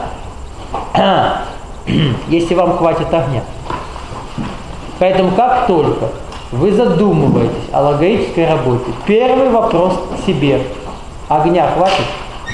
если вам хватит огня. Поэтому как только вы задумываетесь о логической работе, первый вопрос к себе: огня хватит?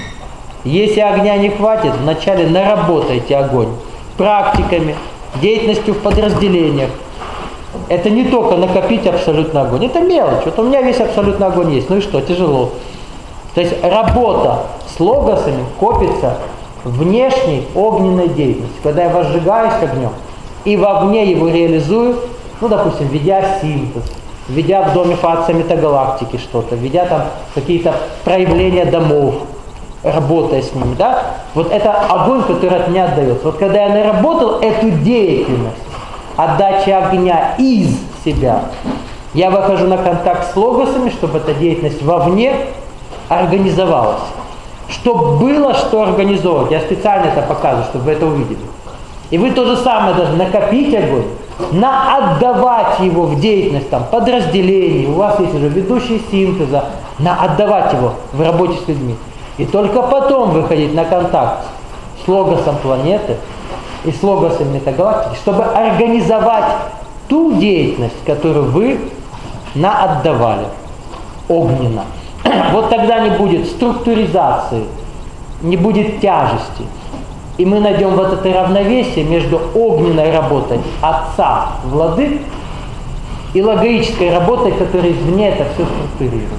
Если огня не хватит, вначале наработайте огонь практиками, деятельностью в подразделениях. Это не только накопить абсолютный огонь, это мелочь. Вот у меня весь абсолютный огонь есть, ну и что, тяжело. То есть работа с логосами копится внешней огненной деятельности, когда я возжигаюсь огнем и вовне его реализую, ну, допустим, ведя синтез, ведя в доме фация метагалактики что-то, ведя там какие-то проявления домов, работая с ними, да, вот это огонь, который от меня отдается. Вот когда я наработал эту деятельность, отдача огня из себя, я выхожу на контакт с логосами, чтобы эта деятельность вовне организовалась. Чтобы было что организовывать. Я специально это показываю, чтобы вы это увидели. И вы то же самое должны накопить огонь, на отдавать его в деятельность там, подразделений, у вас есть уже ведущий синтеза, на отдавать его в работе с людьми. И только потом выходить на контакт с логосом планеты и с логосом метагалактики, чтобы организовать ту деятельность, которую вы наотдавали огненно. Вот тогда не будет структуризации, не будет тяжести. И мы найдем вот это равновесие между огненной работой отца, владык, и логической работой, которая извне это все структурирует.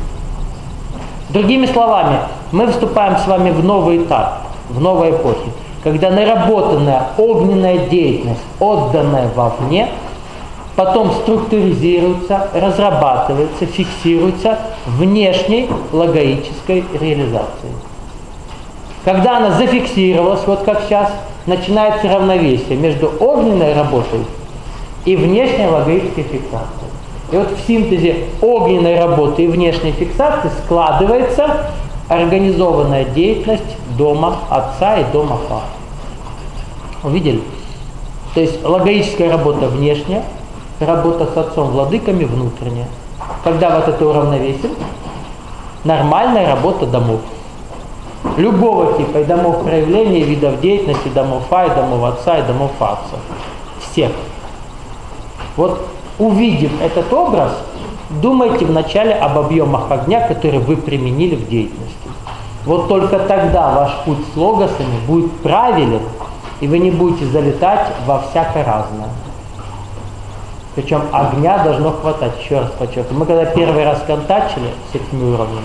Другими словами, мы вступаем с вами в новый этап, в новой эпохе, когда наработанная огненная деятельность, отданная вовне, потом структуризируется, разрабатывается, фиксируется внешней логической реализацией. Когда она зафиксировалась, вот как сейчас, начинается равновесие между огненной работой и внешней логической фиксацией. И вот в синтезе огненной работы и внешней фиксации складывается организованная деятельность дома отца и дома фа. Увидели? То есть логическая работа внешняя, работа с отцом владыками внутренняя. Когда вот это уравновесим, нормальная работа домов. Любого типа, и домов проявления, и видов деятельности, домов фа, и домов отца, и домов отца. Всех. Вот увидев этот образ, думайте вначале об объемах огня, которые вы применили в деятельности. Вот только тогда ваш путь с логосами будет правилен, и вы не будете залетать во всякое разное. Причем огня должно хватать, еще раз подчеркиваю. Мы когда первый раз контактили с этими уровнями,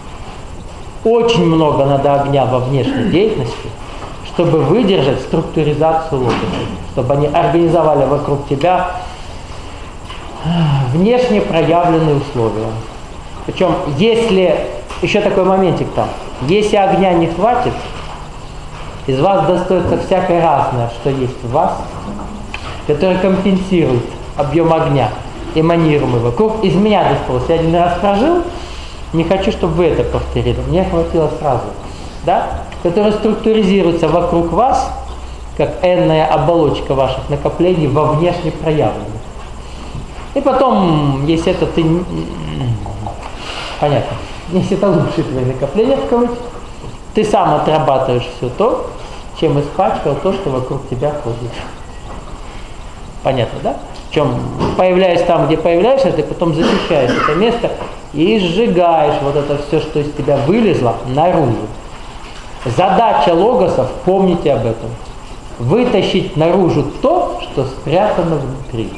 очень много надо огня во внешней деятельности, чтобы выдержать структуризацию логосов, чтобы они организовали вокруг тебя внешне проявленные условия. Причем, если еще такой моментик там. Если огня не хватит, из вас достается всякое разное, что есть в вас, которое компенсирует объем огня, эманируемый вокруг. Из меня досталось. Я один раз прожил, не хочу, чтобы вы это повторили. Мне хватило сразу. Да? Которое структуризируется вокруг вас, как энная оболочка ваших накоплений во внешне проявленных. И потом, если это ты... Понятно. Если это лучшие твои накопления, в кавычках, ты сам отрабатываешь все то, чем испачкал то, что вокруг тебя ходит. Понятно, да? Причем, появляясь там, где появляешься, ты потом защищаешь это место и сжигаешь вот это все, что из тебя вылезло, наружу. Задача логосов, помните об этом, вытащить наружу то, что спрятано внутри.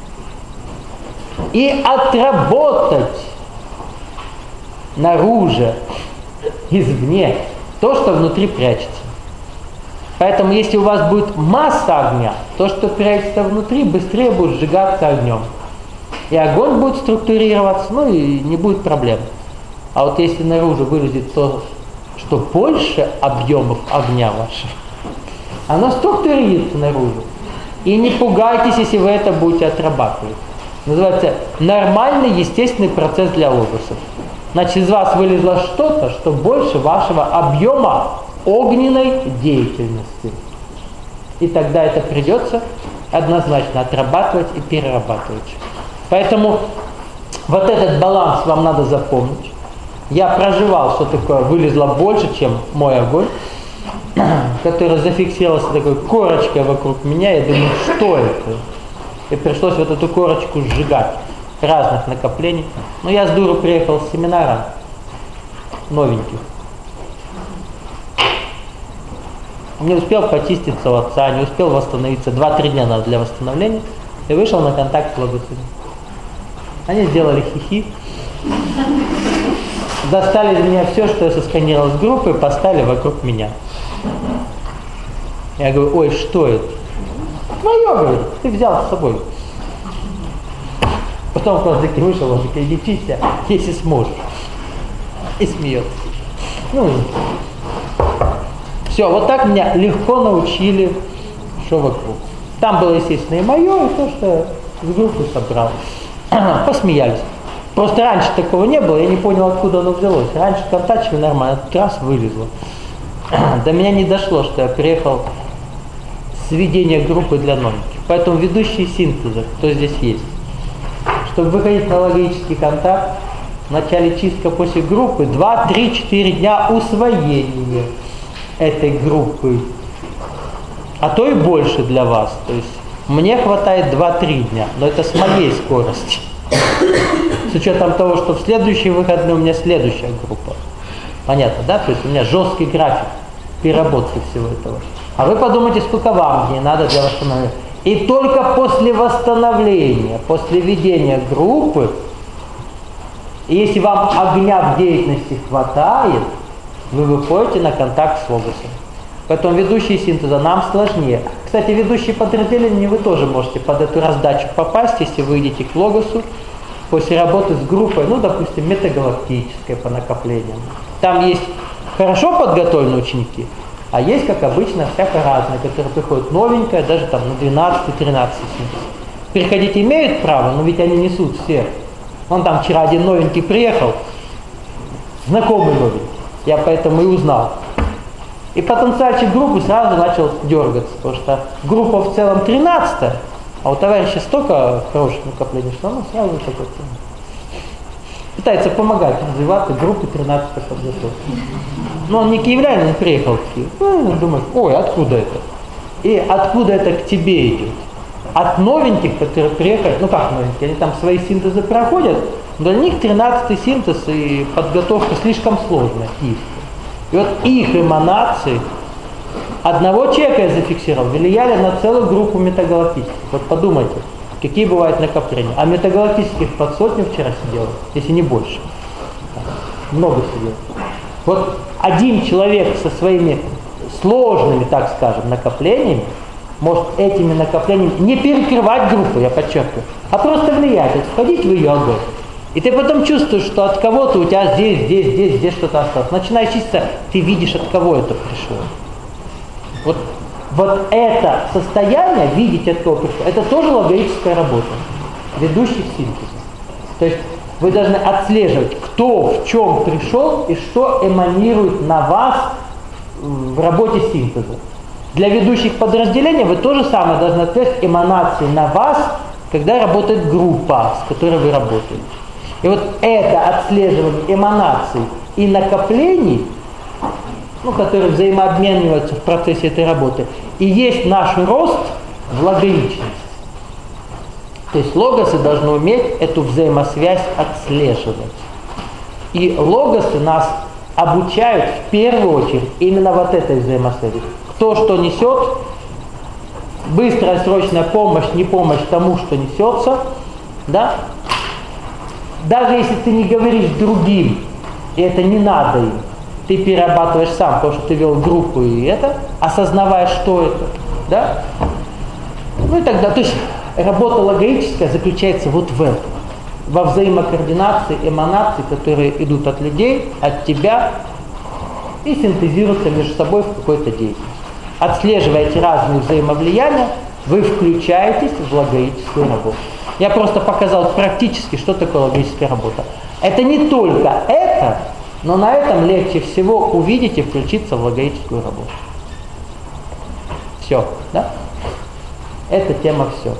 И отработать наружу, извне, то, что внутри прячется. Поэтому, если у вас будет масса огня, то, что прячется внутри, быстрее будет сжигаться огнем. И огонь будет структурироваться, ну и не будет проблем. А вот если наружу вылезет то, что больше объемов огня вашего, оно структурируется наружу. И не пугайтесь, если вы это будете отрабатывать. Называется нормальный, естественный процесс для логосов. Значит, из вас вылезло что-то, что больше вашего объема огненной деятельности. И тогда это придется однозначно отрабатывать и перерабатывать. Поэтому вот этот баланс вам надо запомнить. Я проживал, что такое вылезло больше, чем мой огонь, который зафиксировался такой корочкой вокруг меня. Я думаю, что это? И пришлось вот эту корочку сжигать разных накоплений. Но я с дуру приехал с семинара новеньких. Не успел почиститься у отца, не успел восстановиться. Два-три дня надо для восстановления. И вышел на контакт с логосами. Они сделали хихи. Достали из меня все, что я сосканировал с группы, поставили вокруг меня. Я говорю, ой, что это? Твое, говорит, ты взял с собой. Потом кто-то таки вышел, он таки, иди чисти, если сможешь. И смеется. Ну, все, вот так меня легко научили, что вокруг. Там было, естественно, и мое, и то, что я с группы собрал. Посмеялись. Просто раньше такого не было, я не понял, откуда оно взялось. Раньше контачили нормально, этот раз вылезло. До меня не дошло, что я приехал с ведения группы для новеньких. Поэтому ведущие синтеза, кто здесь есть. Чтобы выходить на логический контакт, в начале чистка после группы, два-три-четыре дня усвоения этой группы. А то и больше для вас. То есть мне хватает два-три дня, но это с моей скорости. С учетом того, что в следующие выходные у меня следующая группа. Понятно, да? То есть у меня жесткий график переработки всего этого. А вы подумайте, сколько вам дней надо для восстановления. И только после восстановления, после ведения группы, если вам огня в деятельности хватает, вы выходите на контакт с логосом. Поэтому ведущие синтеза нам сложнее. Кстати, ведущие подразделения вы тоже можете под эту раздачу попасть, если вы идете к логосу после работы с группой, ну, допустим, метагалактической по накоплениям. Там есть хорошо подготовленные ученики, а есть, как обычно, всякое разное, которые приходят новенькое, даже там на двенадцать-тринадцать синтез. Приходить имеют право, но ведь они несут все. Вон там вчера один новенький приехал, знакомый новенький, я поэтому и узнал. И потенциальчик группы сразу начал дергаться, потому что группа в целом тринадцатая, а у товарища столько хороших накоплений, что оно сразу такое пытается помогать развиваться группе тринадцатой подготовки. Но он не киевлянин, он приехал в Киев. Ну, он думает, ой, откуда это? И откуда это к тебе идет? От новеньких, которые приехали, ну как новенькие, они там свои синтезы проходят, но для них тринадцатый синтез и подготовка слишком сложная, киевская. И вот их эманации одного человека я зафиксировал, влияли на целую группу метагалактических. Вот подумайте, какие бывают накопления. А метагалактических под сотню вчера сидело, если не больше. Много сидело. Вот один человек со своими сложными, так скажем, накоплениями может этими накоплениями не перекрывать группу, я подчеркиваю, а просто влиять, входить в ее огонь. И ты потом чувствуешь, что от кого-то у тебя здесь, здесь, здесь, здесь что-то осталось. Начинаешь чиститься, ты видишь, от кого это пришло. Вот, вот это состояние, видеть от кого пришло, это тоже логическая работа ведущих синтеза. То есть вы должны отслеживать, кто в чем пришел и что эманирует на вас в работе синтеза. Для ведущих подразделений вы то же самое должны отслеживать эманации на вас, когда работает группа, с которой вы работаете. И вот это отслеживание эманаций и накоплений, ну, которые взаимообмениваются в процессе этой работы, и есть наш рост в логичности. То есть логосы должны уметь эту взаимосвязь отслеживать. И логосы нас обучают в первую очередь именно вот этой взаимосвязи. Кто что несет, быстрая срочная помощь, не помощь тому, что несется, да? Даже если ты не говоришь другим, и это не надо им, ты перерабатываешь сам, потому что ты вел группу и это, осознавая, что это, да? Ну и тогда, то есть работа логическая заключается вот в этом, во взаимокоординации эманаций, которые идут от людей, от тебя и синтезируются между собой в какой-то деятельности. Отслеживая эти разные взаимовлияния, вы включаетесь в логическую работу. Я просто показал практически, что такое логическая работа. Это не только это, но на этом легче всего увидеть и включиться в логическую работу. Все, да? Эта тема все.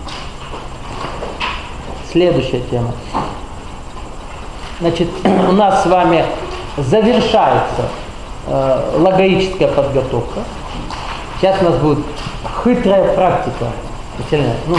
Следующая тема. Значит, у нас с вами завершается э, логическая подготовка. Сейчас у нас будет хитрая практика. Ну,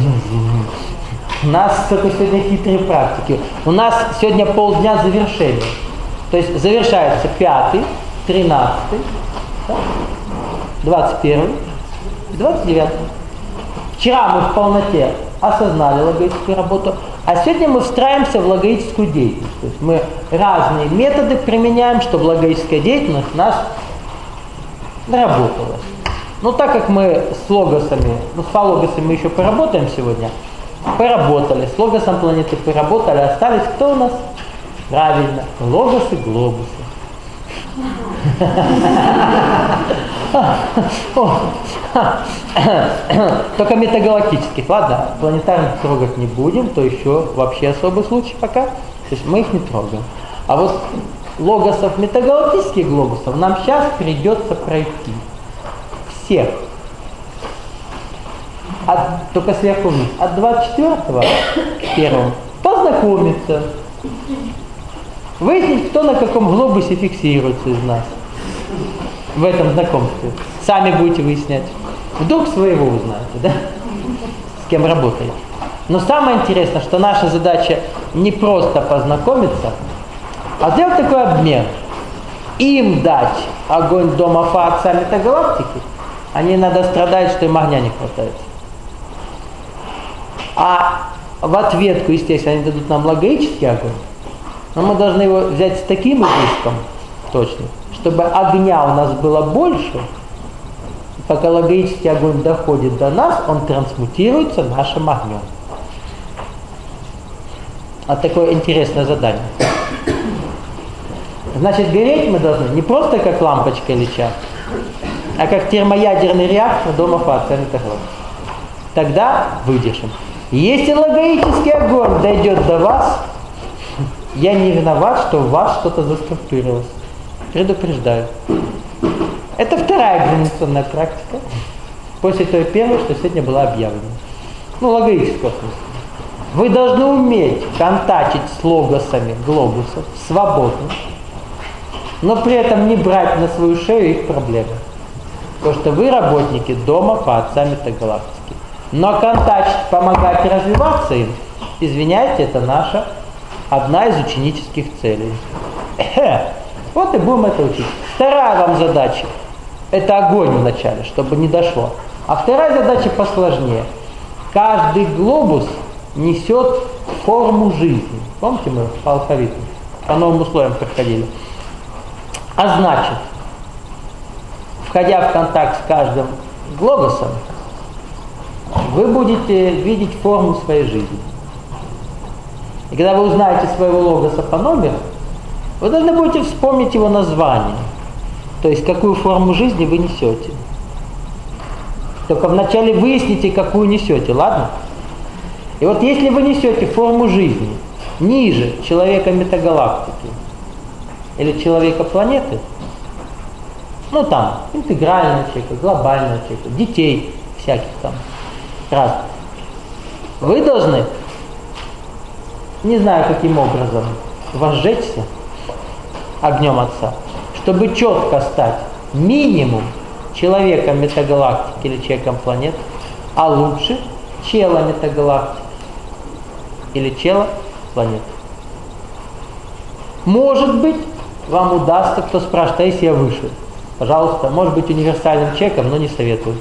у нас только сегодня хитрые практики. У нас сегодня полдня завершения. То есть завершается пятый, тринадцатый, двадцать первый, двадцать девятый. Вчера мы в полноте осознали логическую работу, а сегодня мы встраиваемся в логическую деятельность. То есть мы разные методы применяем, чтобы логическая деятельность у нас наработалась. Ну, так как мы с логосами, ну, с логосами мы еще поработаем сегодня, поработали, с логосом планеты поработали, остались кто у нас? Правильно, логосы, глобусы. Только метагалактических, ладно, планетарных трогать не будем, то еще вообще особый случай пока, то есть мы их не трогаем. А вот логосов метагалактических глобусов нам сейчас придется пройти. Всех. От, только сверху вниз. От двадцать четвёртого к первому познакомиться. Выяснить, кто на каком глобусе фиксируется из нас. В этом знакомстве. Сами будете выяснять. Вдруг своего узнаете, да? С кем работаете. Но самое интересное, что наша задача не просто познакомиться, а сделать такой обмен. Им дать огонь дома Фа отца метагалактики, они надо страдать, что им огня не хватает. А в ответку, естественно, они дадут нам логический огонь, но мы должны его взять с таким изыском, точно, чтобы огня у нас было больше, пока логический огонь доходит до нас, он трансмутируется нашим огнем. А такое интересное задание. Значит, гореть мы должны не просто как лампочка или чаш, а как термоядерный реактор дома Фа отца метагалактики. Тогда выдержим. Если логический огонь дойдет до вас, я не виноват, что у вас что-то заструктурировалось. Предупреждаю. Это вторая экзаменационная практика. После той первой, что сегодня была объявлена. Ну, логического смысла. Вы должны уметь контактить с логосами глобусов свободно, но при этом не брать на свою шею их проблемы. Потому что вы работники дома Фа отца метагалактики. Но контактить, помогать развиваться им, извиняйте, это наша одна из ученических целей. Эхе. Вот и будем это учить. Вторая вам задача – это огонь вначале, чтобы не дошло. А вторая задача посложнее. Каждый глобус несет форму жизни. Помните, мы по алфавиту, по новым условиям проходили. А значит, входя в контакт с каждым глобусом, вы будете видеть форму своей жизни. И И когда вы узнаете своего логоса по номеру, вы должны будете вспомнить его название. То есть, какую форму жизни вы несете. Только вначале выясните, какую несете, ладно? И вот если вы несете форму жизни ниже человека метагалактики или человека планеты, ну там, интегрального человека, глобального человека, детей всяких там разных, вы должны, не знаю каким образом, возжечься огнем Отца, чтобы четко стать минимум человеком метагалактики или человеком планеты, а лучше чела метагалактики или чела планеты. Может быть, вам удастся, кто спрашивает, а если я выше? Пожалуйста, может быть универсальным человеком, но не советую.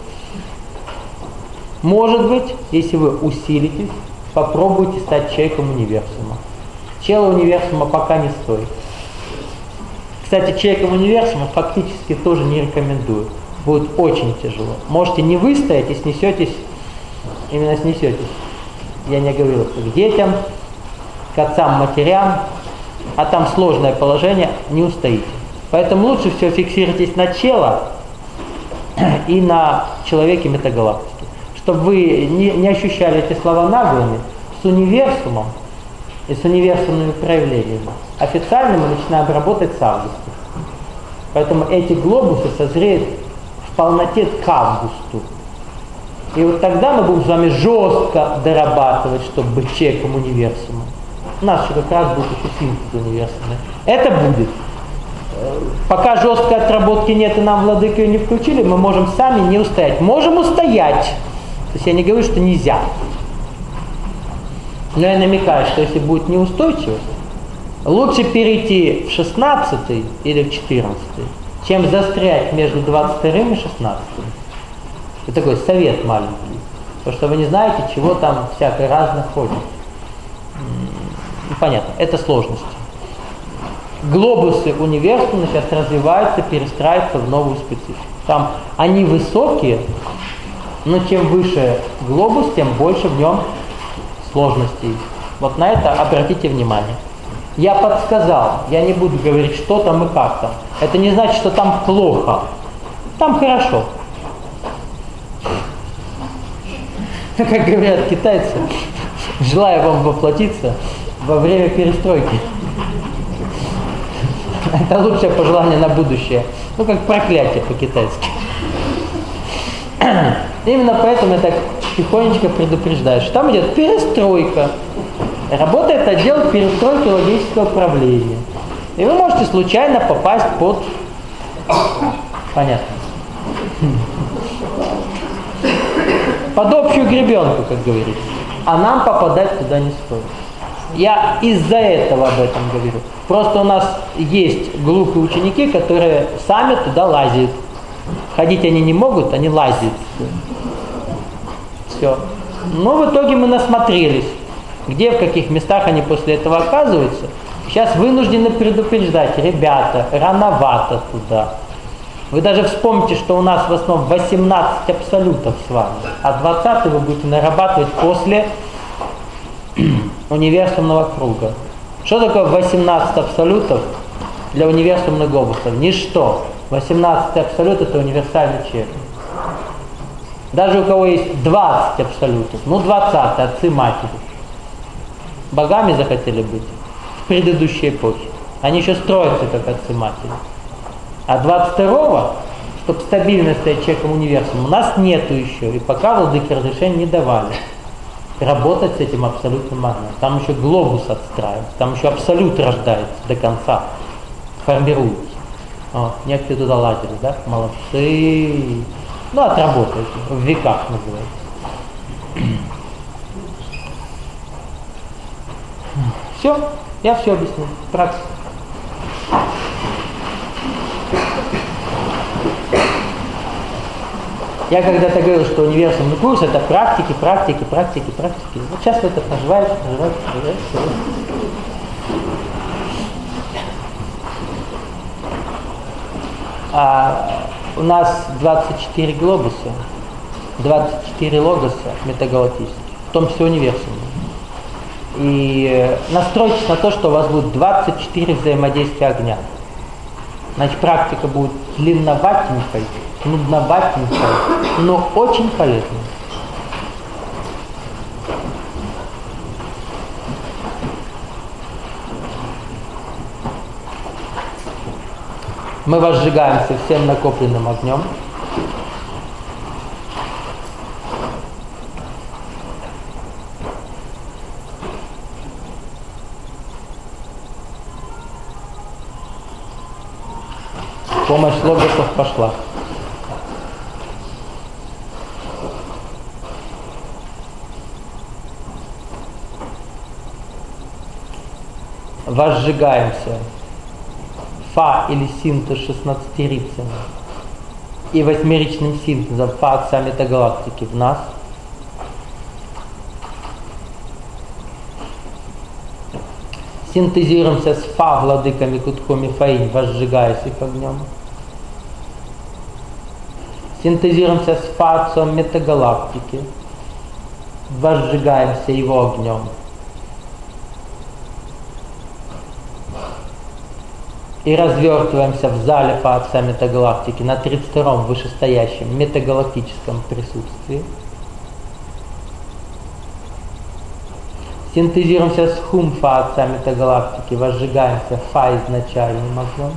Может быть, если вы усилитесь, попробуйте стать человеком универсума. Чела универсума пока не стоит. Кстати, человеком универсума фактически тоже не рекомендую. Будет очень тяжело. Можете не выстоять и снесетесь, именно снесетесь. Я не говорил, к детям, к отцам, матерям, а там сложное положение, не устоите. Поэтому лучше всего фиксируйтесь на чело и на человеке метагалактики. Чтобы вы не, не ощущали эти слова наглыми, с универсумом и с универсумными проявлениями. Официально мы начинаем работать с августа. Поэтому эти глобусы созреют в полноте к августу. И вот тогда мы будем с вами жестко дорабатывать, чтобы быть человеком универсума. У нас еще как раз будет еще синтез универсума. Это будет. Пока жесткой отработки нет и нам владыка ее не включили, мы можем сами не устоять. Можем устоять. То есть я не говорю, что нельзя. Но я намекаю, что если будет неустойчивость, лучше перейти в шестнадцатый или в четырнадцатый, чем застрять между двадцать вторым и шестнадцатым. Это такой совет маленький. Потому что вы не знаете, чего там всякое разное ходит. Ну, понятно, это сложности. Глобусы универсума сейчас развиваются, перестраиваются в новую специфику. Там они высокие, но чем выше глобус, тем больше в нем сложностей. Вот на это обратите внимание. Я подсказал, я не буду говорить, что там и как там. Это не значит, что там плохо. Там хорошо. Как говорят китайцы, желаю вам воплотиться во время перестройки. Это лучшее пожелание на будущее. Ну, как проклятие по-китайски. Именно поэтому я так тихонечко предупреждаю, что там идет перестройка. Работает отдел перестройки логического управления. И вы можете случайно попасть под... Понятно. Под общую гребенку, как говорится. А нам попадать туда не стоит. Я из-за этого об этом говорю. Просто у нас есть глупые ученики, которые сами туда лазят. Ходить они не могут, они лазят. Все. Но в итоге мы насмотрелись, где, в каких местах они после этого оказываются. Сейчас вынуждены предупреждать, ребята, рановато туда. Вы даже вспомните, что у нас в основном восемнадцать абсолютов с вами, а двадцатый вы будете нарабатывать после универсумного круга. Что такое восемнадцать абсолютов для универсумных глобусов? Ничто. восемнадцать абсолютов это универсальный человек. Даже у кого есть двадцать абсолютов, ну двадцать отцы матери, богами захотели быть в предыдущей эпохе. Они еще строятся как отцы матери. А двадцать второго, чтобы стабильно стать человеком универсума, у нас нету еще. И пока владыки разрешения не давали работать с этим абсолютным магнитом. Там еще глобус отстраивается, там еще абсолют рождается до конца, формируется. О, некоторые туда лазили, да? Молодцы. Ну, отработайте. В веках называется. Все, я все объяснил. Практика. Я когда-то говорил, что универсумный курс это практики, практики, практики, практики. Вот сейчас вы это проживаете, проживаете, проживаете. А у нас двадцать четыре глобуса, двадцать четыре логоса метагалактических, в том числе универсумные. И настройтесь на то, что у вас будет двадцать четыре взаимодействия огня. Значит, практика будет длинноватенькой, нудноватенькой, но очень полезной. Мы возжигаемся всем накопленным огнем. Помощь логосов пошла. Возжигаемся. Фа или синтез шестнадцатерицами и восьмеричным синтезом фа отца метагалактики в нас. Синтезируемся с фа владыками Кутхуми Фаинь, возжигаясь их огнем. Синтезируемся с фа отцом метагалактики, возжигаемся его огнем. И развертываемся в зале фа отца метагалактики на тридцать втором вышестоящем метагалактическом присутствии. Синтезируемся с хум фа отца метагалактики, возжигаемся фа изначальным огнем.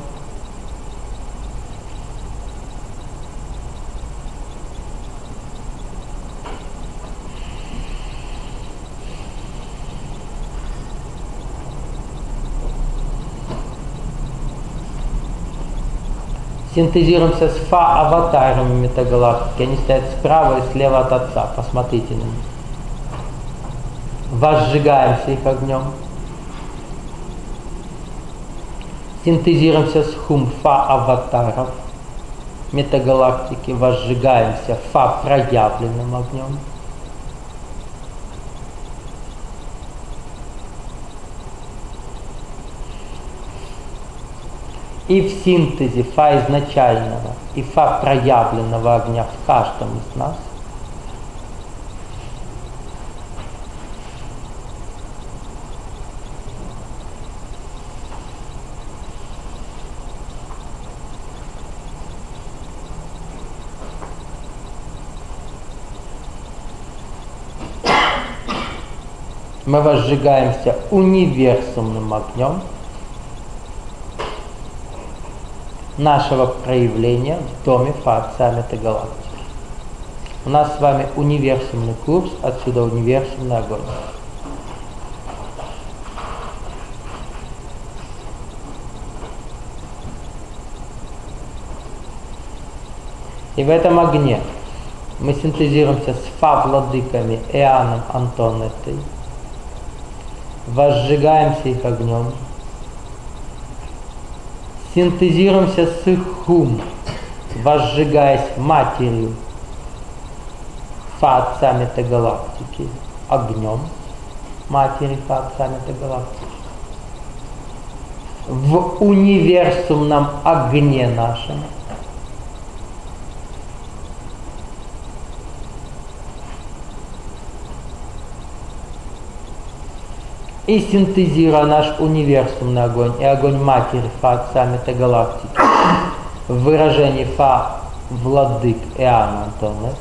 Синтезируемся с фа аватарами метагалактики. Они стоят справа и слева от отца. Посмотрите на них. Возжигаемся их огнем. Синтезируемся с хум фа аватаров метагалактики. Возжигаемся фа проявленным огнем. И в синтезе фа изначального и фа проявленного огня в каждом из нас мы возжигаемся универсумным огнем нашего проявления в доме фа отца метагалактики. У нас с вами универсумный курс, отсюда универсумный огонь. И в этом огне мы синтезируемся с фа владыками Иоанном Антонеттой, возжигаемся их огнем, синтезируемся с их хум, возжигаясь матерью фа отца метагалактики, огнем матери фа отца метагалактики. В универсумном огне нашем и синтезируя наш универсумный огонь и огонь матери фа отца метагалактики в выражении фа владык Иоанна Антонетты,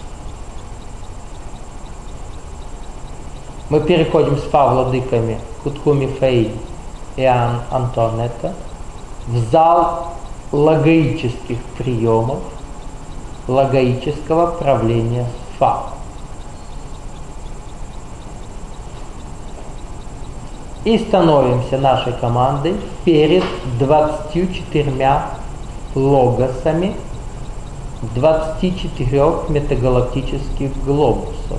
мы переходим с фа владыками Кутхуми Фаинь Иоанн Антонетта в зал логоических приемов, логоического правления фа. И становимся нашей командой перед двадцатью четырьмя логосами двадцати четырёх метагалактических глобусов.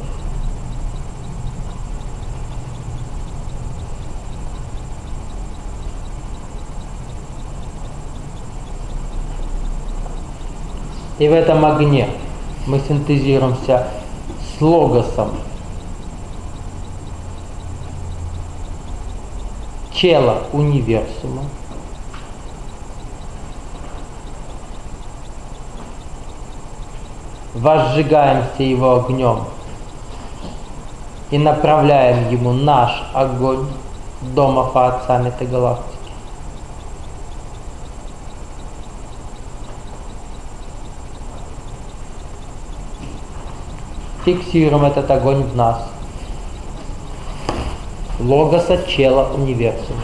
И в этом огне мы синтезируемся с логосом чела универсума, возжигаемся его огнем и направляем ему наш огонь дома Фаотца метагалактики. Фиксируем этот огонь в нас. Логоса чела универсума.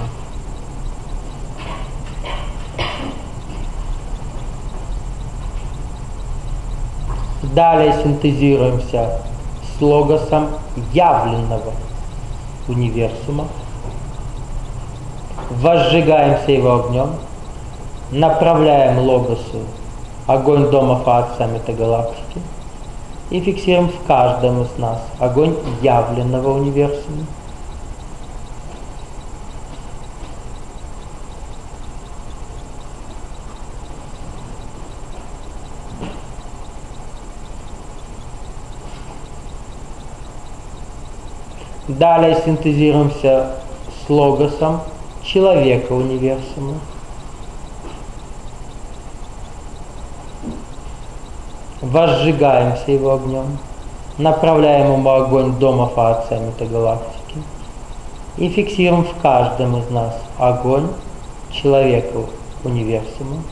Далее синтезируемся с логосом явленного универсума. Возжигаемся его огнем. Направляем логосу огонь дома Фаотца метагалактики. И фиксируем в каждом из нас огонь явленного универсума. Далее синтезируемся с логосом человека универсума. Возжигаемся его огнем, направляем ему огонь дома Фаотца метагалактики и фиксируем в каждом из нас огонь человека универсума.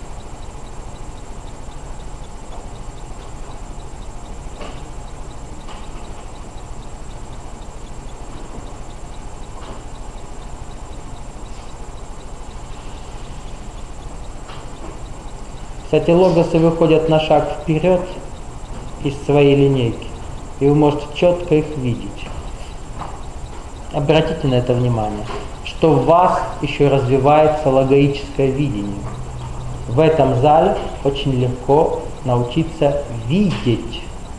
Кстати, логосы выходят на шаг вперед из своей линейки, и вы можете четко их видеть. Обратите на это внимание, что в вас еще развивается логоическое видение. В этом зале очень легко научиться видеть.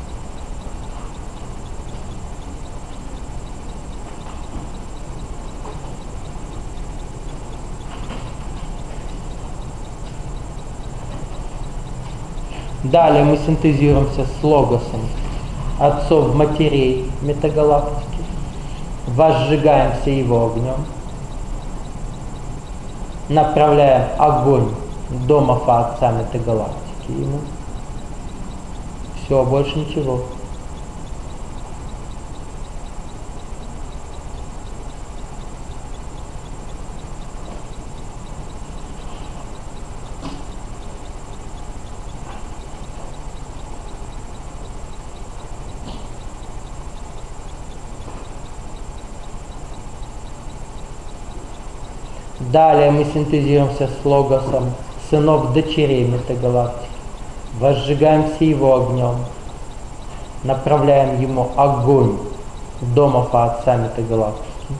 Далее мы синтезируемся с логосом отцов матерей метагалактики, возжигаемся его огнем, направляем огонь дома Фаотца метагалактики ему. Все, больше ничего. Далее мы синтезируемся с логосом сынов дочерей метагалактики, возжигаемся его огнем, направляем ему огонь дома Фаотца метагалактики.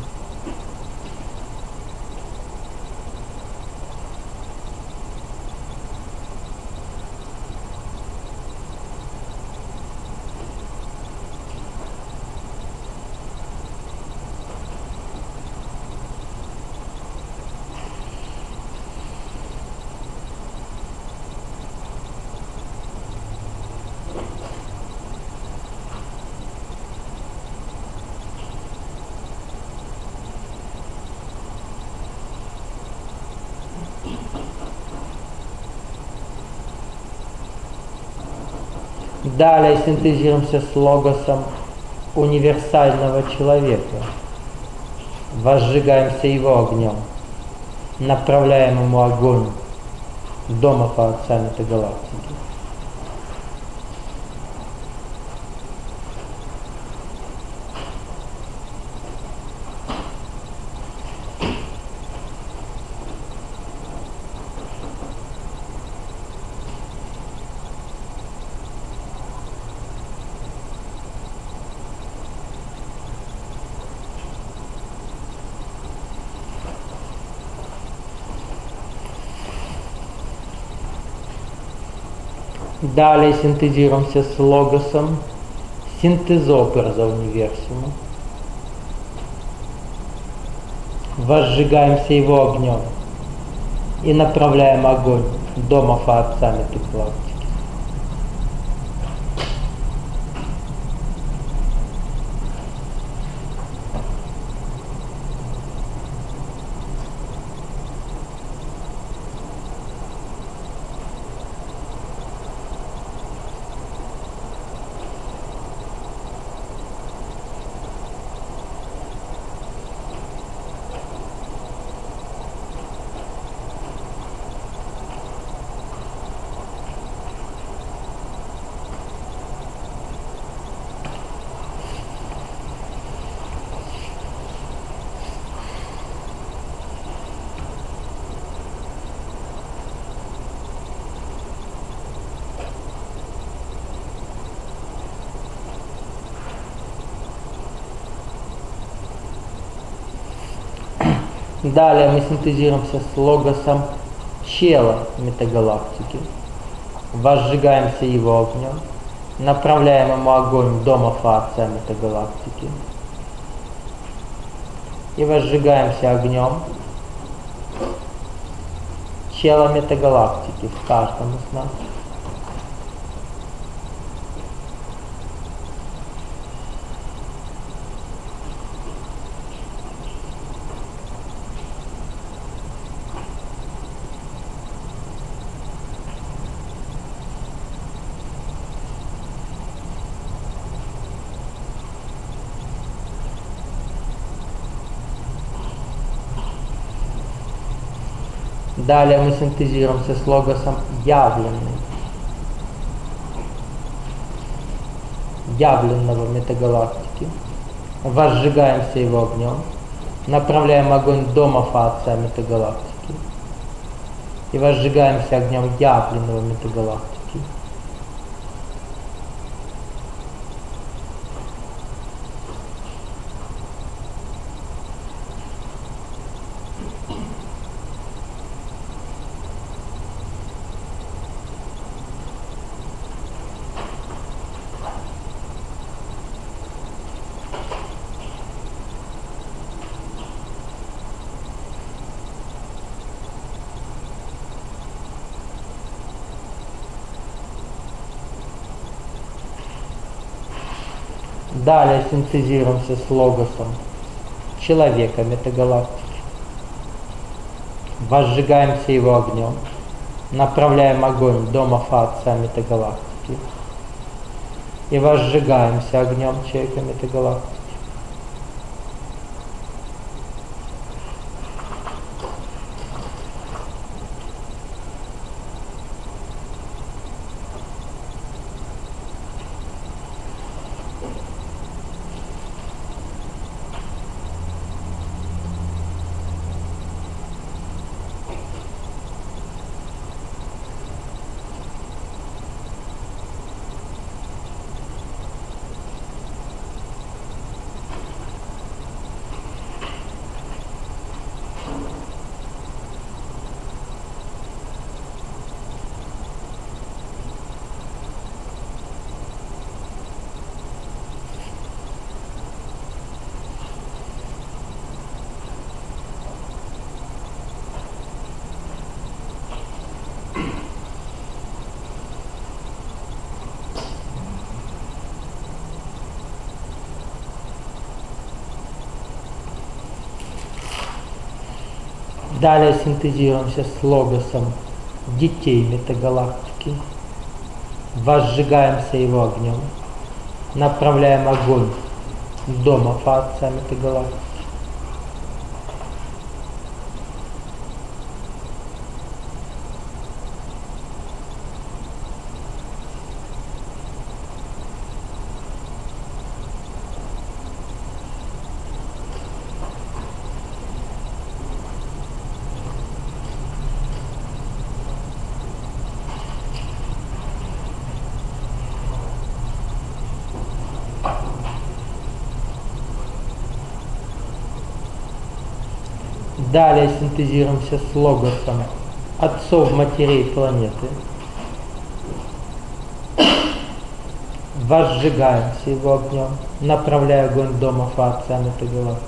Далее синтезируемся с логосом универсального человека. Возжигаемся его огнем. Направляем ему огонь дома Фаотца метагалактики. Далее синтезируемся с логосом синтезобраза универсума. Возжигаемся его огнем и направляем огонь дома Фаотца метагалактики. Далее мы синтезируемся с логосом чела метагалактики. Возжигаемся его огнем. Направляем ему огонь до мафация метагалактики. И возжигаемся огнем чела метагалактики в каждом из нас. Далее мы синтезируемся с логосом явленным, явленного метагалактики. Возжигаемся его огнем. Направляем огонь до мафация метагалактики. И возжигаемся огнем явленного метагалактики. Далее синтезируемся с логосом человека метагалактики. Возжигаемся его огнем. Направляем огонь до мафация метагалактики. И возжигаемся огнем человека метагалактики. Далее синтезируемся с логосом детей метагалактики. Возжигаемся его огнем. Направляем огонь до мафация метагалактики. Далее синтезируемся с логосом отцов матерей планеты. Возжигаемся его огнем, направляя огонь до мафация метагалактики.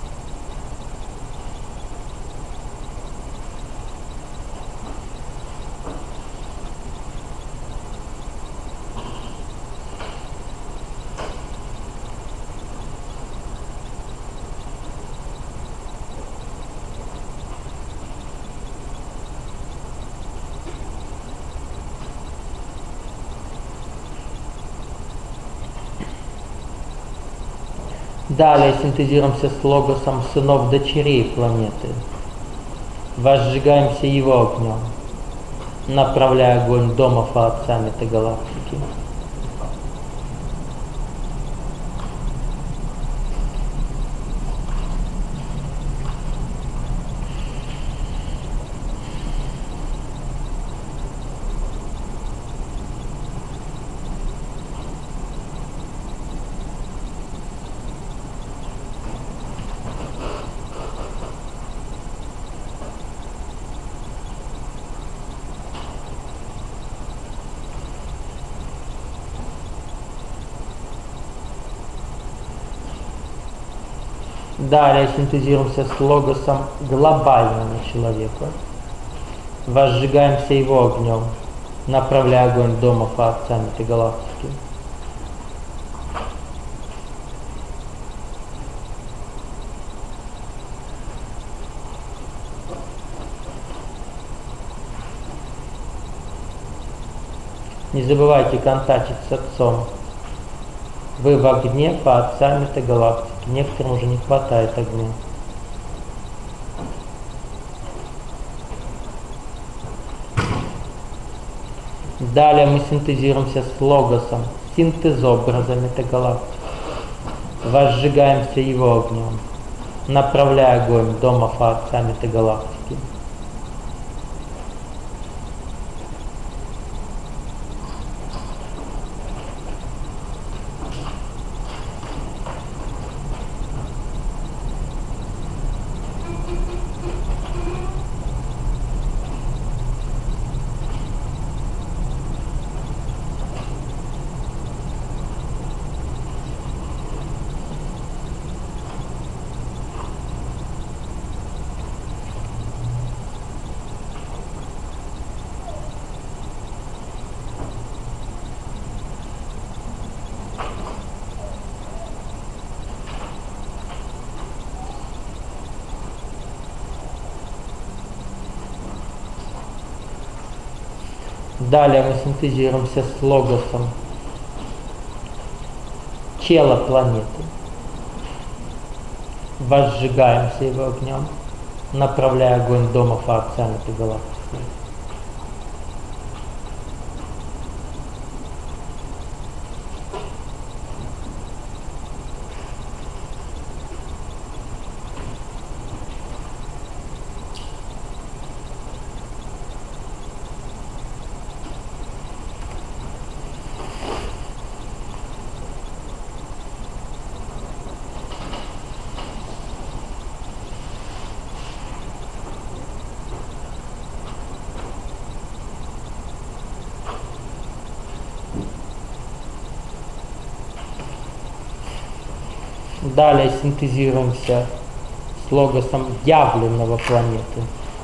Далее синтезируемся с логосом сынов дочерей планеты. Возжигаемся его огнем, направляя огонь до мафация метагалактики. Далее синтезируемся с логосом глобального человека. Возжигаемся его огнем, направляя огонь домов и отцами этой галактики. Не забывайте контактить с Отцом. Вы в огне по отцам этой галактики. Некоторым уже не хватает огня. Далее мы синтезируемся с логосом, синтезобразом этой галактики. Возжигаемся его огнем, направляя огонь домов и отцам этой галактики. Далее мы синтезируемся с логосом чела планеты. Возжигаемся его огнем, направляя огонь домов и отцам этой галактики. Далее синтезируемся с логосом явленного планеты.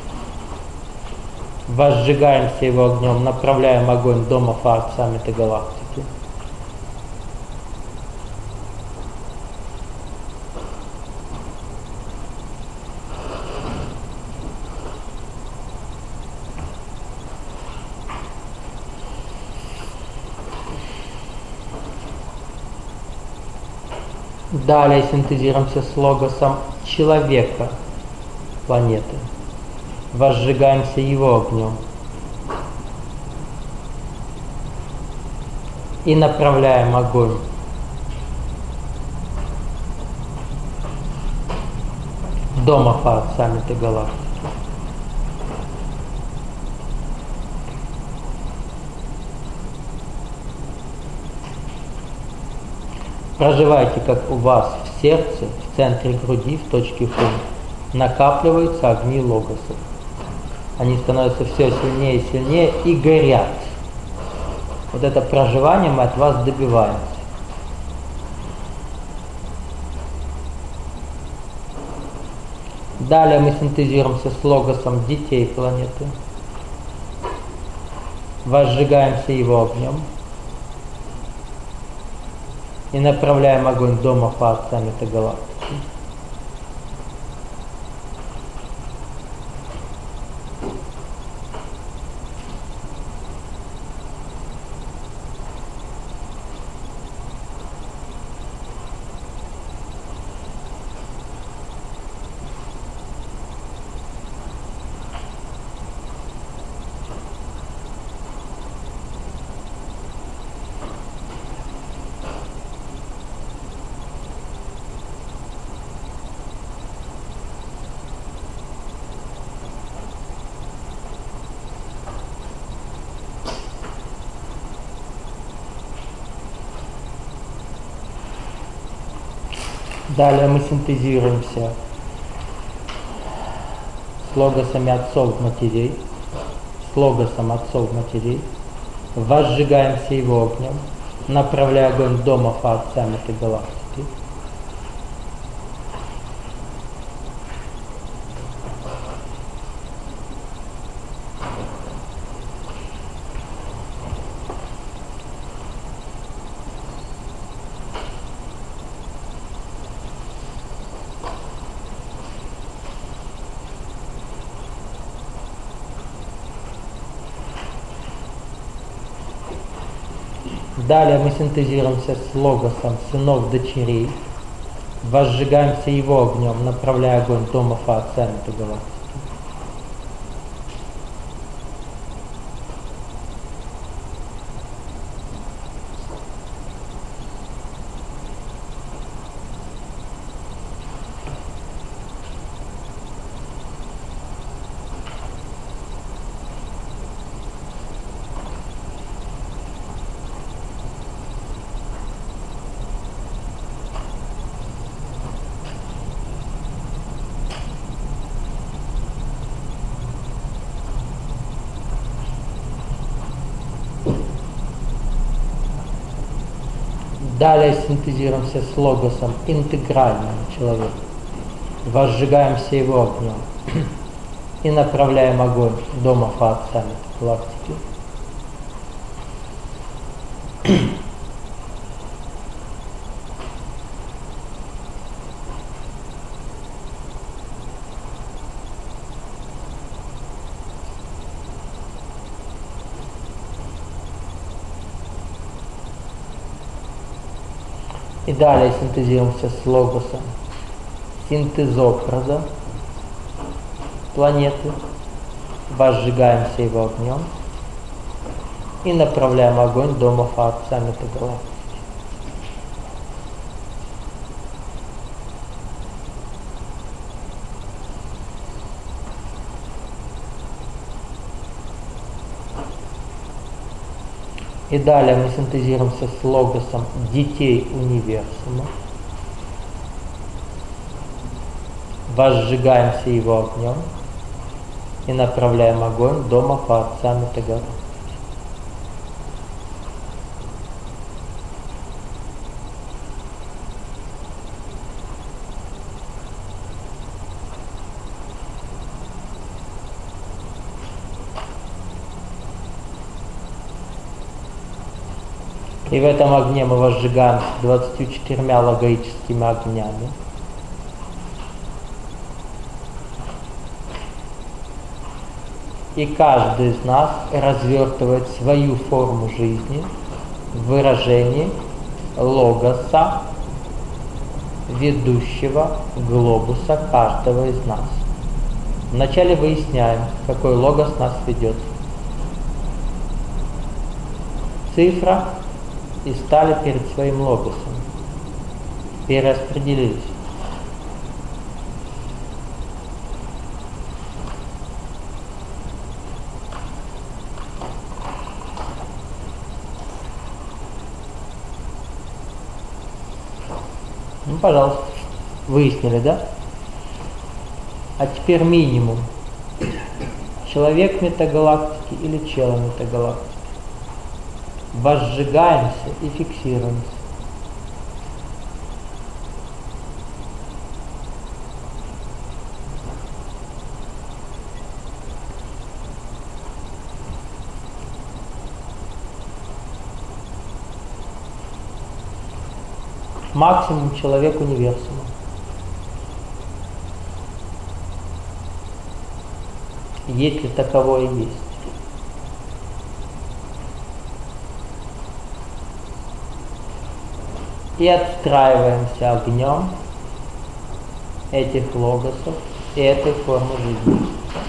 Возжигаемся его огнем, направляем огонь домов и отцам этой галактики. Далее синтезируемся с логосом человека планеты. Возжигаемся его огнем и направляем огонь домов и отцам этой галактики. Проживайте, как у вас в сердце, в центре груди, в точке хум, накапливаются огни логосов. Они становятся все сильнее и сильнее и горят. Вот это проживание мы от вас добиваемся. Далее мы синтезируемся с логосом детей планеты. Возжигаемся его огнем и направляем огонь домов и отцам этой галактики. Далее мы синтезируемся с логосами отцов матерей, с логосом отцов матерей, возжигаемся его огнем, направляя огонь домов и отцам этой галактики. Далее мы синтезируемся с логосом сынов дочерей, возжигаемся его огнем, направляя огонь домов и отцами этой галактики. Далее синтезируемся с логосом интегральным человеком, возжигаемся его огнем и направляем огонь домов и отцами этой галактики. И далее синтезируемся с логосом синтезопраза планеты, возжигаемся его огнем и направляем огонь домов и отцами этой галактики. И далее мы синтезируемся с логосом детей универсума, возжигаемся его огнем и направляем огонь домов и отцами этой галактики. И в этом огне мы возжигаем двадцатью четырьмя логоическими огнями. И каждый из нас развертывает свою форму жизни в выражении логоса, ведущего глобуса каждого из нас. Вначале выясняем, какой логос нас ведет. Цифра и стали перед своим логосом. Перераспределились. Ну, пожалуйста. Выяснили, да? А теперь минимум. Человек метагалактики или чело метагалактики. Возжигаемся и фиксируемся. Максимум человек универсума. Если таковое есть. И отстраиваемся огнем этих логосов и этой формы жизни.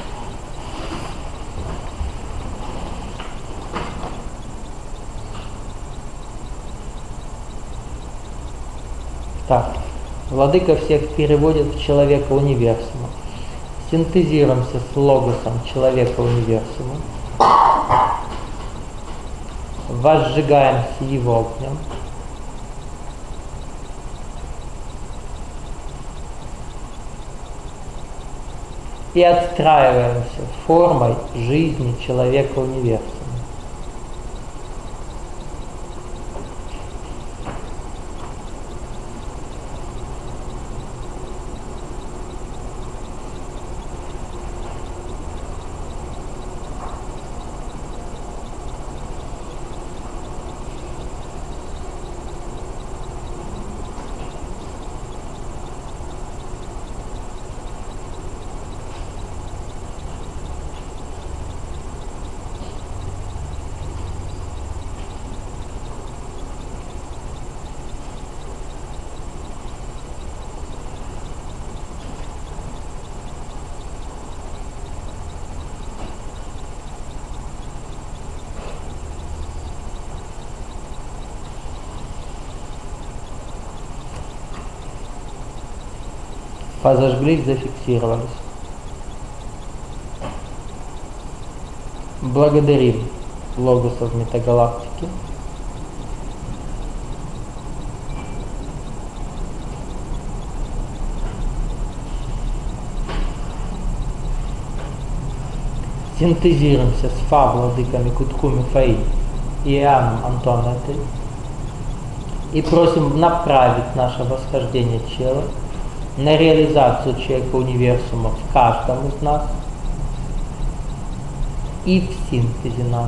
Так, Владыка всех переводит в человека универсума. Синтезируемся с логосом человека универсума. Возжигаемся его огнем. И отстраиваемся формой жизни человека универсума. Позажглись, зафиксировались. Благодарим логосов метагалактики. Синтезируемся с Фа, владыками Куткуми Фаи и Иоанном Антуанеттой и просим направить наше восхождение тела на реализацию человека универсума в каждом из нас и в синтезе нас.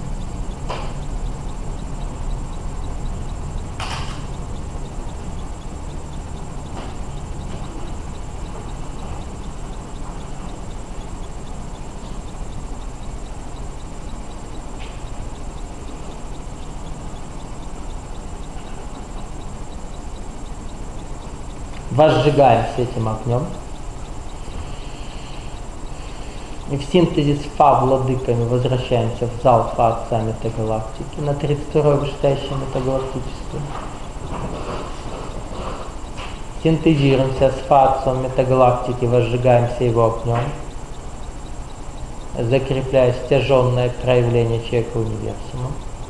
Возжигаемся этим огнем. И в синтезе с Фа владыками возвращаемся в зал Фа Отца Метагалактики на тридцать второе вышестоящее метагалактическое. Синтезируемся с Фа Отцом Метагалактики, возжигаемся его огнем, закрепляя стяженное проявление человека универсума.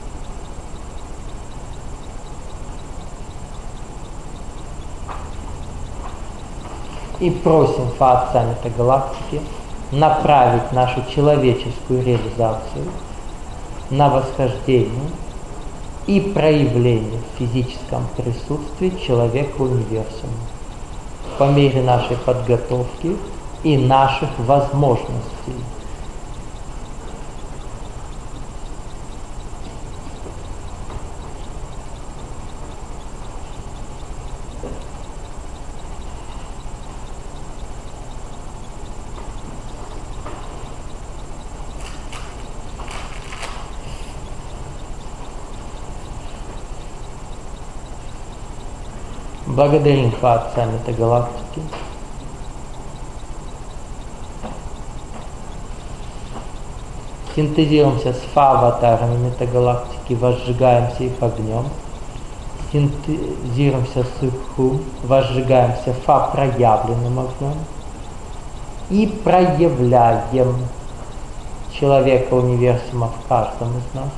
И просим Фа Отца Метагалактики направить нашу человеческую реализацию на восхождение и проявление в физическом присутствии человека универсума по мере нашей подготовки и наших возможностей. Благодарим Фа Отца Метагалактики. Синтезируемся с Фа аватарами Метагалактики, возжигаемся их огнем. Синтезируемся с Иху, возжигаемся Фа проявленным огнем. И проявляем человека универсума в каждом из нас.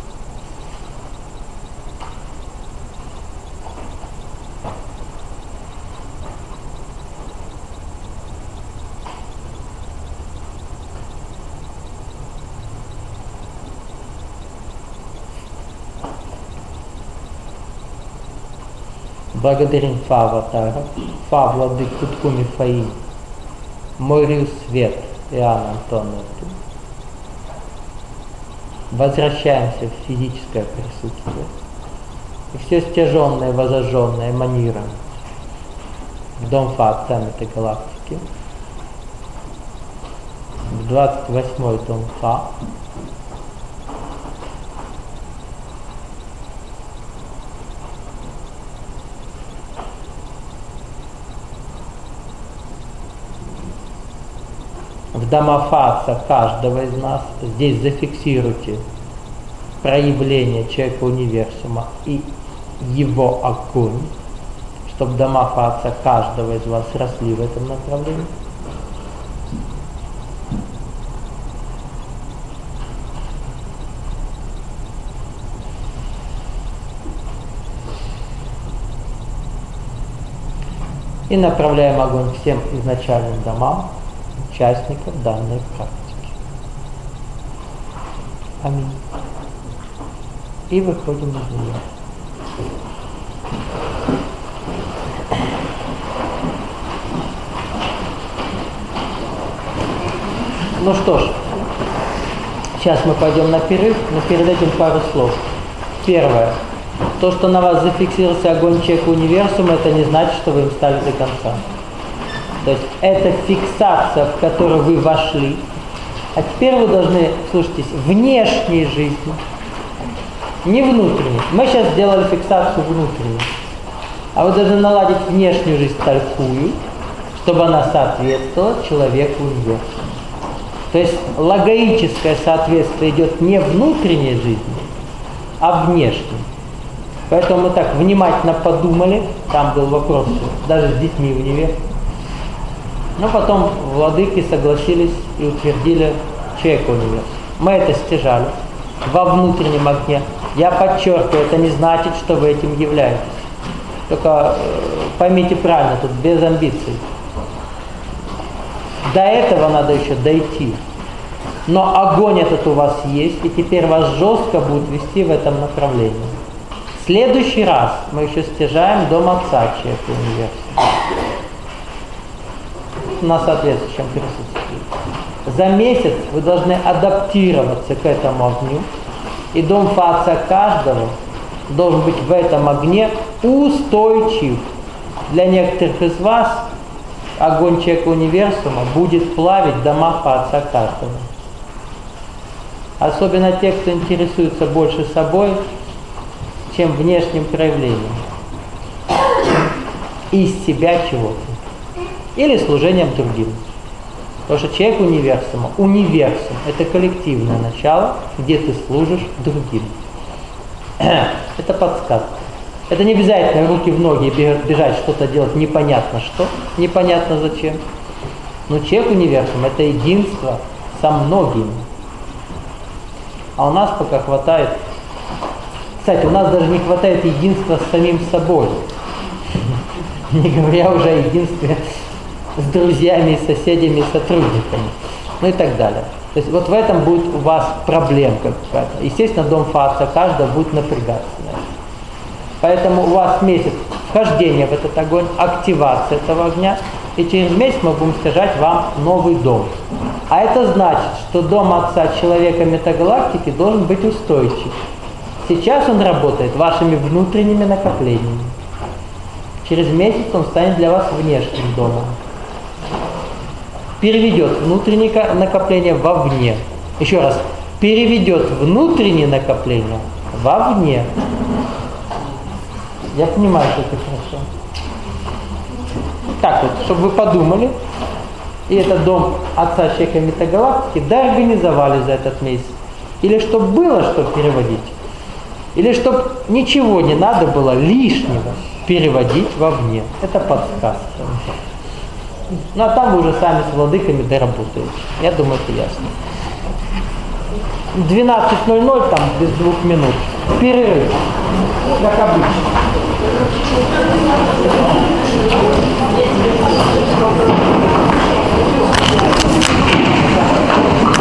Благодарим Фа аватаров, Фа владык Куткуми Фаи, Морию Свет Иоанна Антуанетту. Возвращаемся в физическое присутствие. И все стяженное, возожженное эманируем в дом Фа Отца Метагалактики, в двадцать восьмой дом Фа. В дома Фа Отца каждого из нас здесь зафиксируйте проявление человека универсума и его огонь, чтобы дома Фа Отца каждого из вас росли в этом направлении. И направляем огонь всем изначальным домам участников данной практики. Аминь. И выходим из нее. Ну что ж, сейчас мы пойдем на перерыв, но перед этим пару слов. Первое. То, что на вас зафиксировался огонь человека универсума, это не значит, что вы им стали до конца. То есть это фиксация, в которую вы вошли. А теперь вы должны, слушайтесь, внешней жизни, не внутренней. Мы сейчас сделали фиксацию внутреннюю. А вы должны наладить внешнюю жизнь такую, чтобы она соответствовала человеку универсуму. То есть логоическое соответствие идет не внутренней жизни, а внешней. Поэтому мы так внимательно подумали, там был вопрос, даже с детьми в универе, Но потом владыки согласились и утвердили человека универсум. Мы это стяжали во внутреннем огне. Я подчеркиваю, это не значит, что вы этим являетесь. Только поймите правильно, тут без амбиций. До этого надо еще дойти. Но огонь этот у вас есть, и теперь вас жестко будет вести в этом направлении. В следующий раз мы еще стяжаем дом отца человека универсума на соответствующем присутствии. За месяц вы должны адаптироваться к этому огню, и дом отца каждого должен быть в этом огне устойчив. Для некоторых из вас огонь человека универсума будет плавить дома отца каждого. Особенно те, кто интересуется больше собой, чем внешним проявлением. Из себя чего-то. Или служением другим. Потому что человек универсума, универсум – это коллективное начало, где ты служишь другим. Это подсказка. Это не обязательно руки в ноги бежать, что-то делать непонятно что, непонятно зачем. Но человек универсум – это единство со многими. А у нас пока хватает... Кстати, у нас даже не хватает единства с самим собой. Не говоря уже о единстве с друзьями, соседями, сотрудниками. Ну и так далее. То есть вот в этом будет у вас проблемка какая-то. Естественно, дом отца каждого будет напрягаться. Поэтому у вас месяц вхождения в этот огонь, активация этого огня, и через месяц мы будем стяжать вам новый дом. А это значит, что дом отца человека метагалактики должен быть устойчив. Сейчас он работает вашими внутренними накоплениями. Через месяц он станет для вас внешним домом. Переведет внутреннее накопление вовне. Еще раз, переведет внутреннее накопление вовне. Я понимаю, что это хорошо. Так вот, чтобы вы подумали, и этот дом отца человека метагалактики доорганизовали за этот месяц. Или чтобы было что переводить, или чтобы ничего не надо было лишнего переводить вовне. Это подсказка. Ну а там вы уже сами с владыками доработаете. Я думаю, это ясно. двенадцать ноль ноль, там без двух минут. Перерыв. Как обычно.